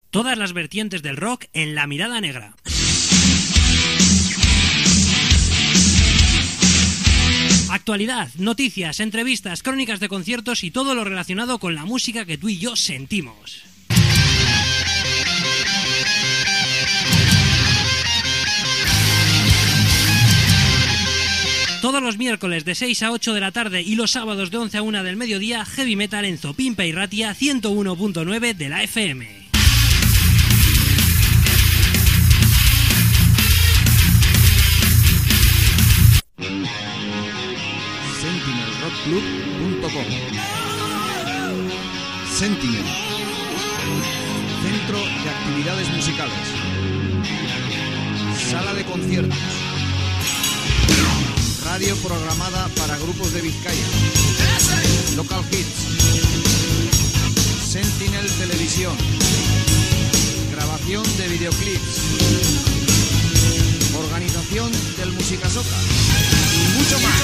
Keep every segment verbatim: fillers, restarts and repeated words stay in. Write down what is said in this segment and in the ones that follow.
Todas las vertientes del rock en La Mirada Negra. Actualidad, noticias, entrevistas, crónicas de conciertos y todo lo relacionado con la música que tú y yo sentimos. Todos los miércoles de seis a ocho de la tarde y los sábados de once a una del mediodía, Heavy Metal en Zopimpa y Ratia ciento uno punto nueve de la F M. sentinel rock club punto com. Sentinel, centro de actividades musicales, sala de conciertos, radio programada para grupos de Vizcaya, local hits, Sentinel Televisión, grabación de videoclips, organización del Musicasoca y mucho más.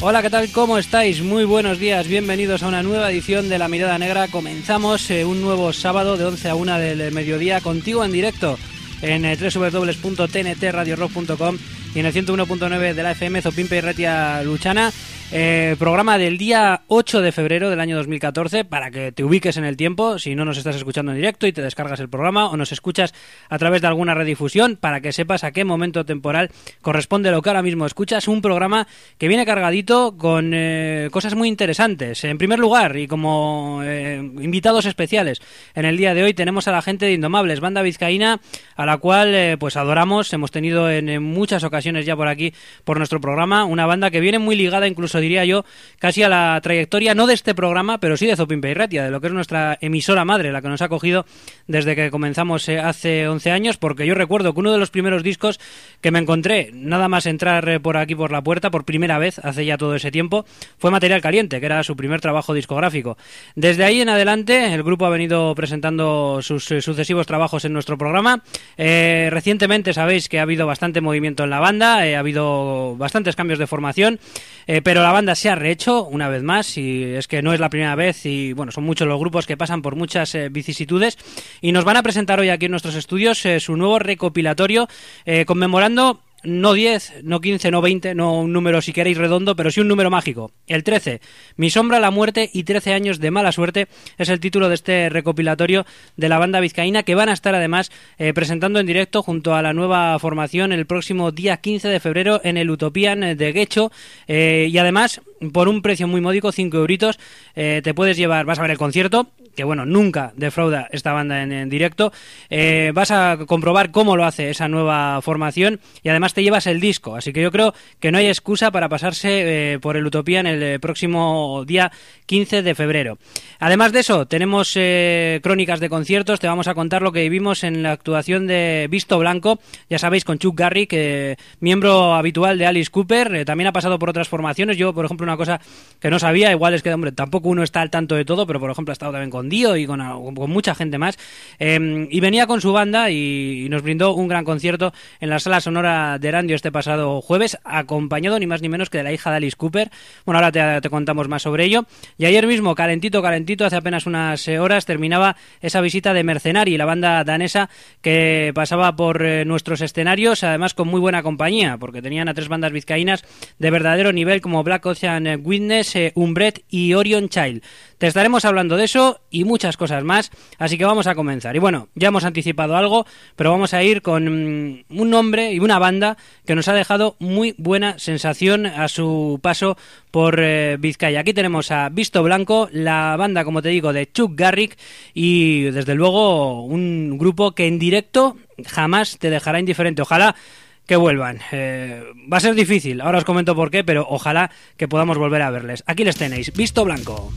Hola, ¿qué tal? ¿Cómo estáis? Muy buenos días, bienvenidos a una nueva edición de La Mirada Negra. Comenzamos eh, un nuevo sábado de once a una del mediodía contigo en directo en eh, doble u doble u doble u punto t n t radio rock punto com y en el ciento uno punto nueve de la F M Zopimpe y Ratia Luchana. Eh, programa del día ocho de febrero del año dos mil catorce, para que te ubiques en el tiempo, si no nos estás escuchando en directo y te descargas el programa o nos escuchas a través de alguna redifusión, para que sepas a qué momento temporal corresponde lo que ahora mismo escuchas. Un programa que viene cargadito con eh, cosas muy interesantes. En primer lugar, y como eh, invitados especiales, en el día de hoy tenemos a la gente de Indomables, banda vizcaína a la cual eh, pues adoramos. Hemos tenido en, en muchas ocasiones ya por aquí, por nuestro programa, una banda que viene muy ligada, incluso diría yo, casi a la trayectoria, no de este programa, pero sí de Zopimpe y Ratia, de lo que es nuestra emisora madre, la que nos ha acogido desde que comenzamos eh, hace once años, porque yo recuerdo que uno de los primeros discos que me encontré, nada más entrar eh, por aquí por la puerta, por primera vez, hace ya todo ese tiempo, fue Material Caliente, que era su primer trabajo discográfico. Desde ahí en adelante, el grupo ha venido presentando sus eh, sucesivos trabajos en nuestro programa. Eh, recientemente sabéis que ha habido bastante movimiento en la banda, eh, ha habido bastantes cambios de formación, eh, pero la banda se ha rehecho una vez más, y es que no es la primera vez, y bueno, son muchos los grupos que pasan por muchas eh, vicisitudes, y nos van a presentar hoy aquí en nuestros estudios eh, su nuevo recopilatorio, eh, conmemorando no diez, no quince, no veinte, no un número si queréis redondo, pero sí un número mágico. El trece, Mi sombra, la muerte y trece años de mala suerte, es el título de este recopilatorio de la banda vizcaína, que van a estar además eh, presentando en directo junto a la nueva formación el próximo día quince de febrero en el Utopian de Guecho, eh, y además por un precio muy módico, cinco euritos, eh, te puedes llevar, vas a ver el concierto, que bueno, nunca defrauda esta banda en, en directo, eh, vas a comprobar cómo lo hace esa nueva formación, y además te llevas el disco, así que yo creo que no hay excusa para pasarse eh, por el Utopian el eh, próximo día quince de febrero. Además de eso, tenemos eh, crónicas de conciertos, te vamos a contar lo que vivimos en la actuación de Visto Blanco, ya sabéis, con Chuck Garrick, eh, miembro habitual de Alice Cooper, eh, también ha pasado por otras formaciones. Yo, por ejemplo, una cosa que no sabía, igual es que, hombre, tampoco uno está al tanto de todo, pero por ejemplo ha estado también con Dio y con, con mucha gente más, eh, y venía con su banda y, y nos brindó un gran concierto en la Sala Sonora de Erandio este pasado jueves, acompañado ni más ni menos que de la hija de Alice Cooper. Bueno, ahora te, te contamos más sobre ello. Y ayer mismo, calentito, calentito, hace apenas unas eh, horas, terminaba esa visita de Mercenari, la banda danesa que pasaba por eh, nuestros escenarios, además con muy buena compañía, porque tenían a tres bandas vizcaínas de verdadero nivel como Black Ocean Witness, eh, Umbret y Orion Child. Te estaremos hablando de eso y muchas cosas más, así que vamos a comenzar. Y bueno, ya hemos anticipado algo, pero vamos a ir con um, un nombre y una banda que nos ha dejado muy buena sensación a su paso por eh, Vizcaya. Aquí tenemos a Visto Blanco, la banda, como te digo, de Chuck Garrick, y desde luego un grupo que en directo jamás te dejará indiferente. Ojalá que vuelvan. Eh, va a ser difícil, ahora os comento por qué, pero ojalá que podamos volver a verles. Aquí les tenéis, Visto Blanco.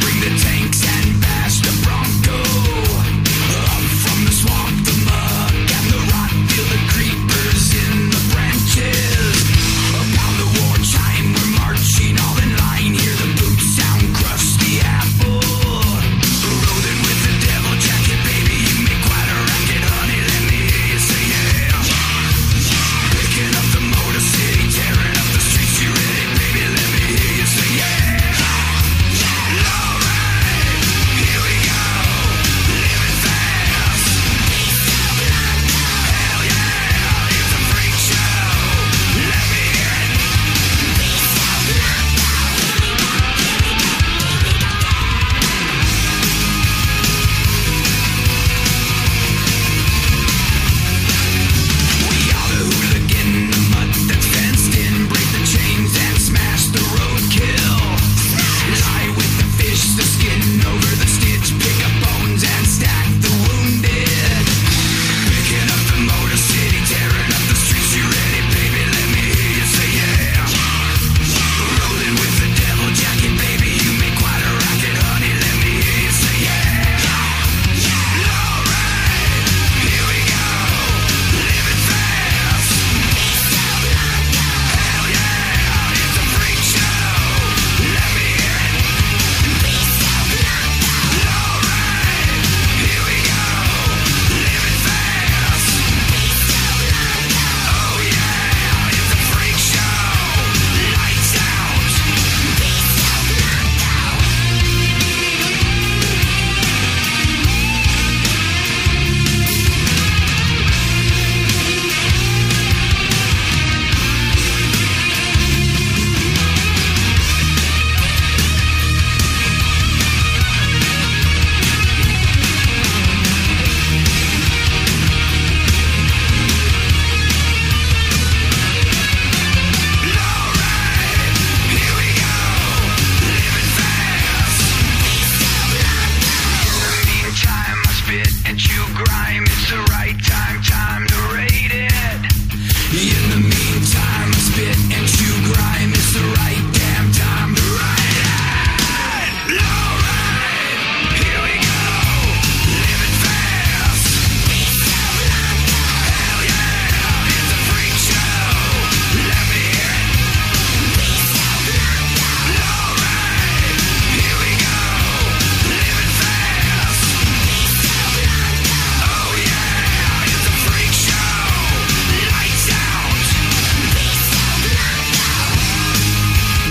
Tanks and fast the Bronco, up from the swamp, the mud.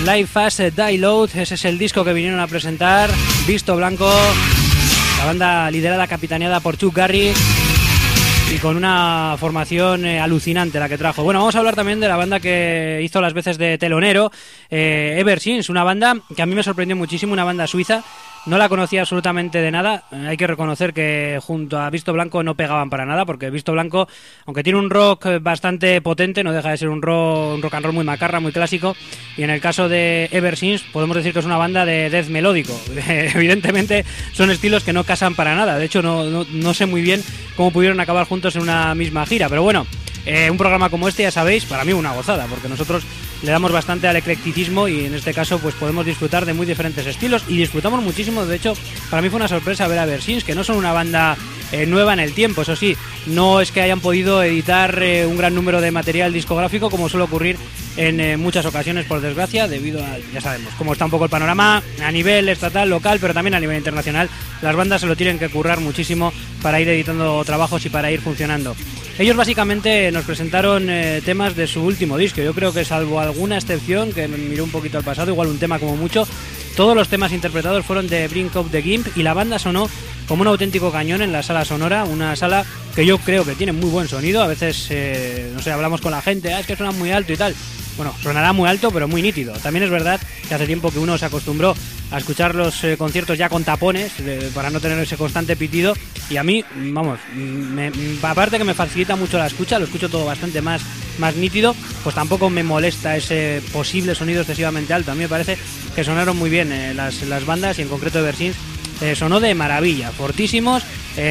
Live Fast Die Load, ese es el disco que vinieron a presentar. Visto Blanco, la banda liderada, capitaneada por Chuck Garrick, y con una formación eh, alucinante la que trajo. Bueno, vamos a hablar también de la banda que hizo las veces de telonero, eh, Eversins, una banda que a mí me sorprendió muchísimo, una banda suiza. No la conocía absolutamente de nada. Hay que reconocer que junto a Visto Blanco no pegaban para nada, porque Visto Blanco, aunque tiene un rock bastante potente, no deja de ser un rock, un rock and roll muy macarra, muy clásico. Y en el caso de Eversins podemos decir que es una banda de death melódico. Evidentemente son estilos que no casan para nada. De hecho no, no, no sé muy bien cómo pudieron acabar juntos en una misma gira. Pero bueno, eh, un programa como este, ya sabéis, para mí una gozada, porque nosotros le damos bastante al eclecticismo y en este caso pues podemos disfrutar de muy diferentes estilos y disfrutamos muchísimo. De hecho, para mí fue una sorpresa ver a Eversins, que no son una banda eh, nueva en el tiempo. Eso sí, no es que hayan podido editar eh, un gran número de material discográfico, como suele ocurrir en eh, muchas ocasiones, por desgracia, debido a, ya sabemos, cómo está un poco el panorama a nivel estatal, local, pero también a nivel internacional. Las bandas se lo tienen que currar muchísimo para ir editando trabajos y para ir funcionando. Ellos básicamente nos presentaron eh, temas de su último disco. Yo creo que, salvo alguna excepción que miró un poquito al pasado, igual un tema como mucho, todos los temas interpretados fueron de Brink of the Gimp, y la banda sonó como un auténtico cañón en la sala sonora, una sala que yo creo que tiene muy buen sonido. A veces, eh, no sé, hablamos con la gente, ah, es que suena muy alto y tal. Bueno, sonará muy alto, pero muy nítido. También es verdad que hace tiempo que uno se acostumbró a escuchar los eh, conciertos ya con tapones, de, para no tener ese constante pitido, y a mí, vamos, me, aparte que me facilita mucho la escucha, lo escucho todo bastante más, más nítido, pues tampoco me molesta ese posible sonido excesivamente alto. A mí me parece que sonaron muy bien eh, las, las bandas, y en concreto Eversins eh, sonó de maravilla, fortísimos,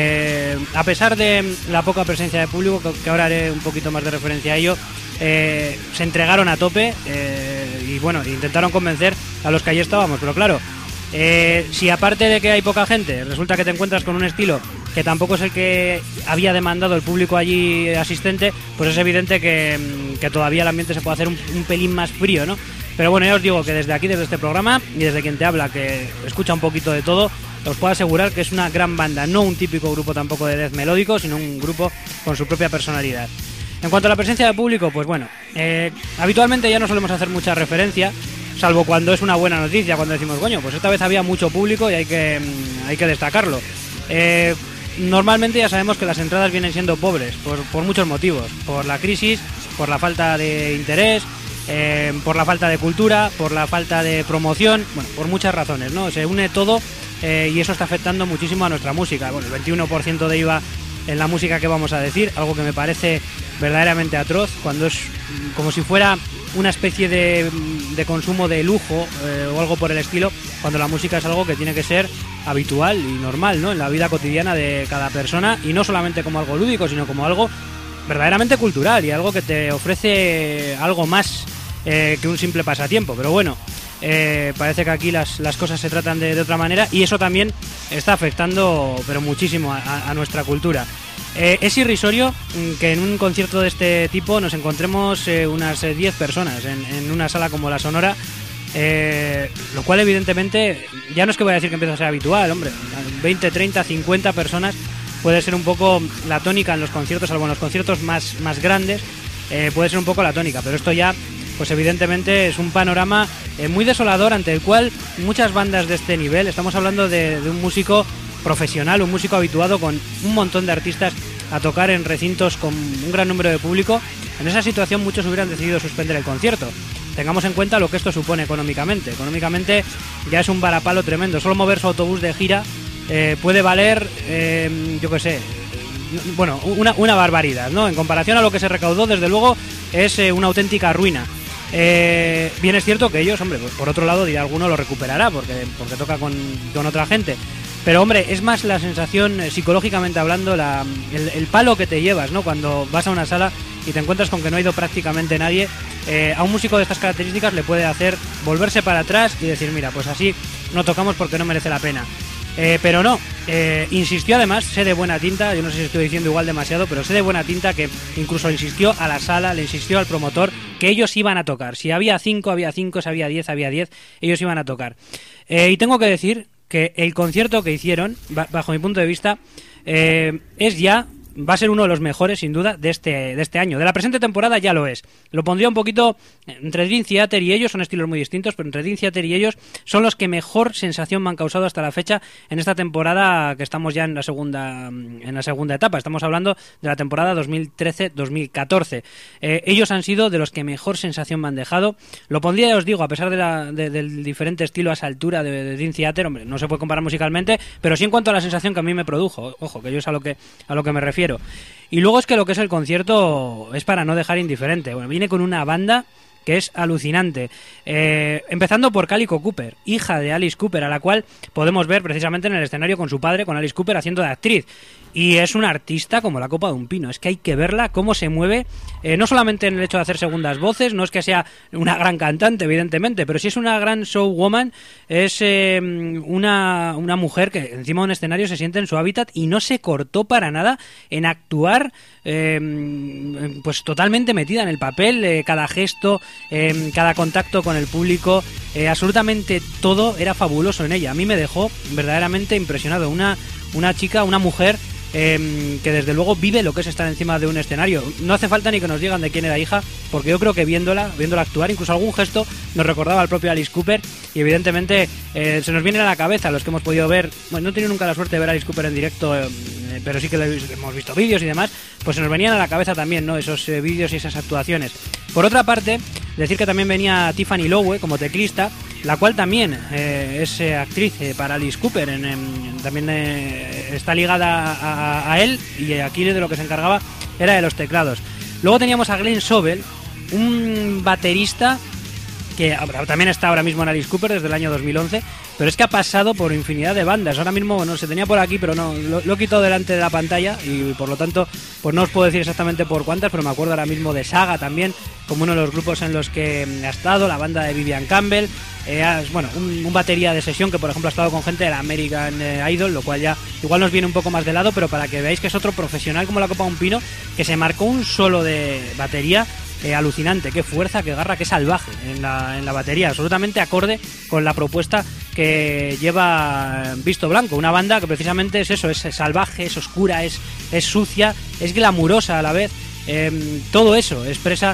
eh, a pesar de la poca presencia de público, que, que ahora haré un poquito más de referencia a ello. Eh, se entregaron a tope eh, y bueno, intentaron convencer a los que allí estábamos, pero claro, eh, si aparte de que hay poca gente, resulta que te encuentras con un estilo que tampoco es el que había demandado el público allí asistente, pues es evidente que, que todavía el ambiente se puede hacer un, un pelín más frío, ¿no? Pero bueno, ya os digo que desde aquí, desde este programa, y desde quien te habla, que escucha un poquito de todo, os puedo asegurar que es una gran banda, no un típico grupo tampoco de death melódico, sino un grupo con su propia personalidad. En cuanto a la presencia de público, pues bueno, eh, habitualmente ya no solemos hacer mucha referencia, salvo cuando es una buena noticia, cuando decimos, coño, pues esta vez había mucho público y hay que, hay que destacarlo. Eh, normalmente ya sabemos que las entradas vienen siendo pobres, por, por muchos motivos, por la crisis, por la falta de interés, eh, por la falta de cultura, por la falta de promoción, bueno, por muchas razones, ¿no? Se une todo eh, y eso está afectando muchísimo a nuestra música. Bueno, el veintiuno por ciento de I V A en la música que vamos a decir, algo que me parece verdaderamente atroz, cuando es como si fuera una especie de, de consumo de lujo eh, o algo por el estilo, cuando la música es algo que tiene que ser habitual y normal, ¿no?, en la vida cotidiana de cada persona, y no solamente como algo lúdico, sino como algo verdaderamente cultural y algo que te ofrece algo más eh, que un simple pasatiempo. Pero bueno, eh, parece que aquí las, las cosas se tratan de, de otra manera, y eso también está afectando pero muchísimo a, a nuestra cultura. Eh, es irrisorio que en un concierto de este tipo nos encontremos eh, unas diez personas en, en una sala como la Sonora, eh, lo cual evidentemente ya no es que voy a decir que empieza a ser habitual, hombre, veinte, treinta, cincuenta personas puede ser un poco la tónica en los conciertos, salvo en los conciertos más, más grandes, eh, puede ser un poco la tónica, pero esto ya, pues evidentemente es un panorama eh, muy desolador, ante el cual muchas bandas de este nivel, estamos hablando de, de un músico profesional, un músico habituado con un montón de artistas a tocar en recintos con un gran número de público, en esa situación muchos hubieran decidido suspender el concierto. Tengamos en cuenta lo que esto supone económicamente. Económicamente ya es un varapalo tremendo. Solo mover su autobús de gira eh, puede valer, eh, yo qué sé, bueno, una, una barbaridad, ¿no? En comparación a lo que se recaudó, desde luego, es eh, una auténtica ruina. Eh, bien es cierto que ellos, hombre, pues por otro lado, dirá alguno, lo recuperará porque, porque toca con, con otra gente. Pero hombre, es más la sensación, eh, psicológicamente hablando, la, el, el palo que te llevas, ¿no?, cuando vas a una sala y te encuentras con que no ha ido prácticamente nadie. Eh, a un músico de estas características le puede hacer volverse para atrás y decir, mira, pues así no tocamos porque no merece la pena. Eh, pero no, eh, insistió además, sé de buena tinta, yo no sé si estoy diciendo igual demasiado, pero sé de buena tinta que incluso insistió a la sala, le insistió al promotor que ellos iban a tocar. Si había cinco, había cinco, si había diez, había diez, ellos iban a tocar. Eh, y tengo que decir que el concierto que hicieron, bajo mi punto de vista, eh, es ya va a ser uno de los mejores, sin duda, de este, de este año. De la presente temporada ya lo es. Lo pondría un poquito entre Dream Theater y ellos, son estilos muy distintos, pero entre Dream Theater y ellos son los que mejor sensación me han causado hasta la fecha en esta temporada, que estamos ya en la segunda en la segunda etapa. Estamos hablando de la temporada dos mil trece dos mil catorce. Eh, ellos han sido de los que mejor sensación me han dejado. Lo pondría, ya os digo, a pesar de la, de, del diferente estilo a esa altura de, de Dream Theater, hombre, no se puede comparar musicalmente, pero sí en cuanto a la sensación que a mí me produjo. Ojo, que yo es a lo que, a lo que me refiero. Y luego es que lo que es el concierto es para no dejar indiferente. Bueno, viene con una banda que es alucinante. Eh, empezando por Calico Cooper, hija de Alice Cooper, a la cual podemos ver precisamente en el escenario con su padre, con Alice Cooper, haciendo de actriz. Y es una artista como la copa de un pino. Es que hay que verla cómo se mueve, eh, no solamente en el hecho de hacer segundas voces, no es que sea una gran cantante, evidentemente, pero sí es una gran showwoman, es eh, una, una mujer que encima de un escenario se siente en su hábitat y no se cortó para nada en actuar, eh, pues totalmente metida en el papel, eh, cada gesto, eh, cada contacto con el público, eh, absolutamente todo era fabuloso en ella. A mí me dejó verdaderamente impresionado. Una, una chica, una mujer Eh, que desde luego vive lo que es estar encima de un escenario. No hace falta ni que nos digan de quién era hija, porque yo creo que viéndola, viéndola actuar, incluso algún gesto nos recordaba al propio Alice Cooper, y evidentemente eh, se nos viene a la cabeza los que hemos podido ver. Bueno, no he tenido nunca la suerte de ver a Alice Cooper en directo, eh, pero sí que hemos visto vídeos y demás, pues se nos venían a la cabeza también, ¿no?, esos eh, vídeos y esas actuaciones. Por otra parte, decir que también venía Tiffany Lowe como teclista, la cual también eh, es eh, actriz eh, para Alice Cooper, en, en, también eh, está ligada a, a él, y aquí de lo que se encargaba era de los teclados. Luego teníamos a Glenn Sobel, un baterista que también está ahora mismo en Alice Cooper desde el año dos mil once, pero es que ha pasado por infinidad de bandas. Ahora mismo, bueno, se tenía por aquí, pero no, lo, lo he quitado delante de la pantalla y por lo tanto, pues no os puedo decir exactamente por cuántas, pero me acuerdo ahora mismo de Saga también, como uno de los grupos en los que ha estado, la banda de Vivian Campbell, eh, bueno, un, un batería de sesión que por ejemplo ha estado con gente de la American Idol, lo cual ya igual nos viene un poco más de lado, pero para que veáis que es otro profesional como la copa de un pino, que se marcó un solo de batería Eh, alucinante, qué fuerza, qué garra, qué salvaje en la, en la batería, absolutamente acorde con la propuesta que lleva Visto Blanco, una banda que precisamente es eso, es salvaje, es oscura, es, es sucia, es glamurosa a la vez. Eh, todo eso expresa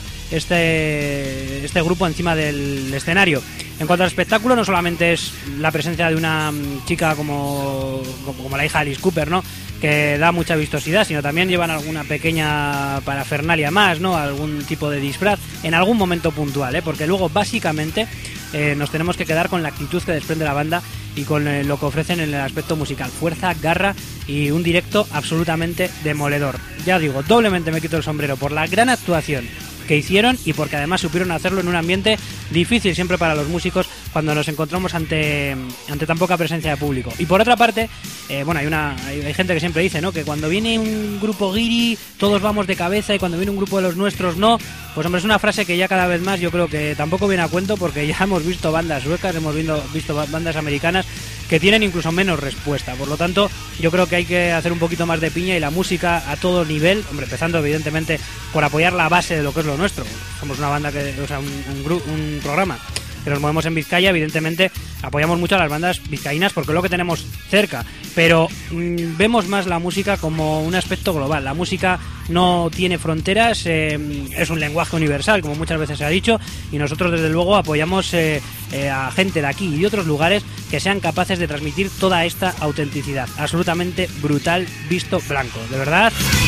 este, este grupo encima del escenario. En cuanto al espectáculo, no solamente es la presencia de una chica como, como la hija de Alice Cooper, ¿no?, que da mucha vistosidad, sino también llevan alguna pequeña parafernalia más, ¿no?, algún tipo de disfraz en algún momento puntual, ¿eh? Porque luego básicamente eh, nos tenemos que quedar con la actitud que desprende la banda y con eh, lo que ofrecen en el aspecto musical: fuerza, garra y un directo absolutamente demoledor. Ya digo, doblemente me quito el sombrero por la gran actuación que hicieron y porque además supieron hacerlo en un ambiente difícil siempre para los músicos cuando nos encontramos ante, ante tan poca presencia de público. Y por otra parte, eh, bueno, hay una hay, hay gente que siempre dice, ¿no?, que cuando viene un grupo guiri todos vamos de cabeza y cuando viene un grupo de los nuestros no. Pues hombre, es una frase que ya cada vez más yo creo que tampoco viene a cuento, porque ya hemos visto bandas suecas, hemos visto, visto bandas americanas que tienen incluso menos respuesta. Por lo tanto, yo creo que hay que hacer un poquito más de piña y la música a todo nivel, hombre, empezando evidentemente por apoyar la base de lo que es lo nuestro. Somos una banda que, o sea, un, un, gru- un programa que nos movemos en Vizcaya, evidentemente apoyamos mucho a las bandas vizcaínas porque es lo que tenemos cerca, pero mmm, vemos más la música como un aspecto global. La música no tiene fronteras, eh, es un lenguaje universal, como muchas veces se ha dicho, y nosotros desde luego apoyamos eh, eh, a gente de aquí y de otros lugares que sean capaces de transmitir toda esta autenticidad. Absolutamente brutal, Visto Blanco, de verdad,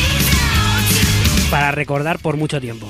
para recordar por mucho tiempo.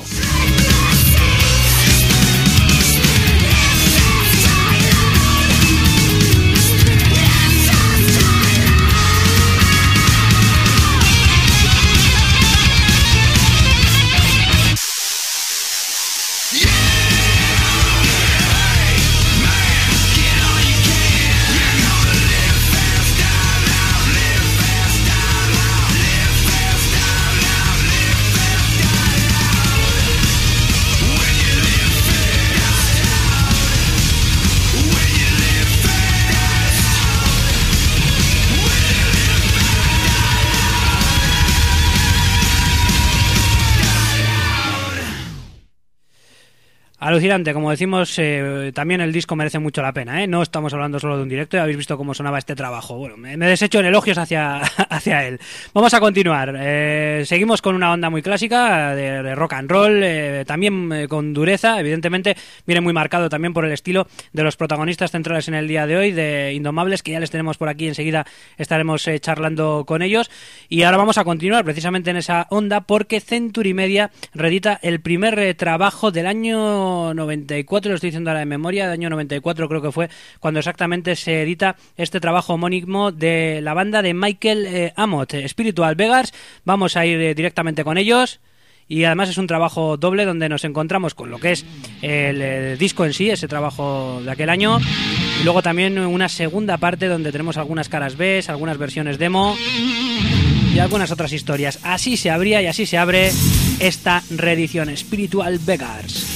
Alucinante, como decimos, eh, también el disco merece mucho la pena, ¿eh? No estamos hablando solo de un directo, ya habéis visto cómo sonaba este trabajo. Bueno, me, me desecho en elogios hacia, hacia él. Vamos a continuar. Eh, seguimos con una onda muy clásica de, de rock and roll, eh, también eh, con dureza, evidentemente viene muy marcado también por el estilo de los protagonistas centrales en el día de hoy, de Indomables, que ya les tenemos por aquí, enseguida estaremos eh, charlando con ellos. Y ahora vamos a continuar precisamente en esa onda porque Century Media reedita el primer eh, trabajo del año noventa y cuatro, lo estoy diciendo ahora de memoria, del año noventa y cuatro creo que fue cuando exactamente se edita este trabajo homónimo de la banda de Michael eh, Amott, Spiritual Beggars. Vamos a ir eh, directamente con ellos. Y además es un trabajo doble donde nos encontramos con lo que es el, el disco en sí, ese trabajo de aquel año, y luego también una segunda parte donde tenemos algunas caras B, algunas versiones demo y algunas otras historias. Así se abría y así se abre esta reedición, Spiritual Beggars.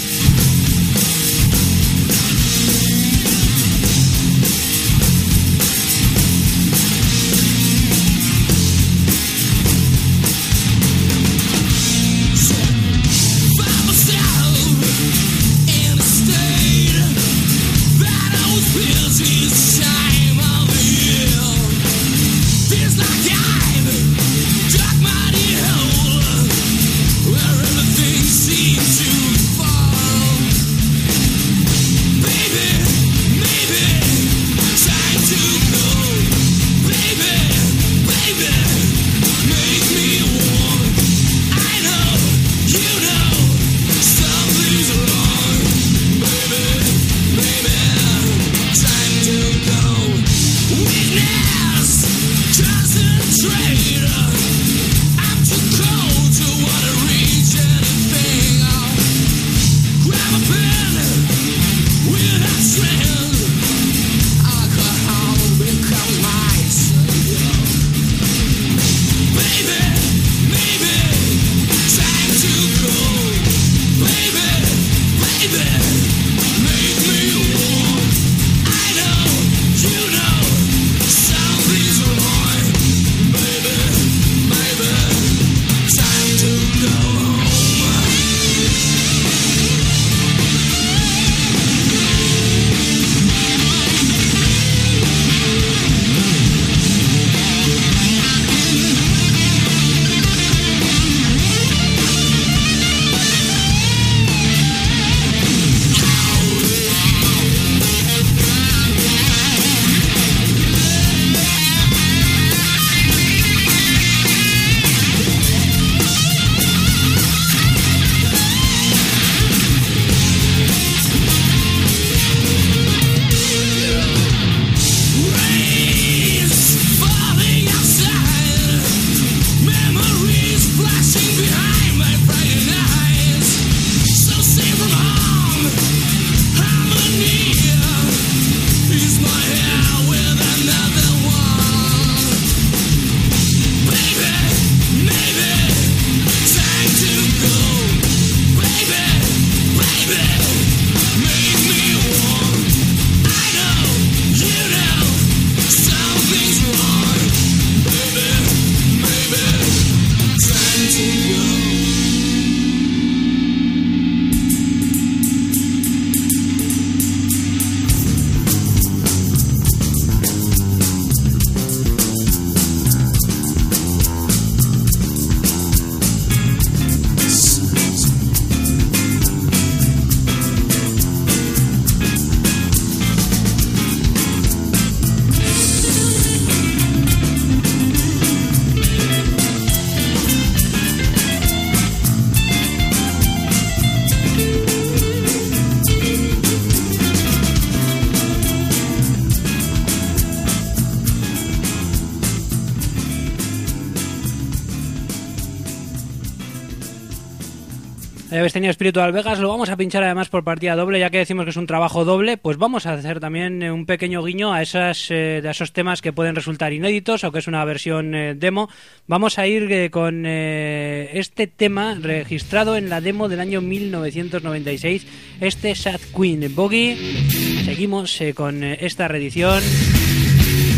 Habéis tenido Spiritual Beggars, lo vamos a pinchar además por partida doble, ya que decimos que es un trabajo doble, pues vamos a hacer también un pequeño guiño a esas eh, de esos temas que pueden resultar inéditos o que es una versión eh, demo. Vamos a ir eh, con eh, este tema registrado en la demo del año mil novecientos noventa y seis, este Sad Queen Boogie. Seguimos eh, con eh, esta reedición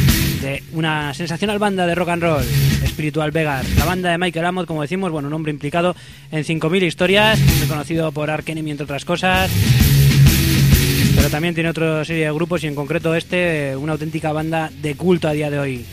de una sensacional banda de rock and roll, Spiritual Beggars. La banda de Michael Amott, como decimos, bueno, un hombre implicado en cinco mil historias, reconocido por Ark Enemy, entre otras cosas, pero también tiene otra serie de grupos y en concreto este, una auténtica banda de culto a día de hoy.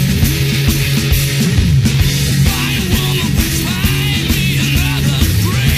Free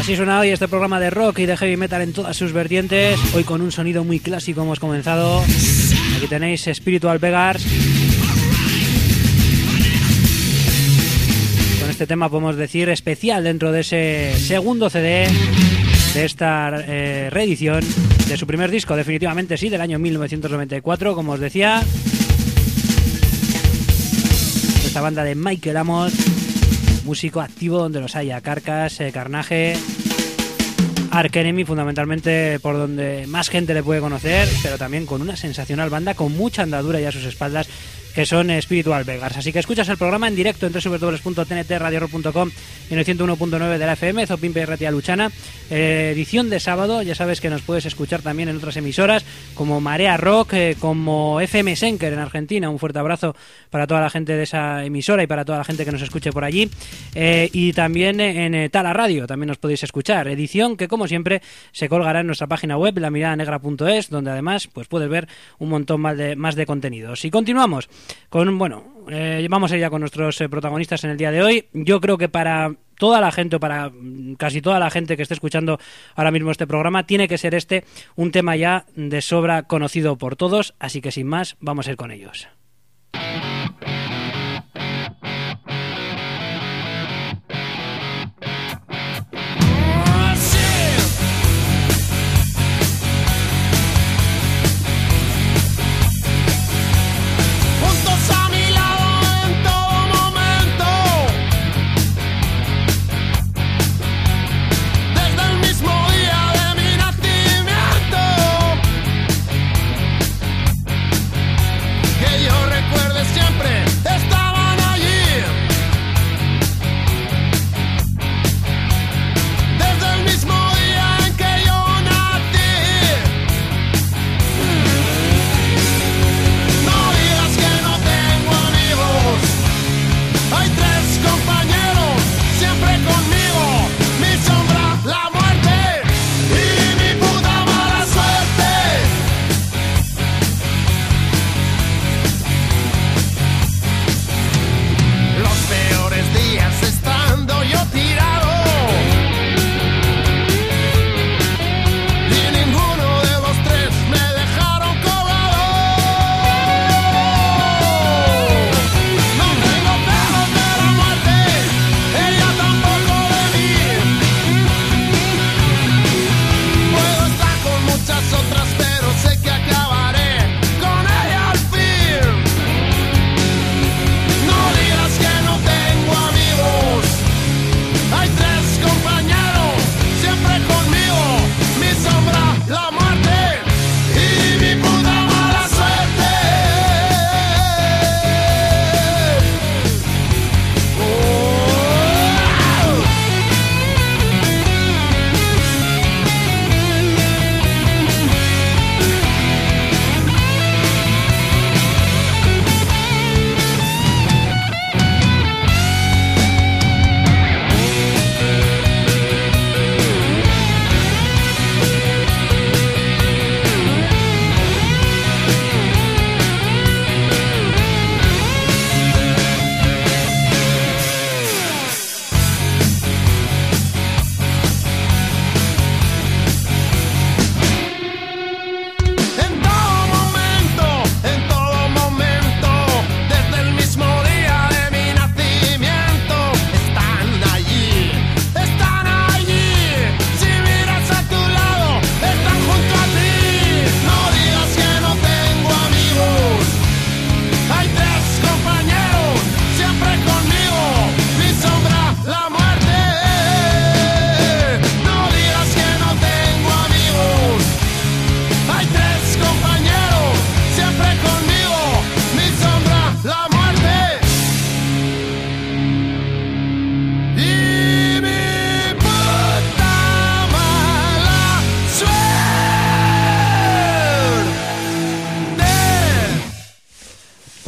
Así suena hoy este programa de rock y de heavy metal en todas sus vertientes. Hoy con un sonido muy clásico hemos comenzado. Aquí tenéis Spiritual Beggars. Con este tema podemos decir especial dentro de ese segundo C D de esta eh, reedición de su primer disco, definitivamente sí, del año mil novecientos noventa y cuatro, como os decía. Esta banda de Michael Amott, músico activo donde los haya, Carcass, eh, Carnage, Arch Enemy, fundamentalmente por donde más gente le puede conocer, pero también con una sensacional banda con mucha andadura ya a sus espaldas, que son Spiritual Beggars. Así que escuchas el programa en directo en doble u doble u doble u punto t n t radio rock punto com y en el ciento uno punto nueve de la F M, Zopimpe y Ratia Luchana. Eh, edición de sábado, ya sabes que nos puedes escuchar también en otras emisoras como Marea Rock, eh, como F M Senker en Argentina. Un fuerte abrazo para toda la gente de esa emisora y para toda la gente que nos escuche por allí. Eh, y también en eh, Tala Radio, también nos podéis escuchar. Edición que, como siempre, se colgará en nuestra página web, la mirada negra punto es, donde además pues puedes ver un montón más de, más de contenidos. Y continuamos con, bueno, eh, vamos a ir ya con nuestros eh, protagonistas en el día de hoy. Yo creo que para toda la gente, o para casi toda la gente que esté escuchando ahora mismo este programa, tiene que ser este un tema ya de sobra conocido por todos, así que sin más, vamos a ir con ellos. Que yo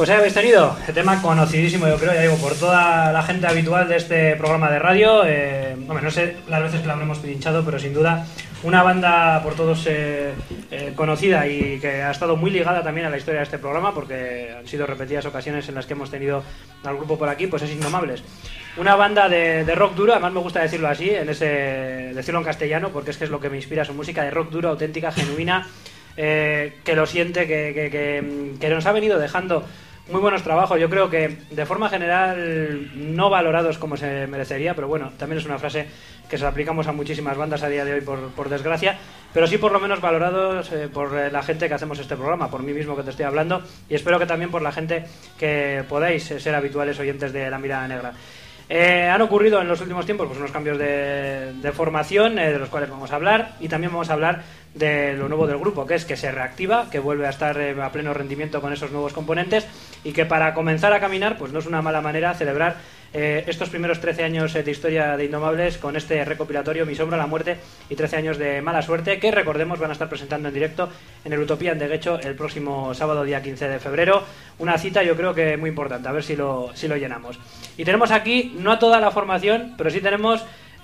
Pues ahí habéis tenido el tema conocidísimo, yo creo, ya digo, por toda la gente habitual de este programa de radio. Eh, hombre, no sé las veces que la habremos pinchado, pero sin duda una banda por todos eh, eh, conocida y que ha estado muy ligada también a la historia de este programa, porque han sido repetidas ocasiones en las que hemos tenido al grupo por aquí, pues es Indomables. Una banda de, de rock duro, además me gusta decirlo así, en ese decirlo en castellano, porque es que es lo que me inspira, su música de rock duro, auténtica, genuina, eh, que lo siente, que, que, que, que nos ha venido dejando muy buenos trabajos, yo creo que de forma general no valorados como se merecería, pero bueno, también es una frase que se la aplicamos a muchísimas bandas a día de hoy por, por desgracia, pero sí por lo menos valorados eh, por la gente que hacemos este programa, por mí mismo que te estoy hablando, y espero que también por la gente que podáis eh, ser habituales oyentes de La Mirada Negra. Eh, han ocurrido en los últimos tiempos pues, unos cambios de, de formación, eh, de los cuales vamos a hablar, y también vamos a hablar de lo nuevo del grupo, que es que se reactiva, que vuelve a estar eh, a pleno rendimiento con esos nuevos componentes, y que para comenzar a caminar pues no es una mala manera celebrar eh, estos primeros trece años de historia de Indomables con este recopilatorio Mi Sombra, la Muerte y trece años de Mala Suerte, que recordemos van a estar presentando en directo en el Utopian de Guecho el próximo sábado día quince de febrero, una cita yo creo que muy importante, a ver si lo, si lo llenamos. Y tenemos aquí no a toda la formación, pero sí tenemos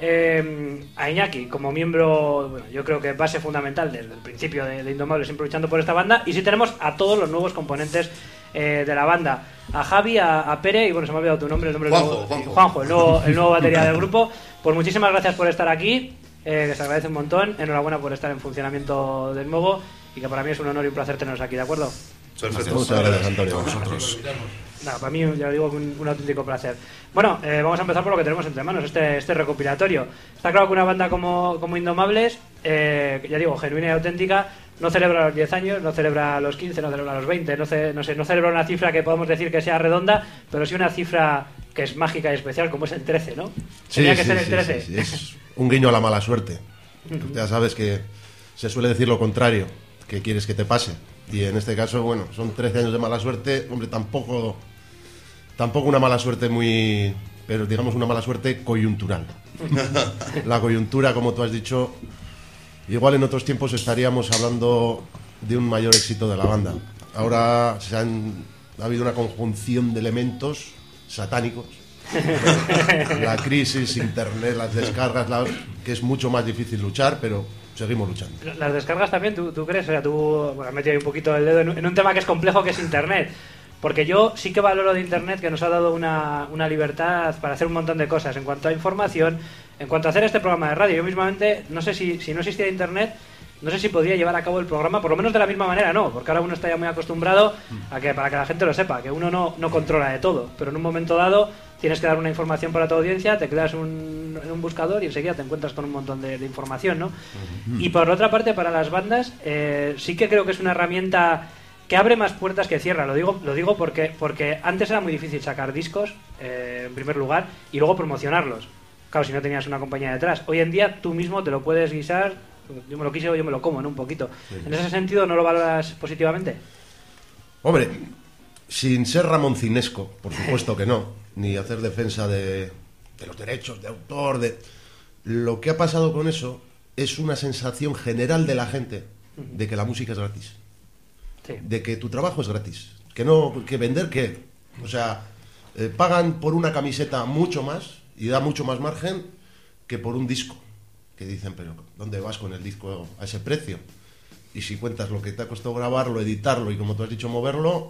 eh, a Iñaki como miembro, bueno, yo creo que base fundamental desde el principio de, de Indomables, siempre luchando por esta banda, y sí tenemos a todos los nuevos componentes eh, de la banda, a Javi, a, a Pere, y bueno, se me ha olvidado tu nombre, el nombre Juanjo, del nuevo, Juanjo. Juanjo, el nuevo, el nuevo batería del grupo. Pues muchísimas gracias por estar aquí, eh, que se agradece un montón, enhorabuena por estar en funcionamiento del nuevo, y que para mí es un honor y un placer teneros aquí, ¿de acuerdo? Perfecto. Muchas gracias, Antonio. Vosotros. Nada, para mí, ya lo digo, un, un auténtico placer. Bueno, eh, vamos a empezar por lo que tenemos entre manos, este, este recopilatorio. Está claro que una banda como, como Indomables, eh, ya digo, genuina y auténtica, no celebra los diez años, no celebra los quince, no celebra los veinte, no, ce, no, sé, no celebra una cifra que podemos decir que sea redonda, pero sí una cifra que es mágica y especial, como es el trece, ¿no? Sí, Tenía que sí, ser el sí, trece. sí, sí. Es un guiño a la mala suerte. Ya sabes que se suele decir lo contrario, que quieres que te pase. Y en este caso, bueno, son trece años de mala suerte. Hombre, tampoco tampoco una mala suerte muy... pero digamos una mala suerte coyuntural. La coyuntura, como tú has dicho, igual en otros tiempos estaríamos hablando de un mayor éxito de la banda. Ahora se han, ha habido una conjunción de elementos satánicos. La crisis, internet, las descargas, la, que es mucho más difícil luchar, pero seguimos luchando. Las descargas también, ¿tú, tú crees? O sea, tú bueno, has metido ahí un poquito el dedo en, en un tema que es complejo, que es Internet. Porque yo sí que valoro de Internet que nos ha dado una, una libertad para hacer un montón de cosas. En cuanto a información, en cuanto a hacer este programa de radio, yo mismamente, no sé si, si no existiera Internet, no sé si podría llevar a cabo el programa, por lo menos de la misma manera, no. Porque ahora uno está ya muy acostumbrado a que, para que la gente lo sepa, que uno no, no controla de todo. Pero en un momento dado tienes que dar una información para tu audiencia, te quedas un, en un buscador y enseguida te encuentras con un montón de, de información, ¿no? Uh-huh. Y por otra parte, para las bandas, eh, sí que creo que es una herramienta que abre más puertas que cierra. Lo digo, lo digo porque, porque antes era muy difícil sacar discos, eh, en primer lugar, y luego promocionarlos. Claro, si no tenías una compañía detrás. Hoy en día tú mismo te lo puedes guisar, yo me lo quise o yo me lo como, ¿no? Un poquito. Sí. ¿En ese sentido no lo valoras positivamente? Hombre, sin ser ramoncinesco, por supuesto que no, ni hacer defensa de, de los derechos de autor, de... Lo que ha pasado con eso es una sensación general de la gente de que la música es gratis. Sí. De que tu trabajo es gratis. Que no, que vender, ¿qué? O sea, eh, pagan por una camiseta mucho más y da mucho más margen que por un disco. Que dicen, pero ¿dónde vas con el disco a ese precio? Y si cuentas lo que te ha costado grabarlo, editarlo y, como tú has dicho, moverlo...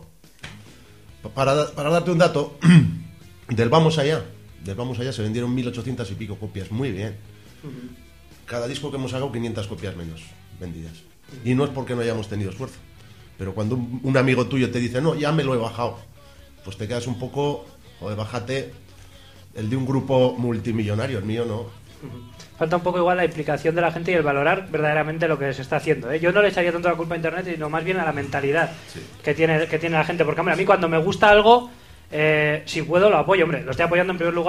Para, para darte un dato, del Vamos Allá, del Vamos Allá se vendieron mil ochocientas y pico copias, muy bien. Cada disco que hemos sacado, quinientas copias menos vendidas. Y no es porque no hayamos tenido esfuerzo, pero cuando un, un amigo tuyo te dice, no, ya me lo he bajado, pues te quedas un poco, joder, bájate el de un grupo multimillonario, el mío no. Falta un poco igual la implicación de la gente y el valorar verdaderamente lo que se está haciendo, ¿eh? Yo no le echaría tanto la culpa a Internet, sino más bien a la mentalidad sí. que tiene que tiene la gente. Porque, hombre, a mí cuando me gusta algo, eh, si puedo lo apoyo. Hombre, lo estoy apoyando en primer lugar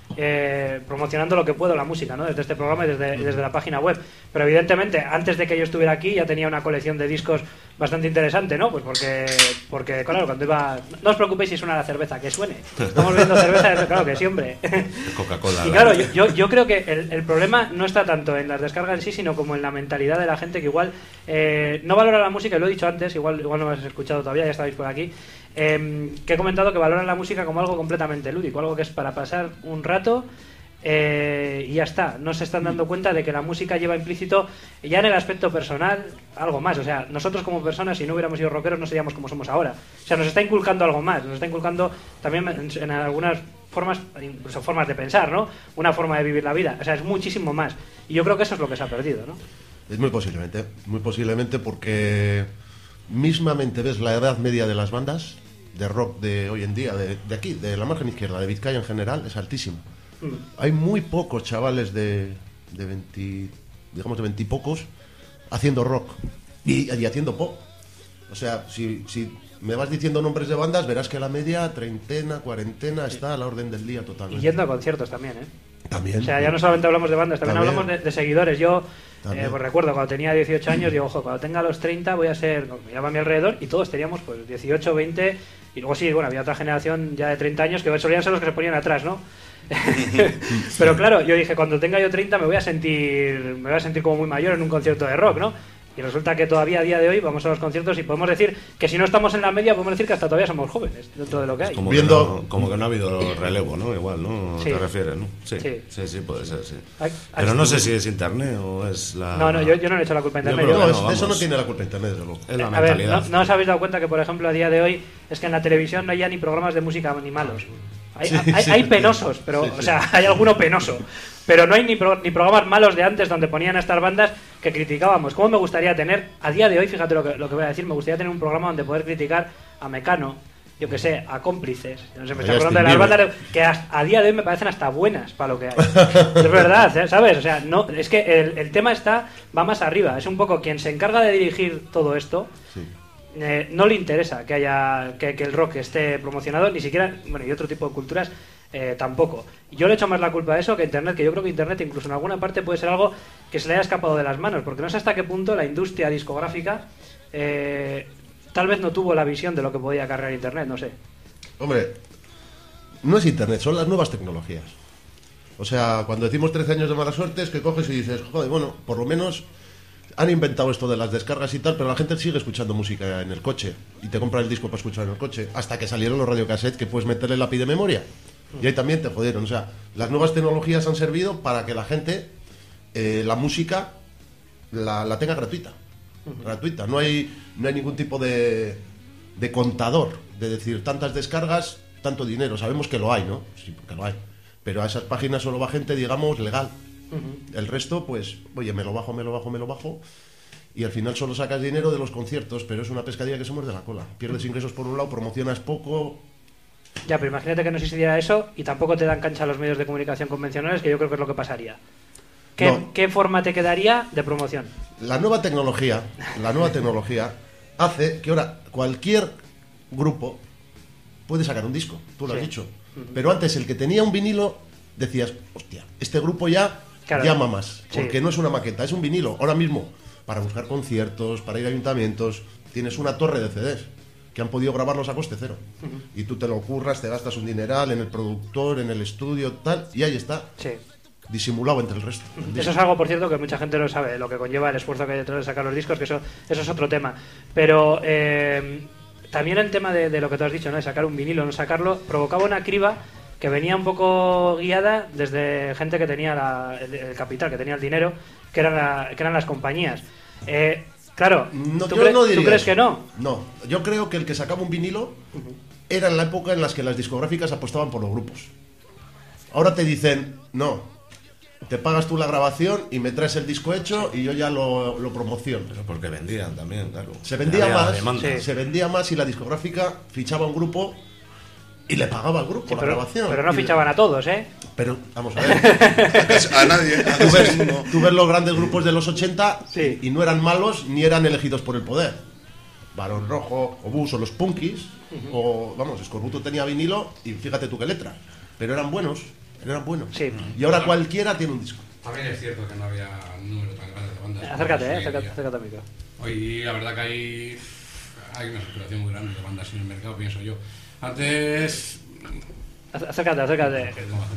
eh, promocionando lo que puedo la música, ¿no? Desde este programa y desde, desde la página web. Pero evidentemente, antes de que yo estuviera aquí, ya tenía una colección de discos bastante interesante, ¿no? Pues porque, porque claro, cuando iba... No os preocupéis si suena la cerveza, que suene. Estamos viendo cerveza, claro que sí, hombre. Coca-Cola. Y claro, yo, yo, yo creo que el, el problema no está tanto en las descargas en sí, sino como en la mentalidad de la gente que igual eh, no valora la música, y lo he dicho antes, igual, igual no me has escuchado todavía, ya estabais por aquí, eh, que he comentado que valoran la música como algo completamente lúdico, algo que es para pasar un rato eh, y ya está. No se están dando cuenta de que la música lleva implícito ya en el aspecto personal algo más. O sea, nosotros como personas, si no hubiéramos sido rockeros, no seríamos como somos ahora. O sea, nos está inculcando algo más, nos está inculcando también en, en algunas formas, incluso formas de pensar, ¿no? Una forma de vivir la vida. O sea, es muchísimo más. Y yo creo que eso es lo que se ha perdido, ¿no? Es muy posiblemente, muy posiblemente porque mismamente ves la edad media de las bandas de rock de hoy en día, de, de aquí, de la margen izquierda, de Vizcaya en general, es altísima. Mm. Hay muy pocos chavales de, de veinte, digamos de veintipocos, haciendo rock y, y haciendo pop. O sea, si, si me vas diciendo nombres de bandas, verás que la media, treintena, cuarentena, está a la orden del día totalmente. Y yendo a conciertos también, ¿eh? También. O sea, ya no solamente hablamos de bandas, también, también. hablamos de, de seguidores. Yo eh, pues recuerdo cuando tenía dieciocho años, digo, ojo, cuando tenga los treinta voy a ser, no, miraba a mi alrededor y todos teníamos pues dieciocho, veinte, y luego sí, bueno, había otra generación ya de treinta años que solían ser los que se ponían atrás, ¿no? Pero claro, yo dije, cuando tenga yo treinta me voy a sentir me voy a sentir como muy mayor en un concierto de rock, ¿no? Y resulta que todavía a día de hoy vamos a los conciertos y podemos decir que si no estamos en la media, podemos decir que hasta todavía somos jóvenes dentro de lo que hay. Como, Viendo... que, no, como que no ha habido relevo, ¿no? Igual, ¿no? Sí. ¿Te refieres, no? Sí, sí, sí, sí puede ser, sí. Hay, hay Pero no sé si es internet o es la... No, no, yo, yo no le he hecho la culpa a internet. Yo, yo, no, no, eso no tiene la culpa a internet, desde luego. Es la a mentalidad. ver, ¿no, ¿no os habéis dado cuenta que, por ejemplo, a día de hoy es que en la televisión no hay ya ni programas de música ni malos? Hay, sí, hay, sí, hay penosos, pero sí, sí. o sea, hay alguno penoso. Pero no hay ni, pro, ni programas malos de antes donde ponían a estas bandas que criticábamos. ¿Cómo me gustaría tener, a día de hoy, fíjate lo que, lo que voy a decir, me gustaría tener un programa donde poder criticar a Mecano, yo que sé, a Cómplices, no sé, me estoy acordando de las bandas que a, a día de hoy me parecen hasta buenas para lo que hay. Es verdad, ¿sabes? O sea, no, es que el, el tema está, va más arriba. Es un poco quien se encarga de dirigir todo esto. Sí. Eh, no le interesa que haya que, que el rock esté promocionado, ni siquiera, bueno, y otro tipo de culturas eh, tampoco. Yo le echo más la culpa a eso que a internet, que yo creo que internet incluso en alguna parte puede ser algo que se le haya escapado de las manos, porque no sé hasta qué punto la industria discográfica eh, tal vez no tuvo la visión de lo que podía acarrear internet, no sé. Hombre, no es internet, son las nuevas tecnologías. O sea, cuando decimos trece años de mala suerte es que coges y dices, joder, bueno, por lo menos han inventado esto de las descargas y tal, pero la gente sigue escuchando música en el coche y te compra el disco para escuchar en el coche, hasta que salieron los radiocassettes que puedes meterle la pi de memoria. Y ahí también te jodieron. O sea, las nuevas tecnologías han servido para que la gente, eh, la música, la, la tenga gratuita. Uh-huh. Gratuita. No hay, no hay ningún tipo de, de contador, de decir tantas descargas, tanto dinero. Sabemos que lo hay, ¿no? Sí, porque lo hay. Pero a esas páginas solo va gente, digamos, legal. Uh-huh. El resto, pues, oye, me lo bajo, me lo bajo, me lo bajo. Y al final solo sacas dinero de los conciertos, pero es una pescadilla que se muerde la cola. Pierdes ingresos por un lado, promocionas poco. Ya, pero imagínate que no existiera eso y tampoco te dan cancha a los medios de comunicación convencionales, que yo creo que es lo que pasaría. ¿Qué, no. ¿qué forma te quedaría de promoción? La nueva tecnología, la nueva tecnología hace que ahora cualquier grupo puede sacar un disco, tú lo sí. has dicho. Uh-huh. Pero antes el que tenía un vinilo decías, hostia, este grupo ya claro. llama más, porque sí. no es una maqueta, es un vinilo. Ahora mismo, para buscar conciertos, para ir a ayuntamientos, tienes una torre de C Ds que han podido grabarlos a coste cero. Uh-huh. Y tú te lo curras, te gastas un dineral en el productor, en el estudio, tal, y ahí está. Sí. Disimulado entre el resto. El eso es algo, por cierto, que mucha gente no sabe, lo que conlleva el esfuerzo que hay detrás de sacar los discos, que eso, eso es otro tema. Pero eh, también el tema de, de lo que tú has dicho, ¿no? De sacar un vinilo, no sacarlo, provocaba una criba que venía un poco guiada desde gente que tenía la, el, el capital, que tenía el dinero, que eran, la, que eran las compañías. Eh, claro, no, ¿tú, cre- no ¿tú crees que no? No, yo creo que el que sacaba un vinilo uh-huh. era en la época en las que las discográficas apostaban por los grupos. Ahora te dicen, no, te pagas tú la grabación y me traes el disco hecho y yo ya lo, lo promociono. Pero porque vendían también, claro. Se vendía más, sí. se vendía más y la discográfica fichaba un grupo y le pagaba al grupo sí, la pero, grabación. Pero no fichaban a todos, ¿eh? Pero, vamos a ver. a nadie. A tú, ves, tú ves los grandes grupos de los ochenta sí. y no eran malos ni eran elegidos por el poder. Barón Rojo, Obús o los Punkis, uh-huh. o, vamos, Escorbuto tenía vinilo y fíjate tú qué letra. Pero eran buenos. eran buenos. Sí. Y ahora cualquiera tiene un disco. También es cierto que no había un número tan grande de bandas. Acércate, eh, acércate, acércate al micro. Hoy la verdad que hay, hay una circulación muy grande de bandas en el mercado, pienso yo. Antes... Acércate, acércate.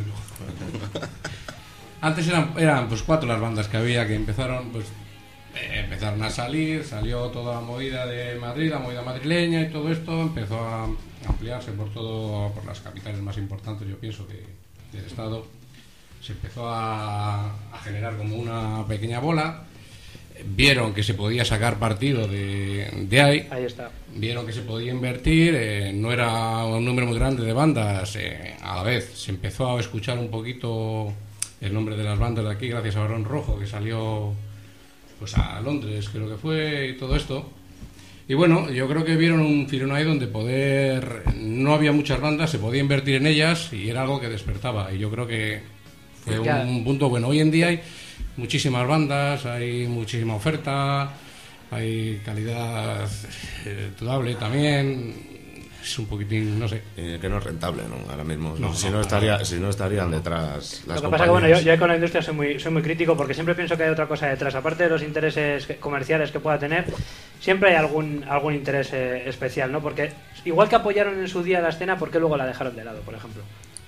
Antes eran, eran pues cuatro las bandas que había que empezaron, pues eh, empezaron a salir, salió toda la movida de Madrid, la movida madrileña y todo esto empezó a ampliarse por todo, por las capitales más importantes, yo pienso, que del estado. Se empezó a, a generar como una pequeña bola. Vieron que se podía sacar partido de, de ahí. Ahí está. Vieron que se podía invertir, eh, no era un número muy grande de bandas. Eh, a la vez se empezó a escuchar un poquito el nombre de las bandas de aquí, gracias a Barón Rojo, que salió pues a Londres, creo que fue, y todo esto. Y bueno, yo creo que vieron un filón ahí donde poder... No había muchas bandas, se podía invertir en ellas y era algo que despertaba. Y yo creo que fue un, un punto bueno. Hoy en día hay muchísimas bandas, hay muchísima oferta, hay calidad eh, dudable también. Es un poquitín, no sé. Eh, que no es rentable, ¿no? Ahora mismo. No, si, no, no estaría, no. si no estarían detrás las Lo que compañías. pasa que, bueno, yo, yo con la industria soy muy, soy muy crítico porque siempre pienso que hay otra cosa detrás. Aparte de los intereses comerciales que pueda tener, siempre hay algún, algún interés eh, especial, ¿no? Porque igual que apoyaron en su día la escena, ¿por qué luego la dejaron de lado, por ejemplo?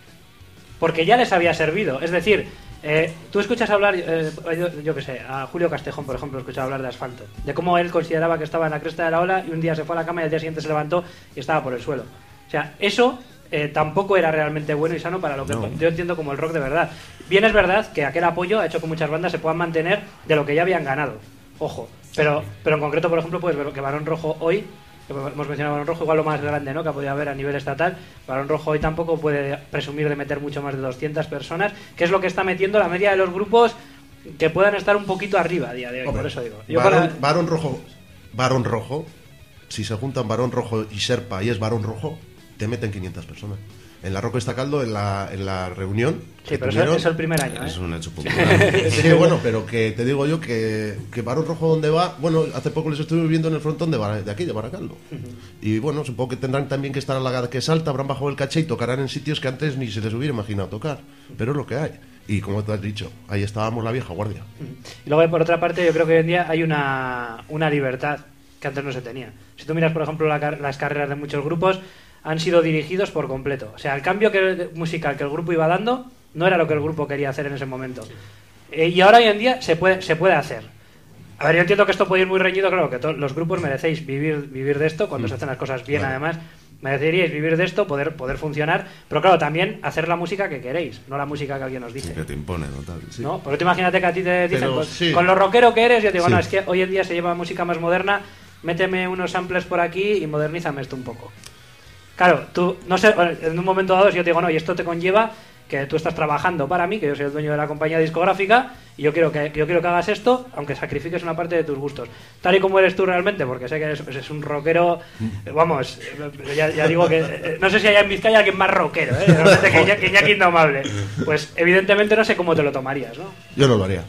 Porque ya les había servido. Es decir, eh, tú escuchas hablar, eh, yo, yo qué sé, a Julio Castejón, por ejemplo, escuchaba hablar de Asfalto, de cómo él consideraba que estaba en la cresta de la ola y un día se fue a la cama y al día siguiente se levantó y estaba por el suelo. O sea, eso eh, tampoco era realmente bueno y sano para lo que no. Yo entiendo como el rock de verdad. Bien es verdad que aquel apoyo ha hecho que muchas bandas se puedan mantener de lo que ya habían ganado. Ojo. Pero, pero en concreto, por ejemplo, puedes ver que Barón Rojo hoy, que hemos mencionado Barón Rojo, igual lo más grande, ¿no?, que ha podido haber a nivel estatal. Barón Rojo hoy tampoco puede presumir de meter mucho más de doscientas personas, que es lo que está metiendo la media de los grupos que puedan estar un poquito arriba a día de hoy. Hombre, por eso digo. Yo Barón, para... Barón Rojo, Barón Rojo, si se juntan Barón Rojo y Serpa y es Barón Rojo, te meten quinientas personas. En la Roca Estacaldo, en la, en la reunión. Sí, pero tuvieron, eso es el primer año. ¿eh? Es un hecho popular. Sí, bueno, pero que te digo yo que, que Barón Rojo, donde va, bueno, hace poco les estuve viendo en el frontón de, de aquí, de Baracaldo. Uh-huh. Y bueno, supongo que tendrán también que estar a la que salta, habrán bajado el caché y tocarán en sitios que antes ni se les hubiera imaginado tocar. Pero es lo que hay. Y como te has dicho, ahí estábamos la vieja guardia. Uh-huh. Y luego, por otra parte, yo creo que hoy en día hay una, una libertad que antes no se tenía. Si tú miras, por ejemplo, la, las carreras de muchos grupos, han sido dirigidos por completo. O sea, el cambio que, musical que el grupo iba dando no era lo que el grupo quería hacer en ese momento. Sí. Eh, y ahora hoy en día se puede, se puede hacer. A ver, yo entiendo que esto puede ir muy reñido, claro, que todos los grupos merecéis vivir, vivir de esto, cuando mm. se hacen las cosas bien, vale. Además, mereceríais vivir de esto, poder, poder funcionar, pero claro, también hacer la música que queréis, no la música que alguien os dice. Sí, que te impone, ¿no? Tal, sí. ¿No? Porque tú imagínate que a ti te dicen, pero, con, sí. con lo rockero que eres, yo te digo, sí. no, es que hoy en día se lleva música más moderna, méteme unos samples por aquí y modernízame esto un poco. Claro, tú, no sé, en un momento dado, si yo te digo, no, y esto te conlleva que tú estás trabajando para mí, que yo soy el dueño de la compañía discográfica, y yo quiero que, yo quiero que hagas esto, aunque sacrifiques una parte de tus gustos. Tal y como eres tú realmente, porque sé que eres, eres un rockero, vamos, ya, ya digo que, no sé si hay en Vizcaya alguien más rockero, ¿eh? Realmente que, Iñaki, que Iñaki Indomable. Pues evidentemente no sé cómo te lo tomarías, ¿no? Yo no lo haría.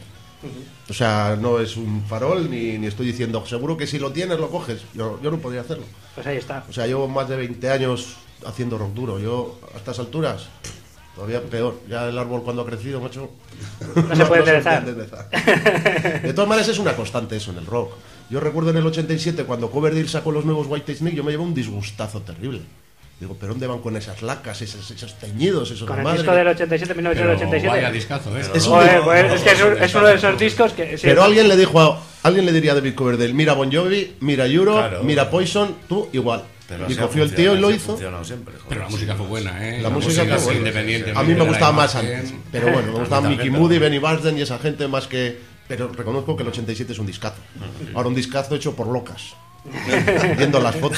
O sea, no es un farol, ni, ni estoy diciendo, seguro que si lo tienes lo coges. Yo, yo no podría hacerlo. Pues ahí está. O sea, llevo más de veinte años haciendo rock duro. Yo, a estas alturas, todavía peor. Ya el árbol cuando ha crecido, macho... No se puede enderezar. De todas maneras, es una constante eso en el rock. Yo recuerdo en el ochenta y siete, cuando Coverdale sacó los nuevos White Snake, yo me llevé un disgustazo terrible. Digo, ¿pero dónde van con esas lacas, esos, esos teñidos, esos con el madre? disco del ochenta y siete, mil novecientos ochenta y siete? Vaya discazo, ¿eh? Es, Joder, pues, es que es, un, es uno de esos discos que... Sí, pero alguien le dijo a, alguien le diría a David Coverdale, mira Bon Jovi, mira Euro, claro, mira Poison, tú igual. Pero y cogió el tío y lo hizo. Siempre, joder, pero la música fue buena, ¿eh? La, la música, música fue buena. Independiente. A mí me gustaba más antes. Pero bueno, me gustaba Mickey Moody, Benny Marsden y esa gente más que... Pero reconozco que el ochenta y siete es un discazo. Ahora un discazo hecho por locas. Viendo las fotos.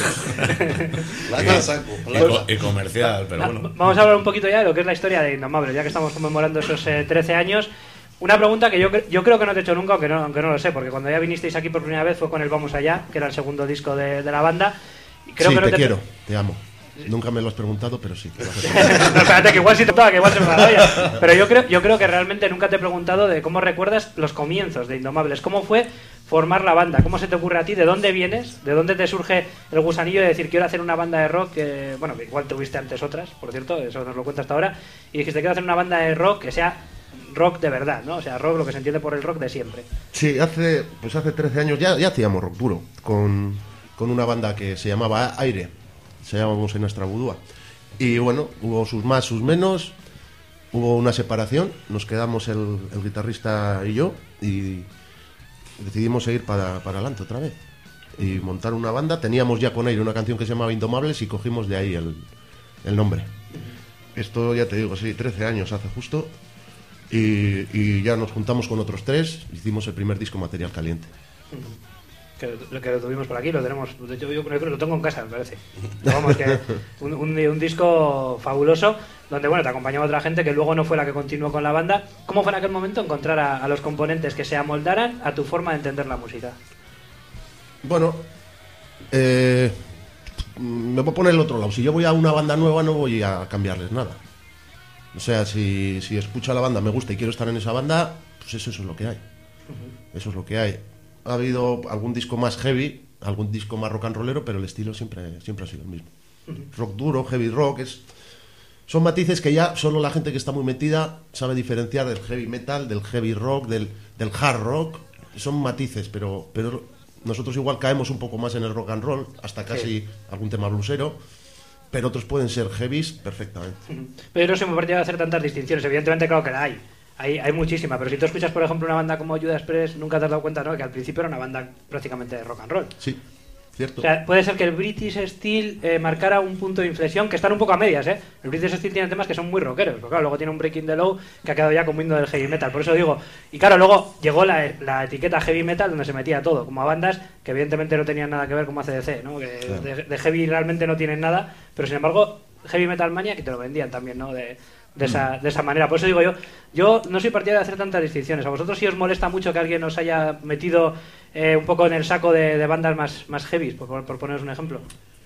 La casa, y, y comercial, pero bueno. Vamos a hablar un poquito ya de lo que es la historia de Indomable, ya que estamos conmemorando esos eh, trece años. Una pregunta que yo, yo creo que no te he hecho nunca, aunque no, aunque no lo sé, porque cuando ya vinisteis aquí por primera vez fue con el Vamos Allá, que era el segundo disco de, de la banda. Y creo sí, que no te, te quiero, te amo. Nunca me lo has preguntado, pero sí. No, espérate, que igual sí te toca, que igual se me va la olla. Pero yo creo, yo creo que realmente nunca te he preguntado de cómo recuerdas los comienzos de Indomables. ¿Cómo fue formar la banda? ¿Cómo se te ocurre a ti? ¿De dónde vienes? ¿De dónde te surge el gusanillo de decir quiero hacer una banda de rock? Que, bueno, igual tuviste antes otras, por cierto, eso nos lo cuenta hasta ahora. Y dijiste quiero hacer una banda de rock que sea rock de verdad, ¿no? O sea, rock, lo que se entiende por el rock de siempre. Sí, hace pues hace trece años ya, ya hacíamos rock duro con, con una banda que se llamaba Aire, se llamábamos en nuestra budúa. Y bueno, hubo sus más, sus menos, hubo una separación, nos quedamos el, el guitarrista y yo y decidimos seguir para, para adelante otra vez y montar una banda. Teníamos ya con Aire una canción que se llamaba Indomables y cogimos de ahí el, el nombre. Esto ya te digo, sí, trece años hace justo. Y, y ya nos juntamos con otros tres, hicimos el primer disco Material Caliente. Que, que lo tuvimos por aquí, lo tenemos, de hecho yo creo que lo tengo en casa, me parece. Pero vamos, que un, un, un disco fabuloso, donde bueno, te acompañaba otra gente que luego no fue la que continuó con la banda. ¿Cómo fue en aquel momento encontrar a, a los componentes que se amoldaran a tu forma de entender la música? Bueno, eh, me voy a poner el otro lado. Si yo voy a una banda nueva no voy a cambiarles nada. O sea, si, si escucho a la banda, me gusta y quiero estar en esa banda, pues eso, eso es lo que hay. Uh-huh. Eso es lo que hay. Ha habido algún disco más heavy, algún disco más rock and rollero, pero el estilo siempre, siempre ha sido el mismo. Uh-huh. Rock duro, heavy rock, es, son matices que ya solo la gente que está muy metida sabe diferenciar del heavy metal, del heavy rock, del, del hard rock. Son matices, pero, pero nosotros igual caemos un poco más en el rock and roll, hasta casi sí. algún tema bluesero. Pero otros pueden ser heavies perfectamente. Pero no se me parece hacer tantas distinciones. Evidentemente, claro que la hay. Hay, hay muchísima. Pero si tú escuchas, por ejemplo, una banda como Judas Priest, nunca te has dado cuenta, ¿no?, que al principio era una banda prácticamente de rock and roll. Sí, cierto. O sea, puede ser que el British Steel eh, marcara un punto de inflexión, que están un poco a medias, ¿eh? El British Steel tiene temas que son muy rockeros. Pero claro, luego tiene un Breaking the Law que ha quedado ya como himno del heavy metal. Por eso digo... Y claro, luego llegó la, la etiqueta heavy metal donde se metía todo. Como a bandas que evidentemente no tenían nada que ver como A C D C, ¿no? Que claro. de, de heavy realmente no tienen nada. Pero sin embargo... Heavy Metal Mania, que te lo vendían también, ¿no? De, de, esa, de esa manera. Por eso digo yo, yo no soy partidario de hacer tantas distinciones. ¿A vosotros sí os molesta mucho que alguien os haya metido eh, un poco en el saco de, de bandas más, más heavy, por, por poneros un ejemplo?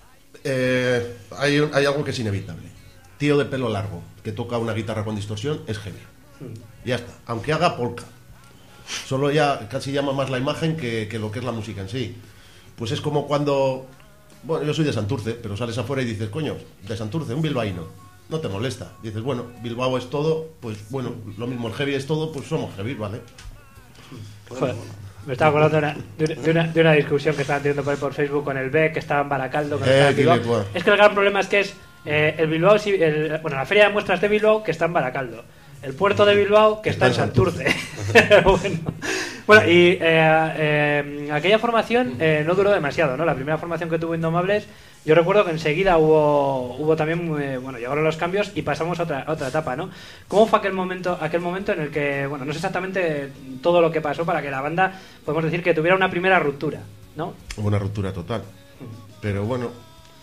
Eh, hay, hay algo que es inevitable. Tío de pelo largo, que toca una guitarra con distorsión, es heavy. Hmm. Ya está. Aunque haga polka. Solo ya casi llama más la imagen que, que lo que es la música en sí. Pues es como cuando... Bueno, yo soy de Santurce, pero sales afuera y dices, coño, de Santurce, un bilbaíno, no te molesta. Dices, bueno, Bilbao es todo, pues bueno, lo mismo, el heavy es todo, pues somos heavy, ¿vale? Joder, me estaba acordando de una, de, una, de una discusión que estaban teniendo por, por Facebook con el B, que estaba en Baracaldo, que eh, estaba en Bilbao. Es que el gran problema es que es eh, el Bilbao, el, bueno, la feria de muestras de Bilbao, que está en Baracaldo. El puerto de Bilbao, que está en Santurce. bueno, bueno, y eh, eh, aquella formación eh, no duró demasiado, ¿no? La primera formación que tuvo Indomables, yo recuerdo que enseguida hubo hubo también, eh, bueno, llegaron los cambios y pasamos a otra, a otra etapa, ¿no? ¿Cómo fue aquel momento, aquel momento en el que, bueno, no sé exactamente todo lo que pasó para que la banda, podemos decir que tuviera una primera ruptura, ¿no? Hubo una ruptura total. Pero bueno,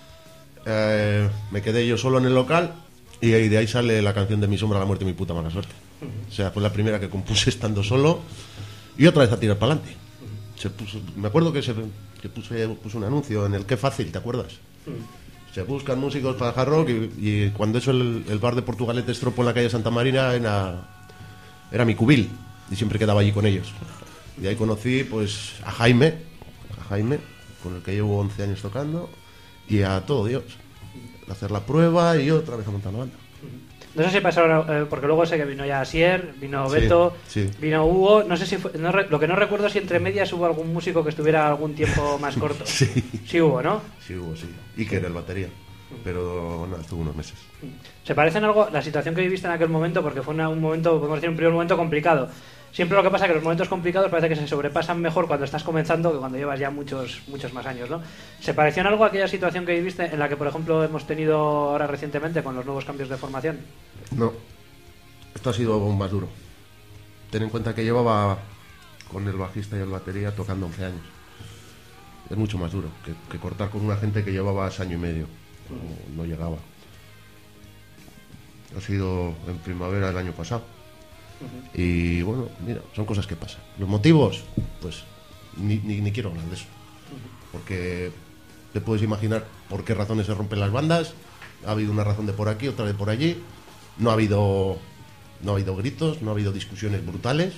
eh, me quedé yo solo en el local. Y de ahí sale la canción de Mi sombra, la muerte y mi puta mala suerte. O sea, fue la primera que compuse estando solo. Y otra vez a tirar para adelante. Se puso, me acuerdo que se que puse, puse un anuncio en el Qué Fácil, ¿te acuerdas? Se buscan músicos para hard rock. Y, y cuando eso el, el bar de Portugalete Estropo en la calle Santa Marina era, era mi cubil. Y siempre quedaba allí con ellos. Y ahí conocí pues a Jaime, a Jaime, con el que llevo once años tocando. Y a todo Dios. Hacer la prueba y otra vez a montar la banda. No sé si pasaron, eh, porque luego sé que vino ya Asier, vino Beto, sí, sí. vino Hugo, no sé si fue, no, lo que no recuerdo es si entre medias hubo algún músico que estuviera algún tiempo más corto. sí. Sí hubo, ¿no? Sí hubo, sí. Iker, el batería. Pero no, estuvo unos meses. ¿Se parece en algo la situación que viviste en aquel momento? Porque fue una, un momento, podemos decir, un primer momento complicado. Siempre lo que pasa es que los momentos complicados parece que se sobrepasan mejor cuando estás comenzando que cuando llevas ya muchos muchos más años, ¿no? ¿Se pareció en algo a aquella situación que viviste en la que, por ejemplo, hemos tenido ahora recientemente con los nuevos cambios de formación? No. Esto ha sido aún más duro. Ten en cuenta que llevaba con el bajista y el batería tocando once años. Es mucho más duro que, que cortar con una gente que llevabas año y medio. No, no llegaba. Ha sido en primavera del año pasado. Uh-huh. Y bueno, mira, son cosas que pasan. Los motivos, pues ni, ni, ni quiero hablar de eso. Uh-huh. Porque te puedes imaginar por qué razones se rompen las bandas Ha habido una razón de por aquí, otra de por allí. No ha habido, no ha habido gritos, no ha habido discusiones brutales.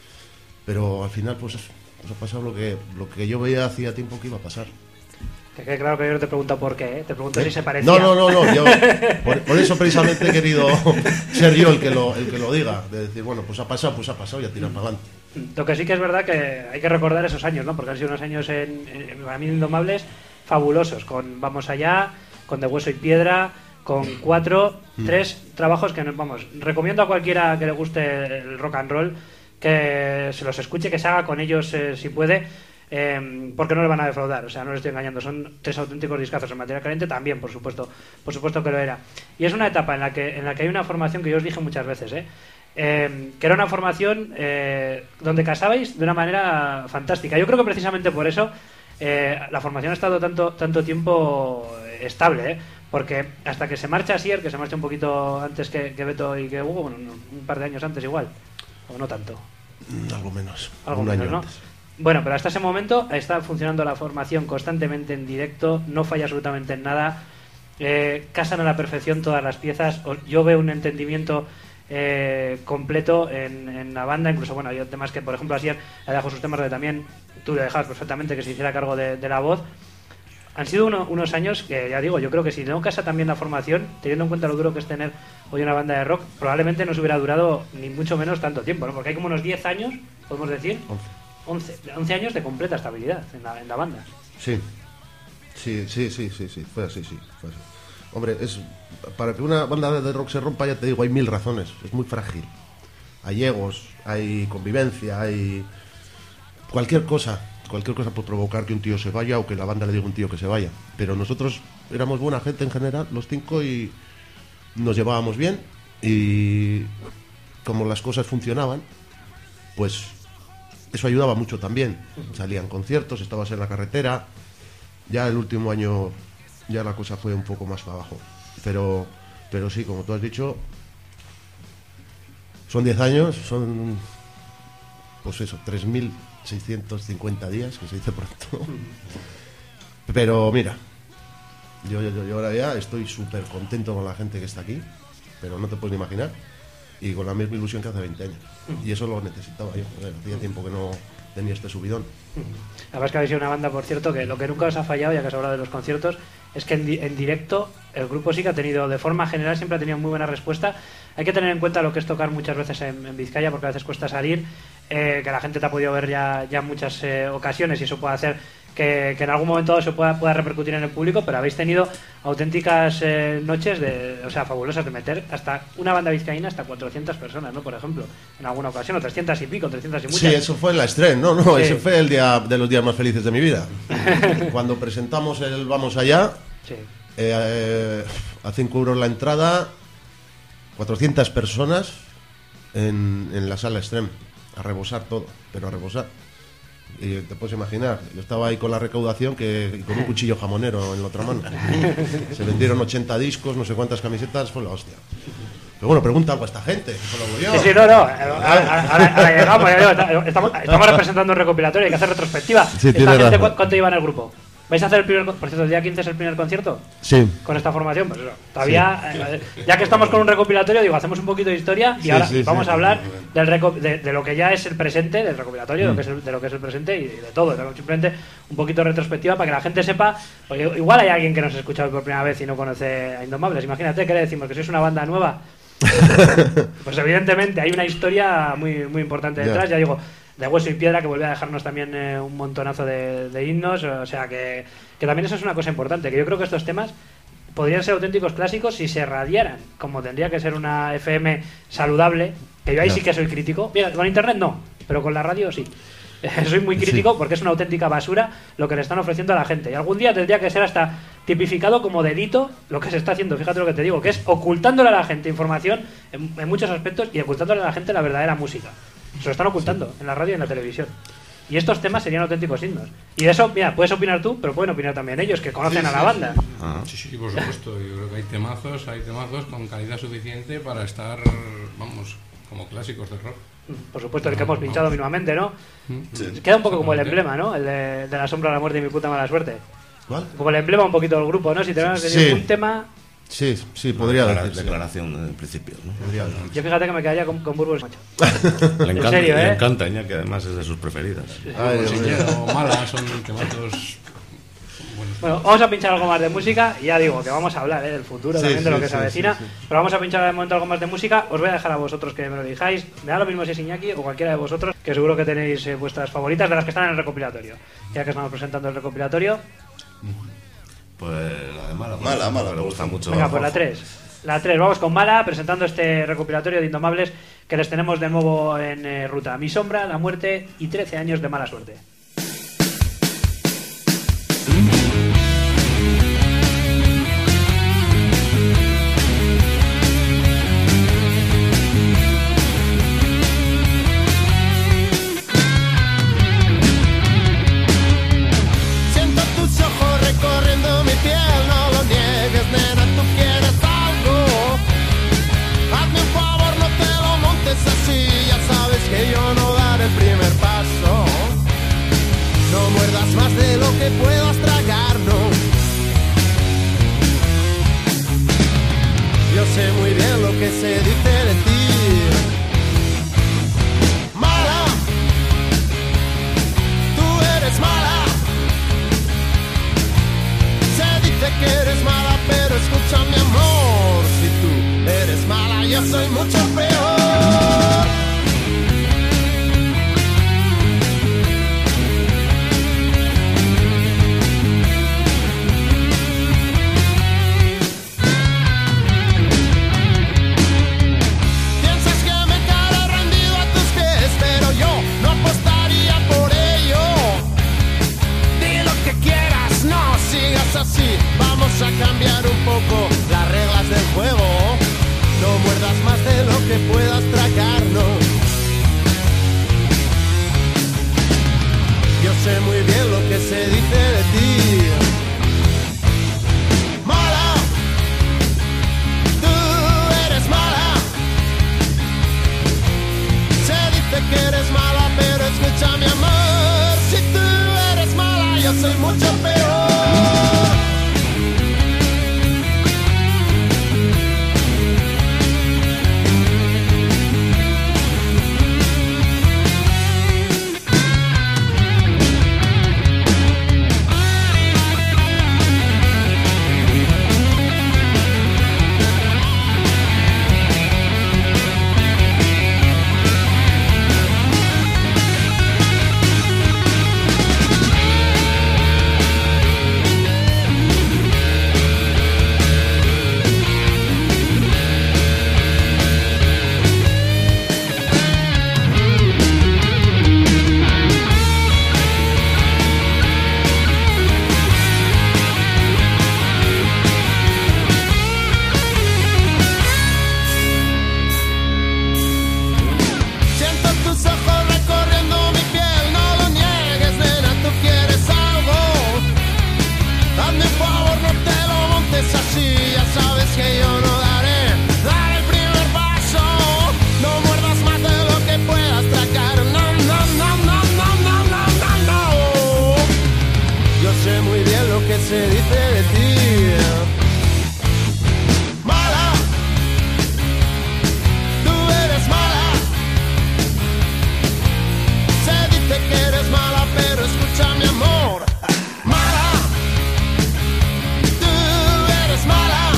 Pero al final, pues, pues ha pasado lo que, lo que yo veía hacía tiempo que iba a pasar. Que quede claro que yo no te pregunto por qué, ¿eh? Te pregunto ¿Eh? si se parecía. No, no, no, no. Yo, por, por eso precisamente he querido ser yo el que lo, el que lo diga. De decir, bueno, pues ha pasado, pues ha pasado y a tirar para adelante. Lo que sí que es verdad que hay que recordar esos años, ¿no? Porque han sido unos años en, en, para mí indomables, fabulosos. Con Vamos Allá, con De Hueso y Piedra, con Cuatro, mm. tres trabajos que, vamos, recomiendo a cualquiera que le guste el rock and roll que se los escuche, que se haga con ellos eh, si puede. Eh, porque no le van a defraudar, o sea, no les estoy engañando, son tres auténticos discazos. En Materia Caliente también, por supuesto, por supuesto que lo era. Y es una etapa en la que en la que hay una formación que yo os dije muchas veces, ¿eh? Eh, que era una formación eh, donde casabais de una manera fantástica. Yo creo que precisamente por eso eh, la formación ha estado tanto tanto tiempo estable, ¿eh? Porque hasta que se marcha Asier, que se marcha un poquito antes que, que Beto y que Hugo, bueno, un par de años antes igual, o no tanto. Algo menos, algo un menos, año ¿no? antes. Bueno, pero hasta ese momento está funcionando la formación constantemente en directo, no falla absolutamente en nada, eh, casan a la perfección todas las piezas. Yo veo un entendimiento eh, completo en, en la banda, incluso, bueno, hay temas que, por ejemplo, Asier le dejó sus temas donde también tú le dejabas perfectamente que se hiciera cargo de, de la voz. Han sido uno, unos años que, ya digo, yo creo que si no casa también la formación, teniendo en cuenta lo duro que es tener hoy una banda de rock, probablemente no se hubiera durado ni mucho menos tanto tiempo, ¿no? Porque hay como unos diez años, podemos decir... once, once años de completa estabilidad en la, en la banda. Sí, sí, sí, sí, sí, sí, fue así, sí, fue así. Hombre, es, para que una banda de rock se rompa, ya te digo, hay mil razones, es muy frágil. Hay egos, hay convivencia, hay cualquier cosa, cualquier cosa puede provocar que un tío se vaya o que la banda le diga a un tío que se vaya. Pero nosotros éramos buena gente en general, los cinco, y nos llevábamos bien, y como las cosas funcionaban, pues... eso ayudaba mucho también. Salían conciertos, estabas en la carretera. Ya el último año ya la cosa fue un poco más para abajo. Pero, pero sí, como tú has dicho, son diez años, son, pues eso, tres mil seiscientos cincuenta días, que se dice pronto. Pero mira, yo, yo, yo ahora ya estoy súper contento con la gente que está aquí, pero no te puedes ni imaginar. Y con la misma ilusión que hace veinte años. Y eso lo necesitaba yo. Joder, hacía tiempo que no tenía este subidón. La verdad es que habéis sido una banda, por cierto, que lo que nunca os ha fallado, ya que has hablado de los conciertos, es que en, di en directo el grupo sí que ha tenido, de forma general, siempre ha tenido muy buena respuesta. Hay que tener en cuenta lo que es tocar muchas veces en, en Vizcaya, porque a veces cuesta salir, eh, que la gente te ha podido ver ya, ya en muchas eh, ocasiones, y eso puede hacer que, que en algún momento eso pueda, pueda repercutir en el público, pero habéis tenido auténticas eh, noches, de, o sea, fabulosas, de meter hasta una banda vizcaína hasta cuatrocientas personas, ¿no? Por ejemplo, en alguna ocasión, o trescientas y pico, trescientas y muchas. Sí, eso fue la estreno, no, no, sí. Ese fue el día de los días más felices de mi vida. Cuando presentamos el Vamos Allá, sí. eh, eh, a cinco euros la entrada, cuatrocientas personas en, en la sala Extrem, a rebosar todo, pero a rebosar. Y te puedes imaginar, yo estaba ahí con la recaudación que con un cuchillo jamonero en la otra mano. Se vendieron ochenta discos, no sé cuántas camisetas, fue la hostia. Pero bueno, pregunta algo a esta gente, que solo hago yo. Sí, sí, no, no, ahora, ahora, ahora llegamos, ya, estamos, estamos representando un recopilatorio, hay que hacer retrospectiva. Sí, esta gente, razón. ¿Cuánto lleva en el grupo? ¿Vais a hacer el primer, por cierto, el día quince es el primer concierto? Sí. Con esta formación, pues eso, todavía, sí. eh, ya que estamos con un recopilatorio, digo, hacemos un poquito de historia y sí, ahora sí, vamos sí, a hablar sí, del reco de, de lo que ya es el presente, del recopilatorio, mm. de, lo que es el, de lo que es el presente y de todo, de, simplemente un poquito de retrospectiva para que la gente sepa, porque igual hay alguien que nos ha escuchado por primera vez y no conoce a Indomables. Imagínate, ¿qué le decimos? ¿Que sois una banda nueva? Pues evidentemente hay una historia muy, muy importante detrás, yeah. Ya digo, De Hueso y Piedra, que vuelve a dejarnos también eh, un montonazo de, de himnos, o sea que, que también eso es una cosa importante, que yo creo que estos temas podrían ser auténticos clásicos si se radiaran, como tendría que ser una F M saludable, que yo ahí no. sí que soy crítico. Mira, con internet no, pero con la radio sí. Soy muy crítico sí. porque es una auténtica basura lo que le están ofreciendo a la gente. Y algún día tendría que ser hasta tipificado como delito lo que se está haciendo. Fíjate lo que te digo, que es ocultándole a la gente información en, en muchos aspectos y ocultándole a la gente la verdadera música. Se lo están ocultando sí. en la radio y en la televisión. Y estos temas serían auténticos himnos. Y de eso, mira, puedes opinar tú, pero pueden opinar también ellos, que conocen sí, a la sí, banda. Sí, ah. sí, sí, por supuesto. Yo creo que hay temazos, hay temazos con calidad suficiente para estar, vamos, como clásicos de rock. Por supuesto, el que hemos pinchado mínimamente, ¿no? Sí. Queda un poco como el emblema, ¿no? El de, de la sombra, la muerte y mi puta mala suerte. ¿Cuál? Como el emblema un poquito del grupo, ¿no? Si tenemos que decir sí. un tema... Sí, sí, podría Declara- decirse. Declaración en principio, ¿no? Podría decirse. Yo fíjate que me quedaría con, con Burgos, macho. Le encanta, serio, le ¿eh? encanta Iñaki, además es de sus preferidas. Ay, Dios mío. Siñero, Mala, son temazos buenos. Bueno, vamos a pinchar algo más de música. Y ya digo que vamos a hablar ¿eh? del futuro Sí, también, de lo sí, que sí, se avecina. sí, sí. Pero vamos a pinchar de momento algo más de música. Os voy a dejar a vosotros que me lo dijáis. Me da lo mismo si es Iñaki o cualquiera de vosotros, que seguro que tenéis eh, vuestras favoritas de las que están en el recopilatorio. Ya que estamos presentando el recopilatorio. Pues la de Mala. Mala, Mala, Me me gusta gusta. mucho. Venga, pues la Jorge. tres. La tres, vamos con Mala, presentando este recopilatorio de Indomables que les tenemos de nuevo en eh, ruta. Mi sombra, la muerte y trece años de mala suerte. Siento tus ojos recorriendo mi piel, no lo niegues, nena, tú quieres algo. Hazme un favor, no te lo montes así, ya sabes que yo no daré el primer paso. No muerdas más de lo que puedas tragar, no. Yo sé muy bien lo que se dice de ti. Mala, tú eres mala. Se dice que eres mala, pero escucha mi amor. Si tú eres mala, yo soy mucho peor. Piensas que me quedaré rendido a tus pies, pero yo no apostaría por ello. Di lo que quieras, no sigas así. Vamos a cambiar un poco las reglas del juego. No muerdas más de lo que puedas tragar, no. Yo sé muy bien lo que se dice de ti. Mala, tú eres mala. Se dice que eres mala, pero escucha mi amor. Si tú eres mala, yo soy mucho peor. Siento tus ojos recorriendo mi piel, no lo niegues, nena, tú quieres algo. Hazme un favor, no te lo montes así, ya sabes que yo no daré, daré el primer paso. No muerdas más de lo que puedas tragar, no, no, no, no, no, no, no, no, no. Yo sé muy bien lo que se dice de ti. Mala, tú eres mala. Se dice que eres mala, pero escucha mi amor. Mala, tú eres mala.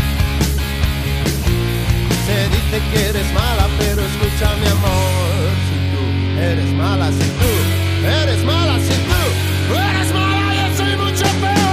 Se dice que eres mala, pero escucha mi amor. Si tú eres mala, si tú eres mala, si tú eres mala, yo soy mucho peor.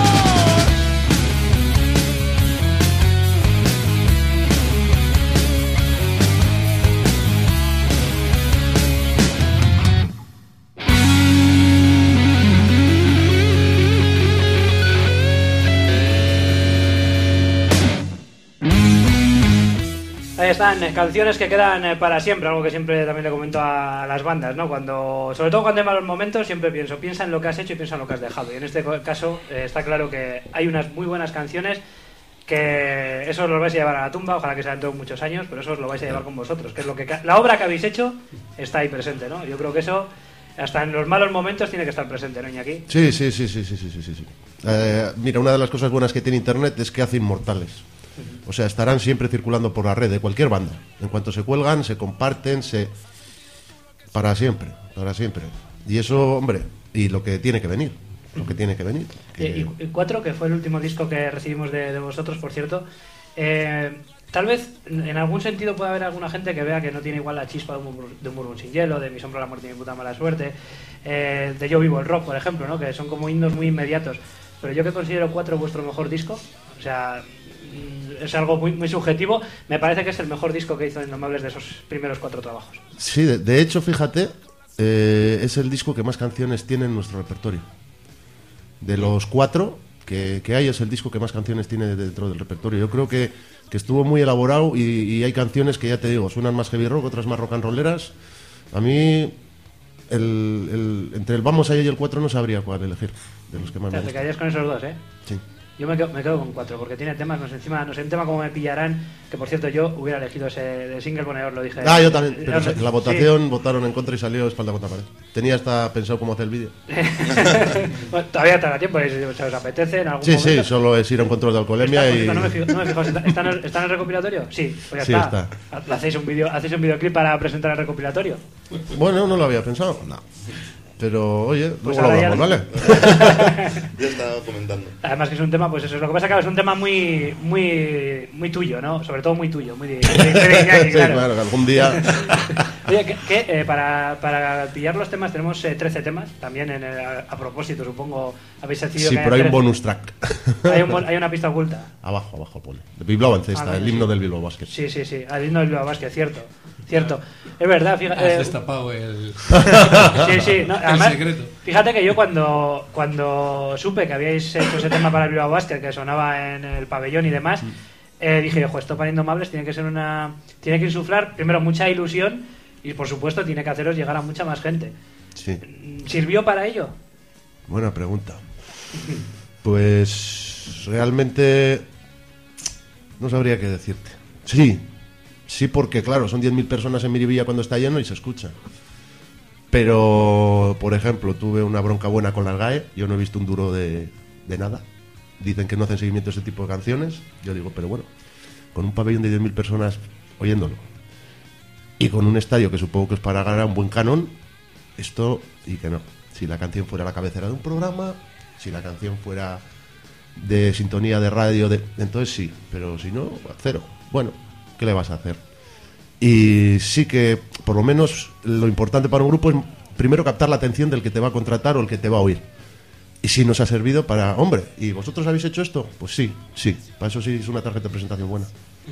Ahí están, eh, canciones que quedan eh, para siempre, algo que siempre también le comento a las bandas, ¿no? Cuando, sobre todo cuando hay malos momentos, siempre pienso, piensa en lo que has hecho y piensa en lo que has dejado. Y en este co- caso eh, está claro que hay unas muy buenas canciones que eso os lo vais a llevar a la tumba, ojalá que sean todos muchos años, pero eso os lo vais a llevar con vosotros, que es lo que ca- la obra que habéis hecho está ahí presente, ¿no? Yo creo que eso hasta en los malos momentos tiene que estar presente, ¿no, Iñaki? Sí, sí, sí, sí, sí, sí, sí, sí. Eh, mira, una de las cosas buenas que tiene Internet es que hace inmortales. O sea, estarán siempre circulando por la red de cualquier banda. En cuanto se cuelgan, se comparten, se... Para siempre, para siempre. Y eso, hombre, y lo que tiene que venir, lo que tiene que venir. Que... Y, y cuatro, que fue el último disco que recibimos de, de vosotros, por cierto, eh, tal vez en algún sentido puede haber alguna gente que vea que no tiene igual la chispa de un, de un Bourbon sin hielo, de Mi sombra la muerte y mi puta mala suerte, eh, de Yo vivo el rock, por ejemplo, ¿no? Que son como himnos muy inmediatos. Pero yo que considero cuatro vuestro mejor disco, o sea, es algo muy, muy subjetivo, me parece que es el mejor disco que hizo Indomables de esos primeros cuatro trabajos. Sí, de, de hecho, fíjate, eh, es el disco que más canciones tiene en nuestro repertorio. De los cuatro que, que hay, es el disco que más canciones tiene dentro del repertorio. Yo creo que, que estuvo muy elaborado y, y hay canciones que, ya te digo, suenan más heavy rock, otras más rock and rolleras. A mí, el, el, entre el Vamos Allá y el cuatro no sabría cuál elegir, de los que más O sea, me te gustan. quedarías con esos dos, ¿eh? Sí. Yo me quedo, me quedo con cuatro, porque tiene temas, no sé, encima, no sé, un tema como Me pillarán, que por cierto yo hubiera elegido ese de single, bueno, ya os lo dije. Ah, yo también, pero Eh, la votación votaron en contra y salió espalda contra pared. Tenía hasta pensado cómo hacer el vídeo. Bueno, todavía estará tiempo, si os apetece en algún Sí, momento. sí, solo es ir a un control de alcoholemia Está, y... no me fijo, no me fijo, ¿está, está, en el, ¿está en el recopilatorio? Sí, pues ya Sí, está. está. ¿Hacéis un vídeo, hacéis un videoclip para presentar el recopilatorio? Bueno, no lo había pensado. No, Pero, oye, Pues luego lo ahora hablamos, ya- ¿vale? ya estaba comentando. Además que es un tema, pues eso es lo que pasa, que es un tema muy muy muy tuyo, ¿no? Sobre todo muy tuyo, muy de, de- de- de Iñaki, Sí, claro. claro, que algún día... Oye, que, que, eh, para, para pillar los temas tenemos eh, trece temas, también en el- a, a propósito, supongo, habéis decidido Sí, que pero hay un trece. bonus track. Hay, un bon- hay una pista oculta. Abajo, abajo pone. De Bilbao Ancesta, Ah, vale, el himno sí. del Bilbao Basket. Sí, sí, sí, al himno del Bilbao Basket, cierto, cierto. Es verdad, fíjate. Has eh, destapado el, sí, sí, no, el además, secreto. fíjate que yo cuando, cuando supe que habíais hecho ese tema para el Bilbao Basket, que sonaba en el pabellón y demás, eh, dije, ojo, esto para Indomables tiene que ser una... Tiene que insuflar, primero, mucha ilusión y, por supuesto, tiene que haceros llegar a mucha más gente. Sí, ¿Sirvió para ello? buena pregunta. Pues realmente no sabría qué decirte. Sí, sí, porque claro, son diez mil personas en Miribilla cuando está lleno y se escucha. Pero, por ejemplo, tuve una bronca buena con la S G A E. Yo no he visto un duro de, de nada. Dicen que no hacen seguimiento a ese tipo de canciones. Yo digo, pero bueno, con un pabellón de diez mil personas oyéndolo y con un estadio que supongo que es para ganar un buen canon, esto, y que no. Si la canción fuera la cabecera de un programa, si la canción fuera de sintonía de radio, de, entonces sí, pero si no, cero. Bueno, ¿qué le vas a hacer? Y sí que, por lo menos, lo importante para un grupo es primero captar la atención del que te va a contratar o el que te va a oír. Y sí nos ha servido para, hombre, ¿y vosotros habéis hecho esto? Pues sí, sí, para eso sí es una tarjeta de presentación buena.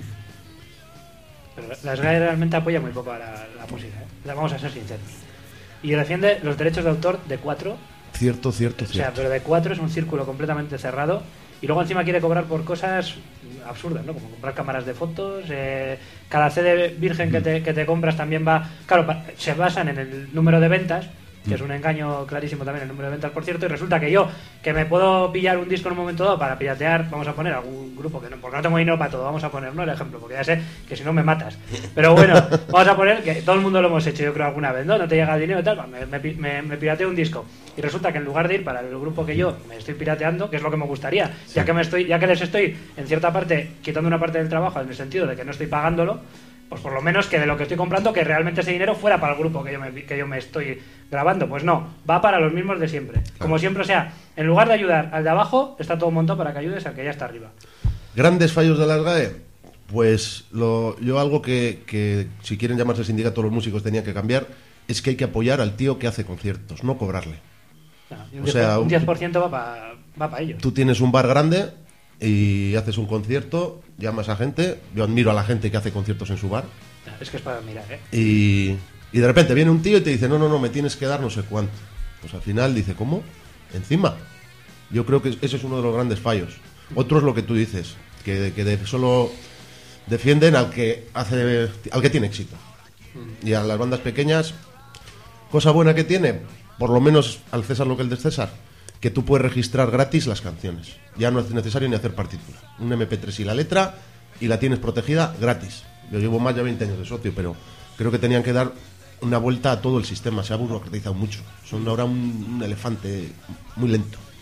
Pero la S G A E realmente apoya muy poco a la, la música, ¿eh? La- vamos a ser sinceros. Y defiende los derechos de autor de cuatro. Cierto, cierto, O sea, cierto. pero de cuatro es un círculo completamente cerrado y luego encima quiere cobrar por cosas absurdas, ¿no? Como comprar cámaras de fotos, eh, cada C D virgen que te, que te compras también va... Claro, pa- se basan en el número de ventas, que es un engaño clarísimo también el número de ventas, por cierto, y resulta que yo, que me puedo pillar un disco en un momento dado para piratear, vamos a poner algún grupo, que no, porque no tengo dinero para todo, vamos a poner, ¿no? El ejemplo, porque ya sé que si no me matas. Pero bueno, vamos a poner que todo el mundo lo hemos hecho, yo creo, alguna vez, ¿no? No te llega el dinero y tal, me, me, me, me pirateo un disco. Y resulta que en lugar de ir para el grupo que yo me estoy pirateando, que es lo que me gustaría, ya que me estoy, ya que les estoy, en cierta parte, quitando una parte del trabajo, en el sentido de que no estoy pagándolo, pues por lo menos que de lo que estoy comprando, que realmente ese dinero fuera para el grupo que yo me, que yo me estoy grabando. Pues no, va para los mismos de siempre. Como siempre, o sea, en lugar de ayudar al de abajo, está todo montado para que ayudes al que ya está arriba. Grandes fallos de la S G A E. Pues lo, yo algo que, que si quieren llamarse sindicato los músicos tenían que cambiar es que hay que apoyar al tío que hace conciertos, no cobrarle. No, y un O diez por ciento, sea, un diez por ciento va para va pa ellos. Tú tienes un bar grande y haces un concierto, llamas a gente, yo admiro a la gente que hace conciertos en su bar, Es que es para mirar, ¿eh? y, y de repente viene un tío y te dice, no, no, no, me tienes que dar no sé cuánto. Pues al final dice, ¿cómo? Encima. Yo creo que ese es uno de los grandes fallos. Otro es lo que tú dices, que, que de- solo defienden al que hace, al que tiene éxito. Y a las bandas pequeñas, cosa buena que tiene, por lo menos al César lo que el de César, que tú puedes registrar gratis las canciones. Ya no es necesario ni hacer partitura. Un eme pe tres y la letra, y la tienes protegida gratis. Yo llevo más de veinte años de socio, pero creo que tenían que dar una vuelta a todo el sistema. Se ha burocratizado mucho. Son ahora un, un elefante muy lento.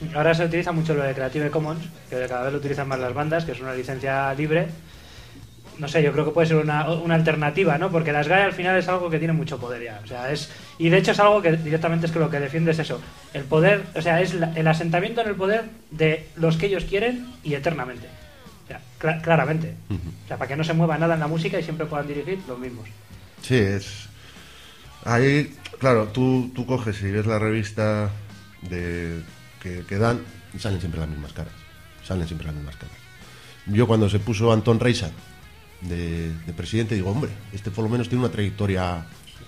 Ahora se utiliza mucho lo de Creative Commons, que cada vez lo utilizan más las bandas, que es una licencia libre. No sé, yo creo que puede ser una, una alternativa, ¿no? Porque las G A E al final es algo que tiene mucho poder ya. O sea, es, y de hecho es algo que directamente es que lo que defiende es eso. El poder, o sea, es la, el asentamiento en el poder de los que ellos quieren y eternamente. O sea, cl- claramente. Uh-huh. O sea, para que no se mueva nada en la música y siempre puedan dirigir los mismos. Sí, es... Ahí, claro, tú, tú coges y ves la revista de que, que dan y salen siempre las mismas caras. Salen siempre las mismas caras. Yo cuando se puso Antón Reixa de, de presidente digo, hombre, este por lo menos tiene una trayectoria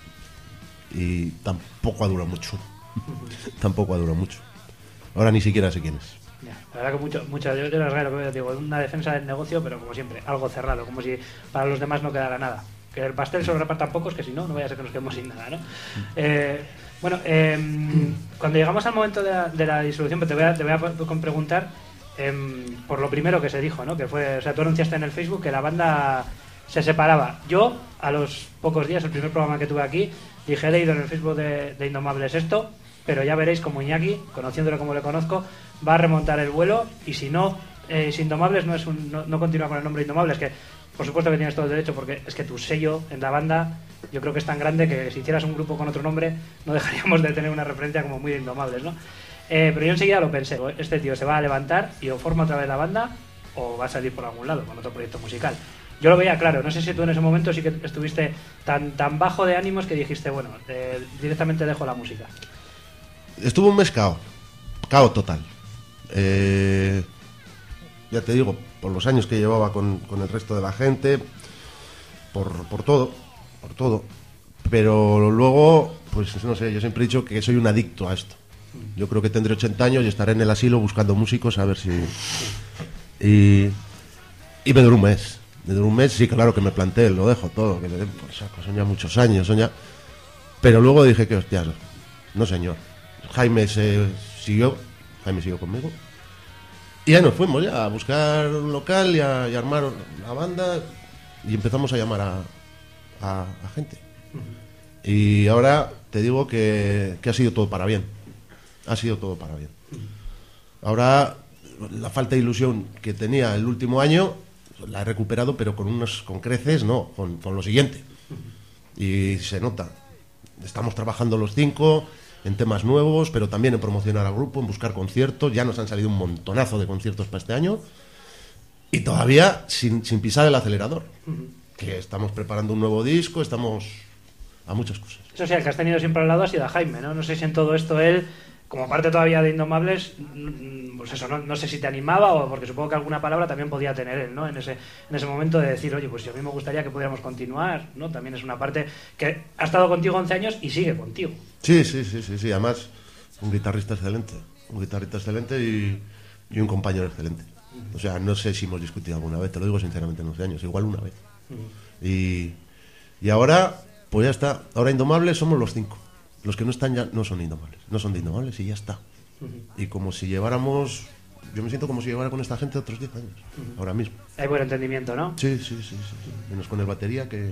y tampoco ha durado mucho. Tampoco ha durado mucho. Ahora ni siquiera sé quién es. Ya, la verdad que mucho, mucho yo, yo les regalo, que digo, una defensa del negocio, pero como siempre, algo cerrado, como si para los demás no quedara nada. Que el pastel se lo repartan pocos, que si no, no vaya a ser que nos quedemos sin nada, ¿no? Eh, bueno, eh, cuando llegamos al momento de la, de la disolución, te voy a, te voy a preguntar eh, por lo primero que se dijo, ¿no? Que fue, o sea, tú anunciaste en el Facebook que la banda se separaba. Yo, a los pocos días, el primer programa que tuve aquí, dije, he leído en el Facebook de, de Indomables esto, pero ya veréis como Iñaki, conociéndolo como le conozco, va a remontar el vuelo, y si no, eh, si Indomables no, es un, no, no continúa con el nombre Indomables, que por supuesto que tienes todo el derecho, porque es que tu sello en la banda yo creo que es tan grande que si hicieras un grupo con otro nombre no dejaríamos de tener una referencia como muy de Indomables, ¿no? Eh, pero yo enseguida lo pensé, este tío se va a levantar y o forma otra vez la banda o va a salir por algún lado con otro proyecto musical. Yo lo veía claro, no sé si tú en ese momento sí que estuviste tan, tan bajo de ánimos que dijiste, bueno, eh, directamente dejo la música. Estuvo un mes cao, cao total. Eh... Ya te digo, por los años que llevaba con, con el resto de la gente, por, por todo, por todo. Pero luego, pues no sé, yo siempre he dicho que soy un adicto a esto. Yo creo que tendré ochenta años y estaré en el asilo buscando músicos a ver si... Y, y me duró un mes. Me duró un mes, sí, claro que me planteé, lo dejo todo, que le den por saco, son ya muchos años, son ya... Pero luego dije que, hostias, no señor. Jaime se siguió, Jaime siguió conmigo. Y ya nos fuimos ya a buscar un local y a, y a armar la banda y empezamos a llamar a, a, a gente. Uh-huh. Y ahora te digo que, que ha sido todo para bien. Ha sido todo para bien. Uh-huh. Ahora la falta de ilusión que tenía el último año la he recuperado, pero con unos con creces, no, con, con lo siguiente. Uh-huh. Y se nota. Estamos trabajando los cinco en temas nuevos, pero también en promocionar al grupo, en buscar conciertos. Ya nos han salido un montonazo de conciertos para este año y todavía sin, sin pisar el acelerador. Uh-huh. Que estamos preparando un nuevo disco, estamos a muchas cosas. Eso sí, el que has tenido siempre al lado ha sido a Jaime, ¿no? No sé si en todo esto él, como parte todavía de Indomables, pues eso, no, no sé si te animaba, o porque supongo que alguna palabra también podía tener él, ¿no? En ese, en ese momento de decir, oye, pues si a mí me gustaría que pudiéramos continuar, ¿no? También es una parte que ha estado contigo once años y sigue contigo. Sí, sí, sí, sí, sí. Además, un guitarrista excelente, un guitarrista excelente y, y un compañero excelente. O sea, no sé si hemos discutido alguna vez, te lo digo sinceramente, en once años, igual una vez. Uh-huh. Y, y ahora, pues ya está. Ahora Indomables somos los cinco. Los que no están ya no son Indomables, no son de Indomables y ya está. Uh-huh. Y como si lleváramos, yo me siento como si llevara con esta gente otros diez años, uh-huh. ahora mismo. Hay buen entendimiento, ¿no? Sí, sí, sí, sí, sí. Menos con el batería que...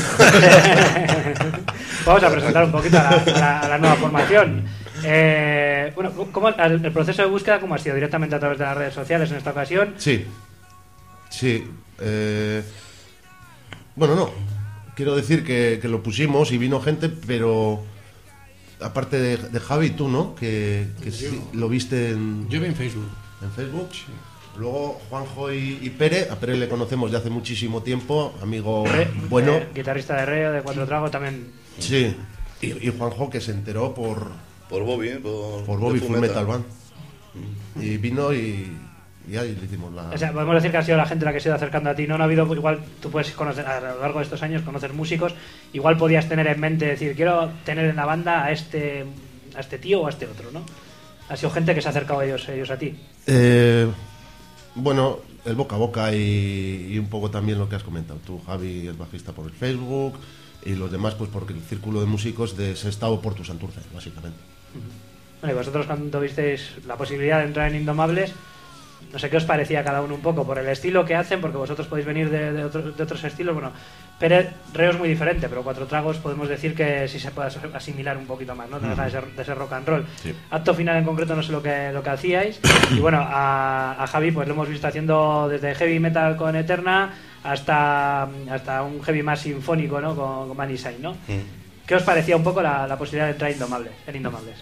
Vamos a presentar un poquito a la, a la, a la nueva formación. Eh, bueno, ¿cómo, el, el proceso de búsqueda cómo ha sido? ¿Directamente a través de las redes sociales en esta ocasión? Sí, sí. Eh, bueno, no. Quiero decir que, que lo pusimos y vino gente, pero... Aparte de, de Javi, tú, ¿no? Que, que sí, lo viste en... Yo vi en Facebook. ¿En Facebook? Sí. Luego Juanjo y, y Pere. A Pere le conocemos de hace muchísimo tiempo, amigo Re, bueno. Eh, guitarrista de Reo, de Cuatro Tragos también. Sí. Y, y Juanjo que se enteró por... Por Bobby, ¿eh? Por, por Bobby Full Metal Band. Y vino y... Y ahí le hicimos la... O sea, podemos decir que ha sido la gente la que se ha ido acercando a ti, ¿no? No ha habido, igual tú puedes conocer, a lo largo de estos años, conocer músicos, igual podías tener en mente, decir, quiero tener en la banda a este a este tío o a este otro, ¿no? Ha sido gente que se ha acercado a ellos, ellos a ti. Eh, bueno, el boca a boca y, y un poco también lo que has comentado. Tú, Javi, el bajista por el Facebook y los demás, pues porque el círculo de músicos de Sestao por tu Santurce, básicamente. Uh-huh. Bueno, y vosotros cuando visteis la posibilidad de entrar en Indomables, no sé qué os parecía cada uno un poco, por el estilo que hacen, porque vosotros podéis venir de, de, otro, de otros estilos. Bueno, Pérez, Reo es muy diferente, pero Cuatro Tragos podemos decir que sí se puede asimilar un poquito más, ¿no? No deja de ser, de ser rock and roll. Sí. Acto Final en concreto no sé lo que, lo que hacíais. Y bueno, a, a Javi pues lo hemos visto haciendo desde heavy metal con Eterna hasta, hasta un heavy más sinfónico, ¿no? Con, con Mankind, ¿no? Sí. ¿Qué os parecía un poco la, la posibilidad de entrar Indomables, en Indomables?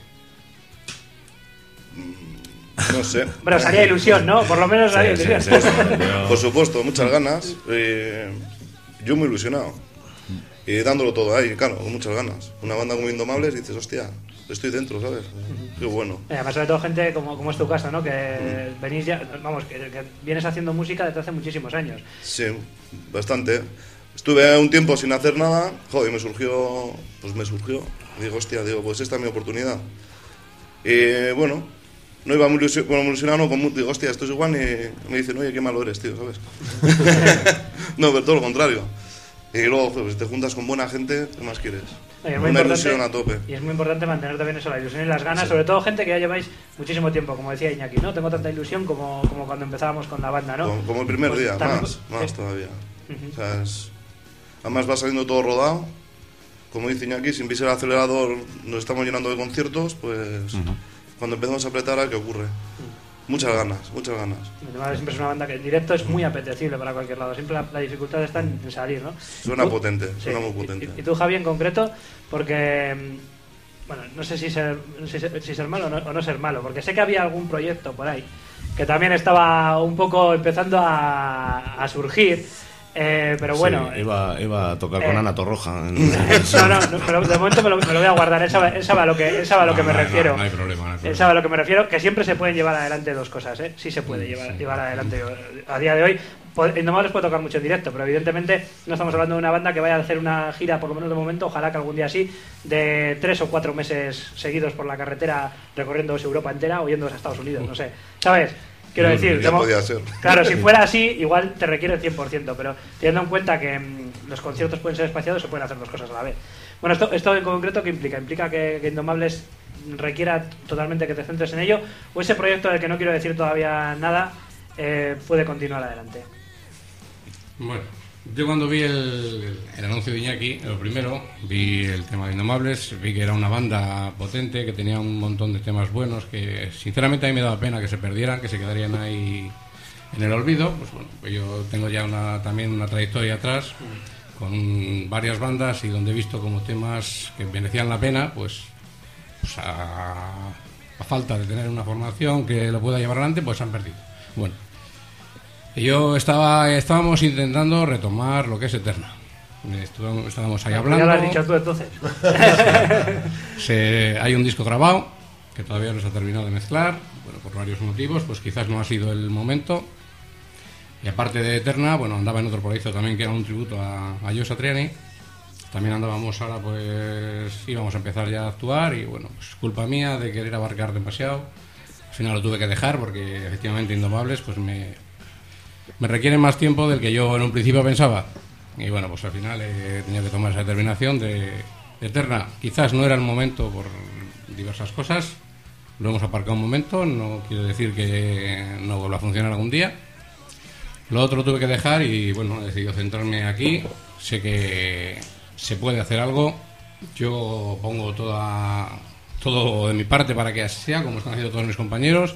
No sé. Pero os haría ilusión, ¿no? Por lo menos os haría sí, ilusión. Sí, sí, sí. Por supuesto, muchas ganas. Eh, yo muy ilusionado. Y dándolo todo ahí, claro, con muchas ganas. Una banda como Indomables, dices, hostia, estoy dentro, ¿sabes? Qué bueno. Y además, sobre todo gente como, como es tu caso, ¿no? Que mm. venís ya, vamos, que, que vienes haciendo música desde hace muchísimos años. Sí, bastante. Estuve un tiempo sin hacer nada, joder, me surgió, pues me surgió. Digo, hostia, digo, pues esta es mi oportunidad. Y bueno, no iba muy ilusionado, como, digo, hostia, esto es igual, y me dicen, oye, qué malo eres, tío, ¿sabes? No, pero todo lo contrario. Y luego, pues, te juntas con buena gente, ¿qué más quieres? Oye, una ilusión a tope. Y es muy importante mantener también eso, la ilusión y las ganas, sí. Sobre todo gente que ya lleváis muchísimo tiempo, como decía Iñaki, ¿no? Tengo tanta ilusión como, como cuando empezábamos con la banda, ¿no? Como, como el primer pues, día, también, más, más ¿sí? todavía. Uh-huh. O sea, es... Además va saliendo todo rodado. Como dice Iñaki, sin pisar el acelerador nos estamos llenando de conciertos, pues uh-huh. cuando empezamos a apretar, ¿qué ocurre? Uh-huh. Muchas ganas, muchas ganas. Además, siempre es una banda que en directo es muy apetecible para cualquier lado. Siempre la, la dificultad está en, en salir, ¿no? Suena ¿Tú? potente, sí. suena muy potente. Y, y tú, Javi, en concreto, porque... Bueno, no sé si ser, si ser, si ser malo o no, o no ser malo, porque sé que había algún proyecto por ahí que también estaba un poco empezando a, a surgir. Eh, pero bueno, sí, iba, iba a tocar eh, con Ana Torroja en, en no, no, no, pero de momento me lo, me lo voy a guardar. Él sabe, él sabe a lo que, él sabe a lo no, que me no, refiero. No, no hay problema, no hay problema. Él sabe a lo que me refiero, que siempre se pueden llevar adelante dos cosas, ¿eh? Sí se puede llevar, sí. llevar adelante. A día de hoy, Indomables puede tocar mucho en directo, pero evidentemente no estamos hablando de una banda que vaya a hacer una gira, por lo menos de momento, ojalá que algún día sí, de tres o cuatro meses seguidos por la carretera, recorriendo Europa entera o yéndose a Estados Unidos, no sé, ¿sabes? Quiero decir, ya podía ser. Claro, si fuera así, igual te requiere el cien por ciento, pero teniendo en cuenta que mmm, los conciertos pueden ser espaciados, se pueden hacer dos cosas a la vez. Bueno, esto, esto en concreto, ¿qué implica? ¿Implica que, que Indomables requiera totalmente que te centres en ello? ¿O ese proyecto del que no quiero decir todavía nada eh, puede continuar adelante? Bueno, yo cuando vi el, el anuncio de Iñaki, lo primero, vi el tema de Indomables, vi que era una banda potente, que tenía un montón de temas buenos, que sinceramente a mí me daba pena que se perdieran, que se quedarían ahí en el olvido. Pues bueno, pues yo tengo ya una, también una trayectoria atrás con varias bandas y donde he visto como temas que merecían la pena, pues, pues a, a falta de tener una formación que lo pueda llevar adelante, pues se han perdido. Bueno. Y yo estaba, estábamos intentando retomar lo que es Eterna. Estuvimos, estábamos ahí hablando. Ya lo has dicho tú entonces. Se, hay un disco grabado que todavía no se ha terminado de mezclar. Bueno, por varios motivos, pues quizás no ha sido el momento. Y aparte de Eterna, bueno, andaba en otro proyecto también que era un tributo a, a Joe Satriani. También andábamos ahora, pues íbamos a empezar ya a actuar y bueno, pues culpa mía de querer abarcar demasiado. Al final lo tuve que dejar porque efectivamente Indomables, pues me... me requiere más tiempo del que yo en un principio pensaba. Y bueno, pues al final he tenido que tomar esa determinación de, de Eterna. Quizás no era el momento por diversas cosas. Lo hemos aparcado un momento. No quiere decir que no vuelva a funcionar algún día. Lo otro lo tuve que dejar y bueno, he decidido centrarme aquí. Sé que se puede hacer algo. Yo pongo toda, todo de mi parte para que así sea, como están haciendo todos mis compañeros.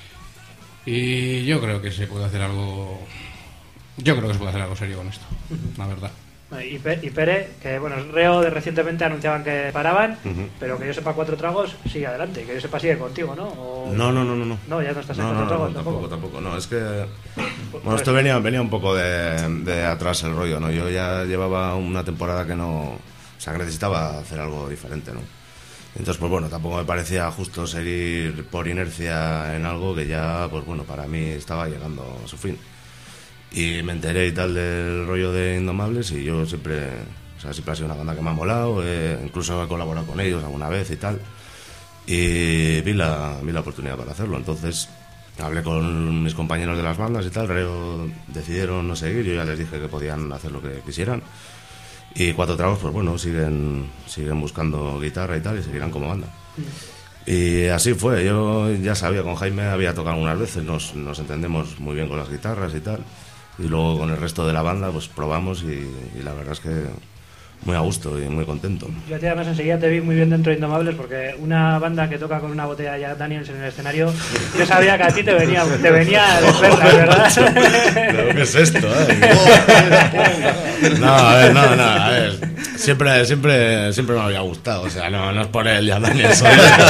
Y yo creo que se puede hacer algo. Yo creo que se puede hacer algo serio con esto, uh-huh. la verdad. Y, Pe- y Pere, que bueno, Reo de recientemente anunciaban que paraban, uh-huh. pero que yo sepa Cuatro Tragos sigue adelante, que yo sepa sigue contigo, ¿no? O... No, no, no, no, no. No, ya no estás en no, Cuatro no, Tragos no, tampoco. tampoco, tampoco. No, es que bueno, esto venía, venía un poco de, de atrás el rollo, ¿no? Yo ya llevaba una temporada que no, o sea, que necesitaba hacer algo diferente, ¿no? Entonces, pues bueno, tampoco me parecía justo seguir por inercia en algo que ya, pues bueno, para mí estaba llegando a su fin. Y me enteré y tal del rollo de Indomables y yo siempre, o sea, siempre ha sido una banda que me ha molado, eh, incluso he colaborado con ellos alguna vez y tal. Y vi la, vi la oportunidad para hacerlo. Entonces hablé con mis compañeros de las bandas y tal, Reo decidieron no seguir, yo ya les dije que podían hacer lo que quisieran. Y Cuatro Tragos, pues bueno, siguen siguen buscando guitarra y tal y seguirán como banda. Y así fue, yo ya sabía, con Jaime había tocado algunas veces, nos, nos entendemos muy bien con las guitarras y tal, y luego con el resto de la banda pues probamos y, y la verdad es que muy a gusto y muy contento. Yo te, además enseguida te vi muy bien dentro de Indomables, porque una banda que toca con una botella de Jack Daniels en el escenario, yo sabía que a ti te venía, te venía de perlas, ¿verdad? ¿Pero qué es esto? Eh? No, a ver, no, no, a ver. Siempre, siempre, siempre me había gustado, o sea, no, no es por el Jack Daniels.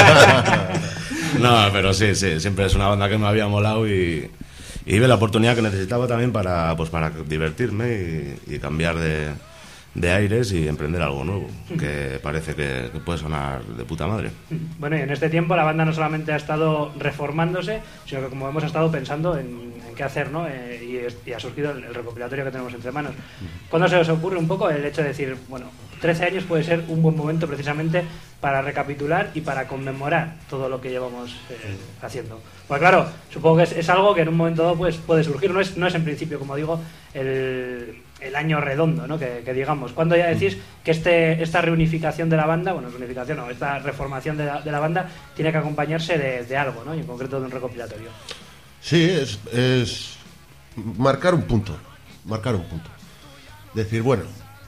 No, pero sí, sí, siempre es una banda que me había molado y, y vi la oportunidad que necesitaba también para, pues, para divertirme y, y cambiar de... de aires y emprender algo nuevo, que parece que, que puede sonar de puta madre. Bueno, y en este tiempo la banda no solamente ha estado reformándose, sino que como hemos estado pensando en, en qué hacer, ¿no? Eh, y, es, y ha surgido el, el recopilatorio que tenemos entre manos. ¿Cuándo se os ocurre un poco el hecho de decir, bueno, trece años puede ser un buen momento precisamente para recapitular y para conmemorar todo lo que llevamos eh, haciendo? Pues claro, supongo que es, es algo que en un momento dado pues, puede surgir, no es, no es en principio, como digo, el... el año redondo, ¿no? Que, que digamos, cuando ya decís que este esta reunificación de la banda, bueno, reunificación no, esta reformación de la, de la banda tiene que acompañarse de, de algo, ¿no? Y en concreto de un recopilatorio. Sí, es, es marcar un punto, marcar un punto. Decir, bueno,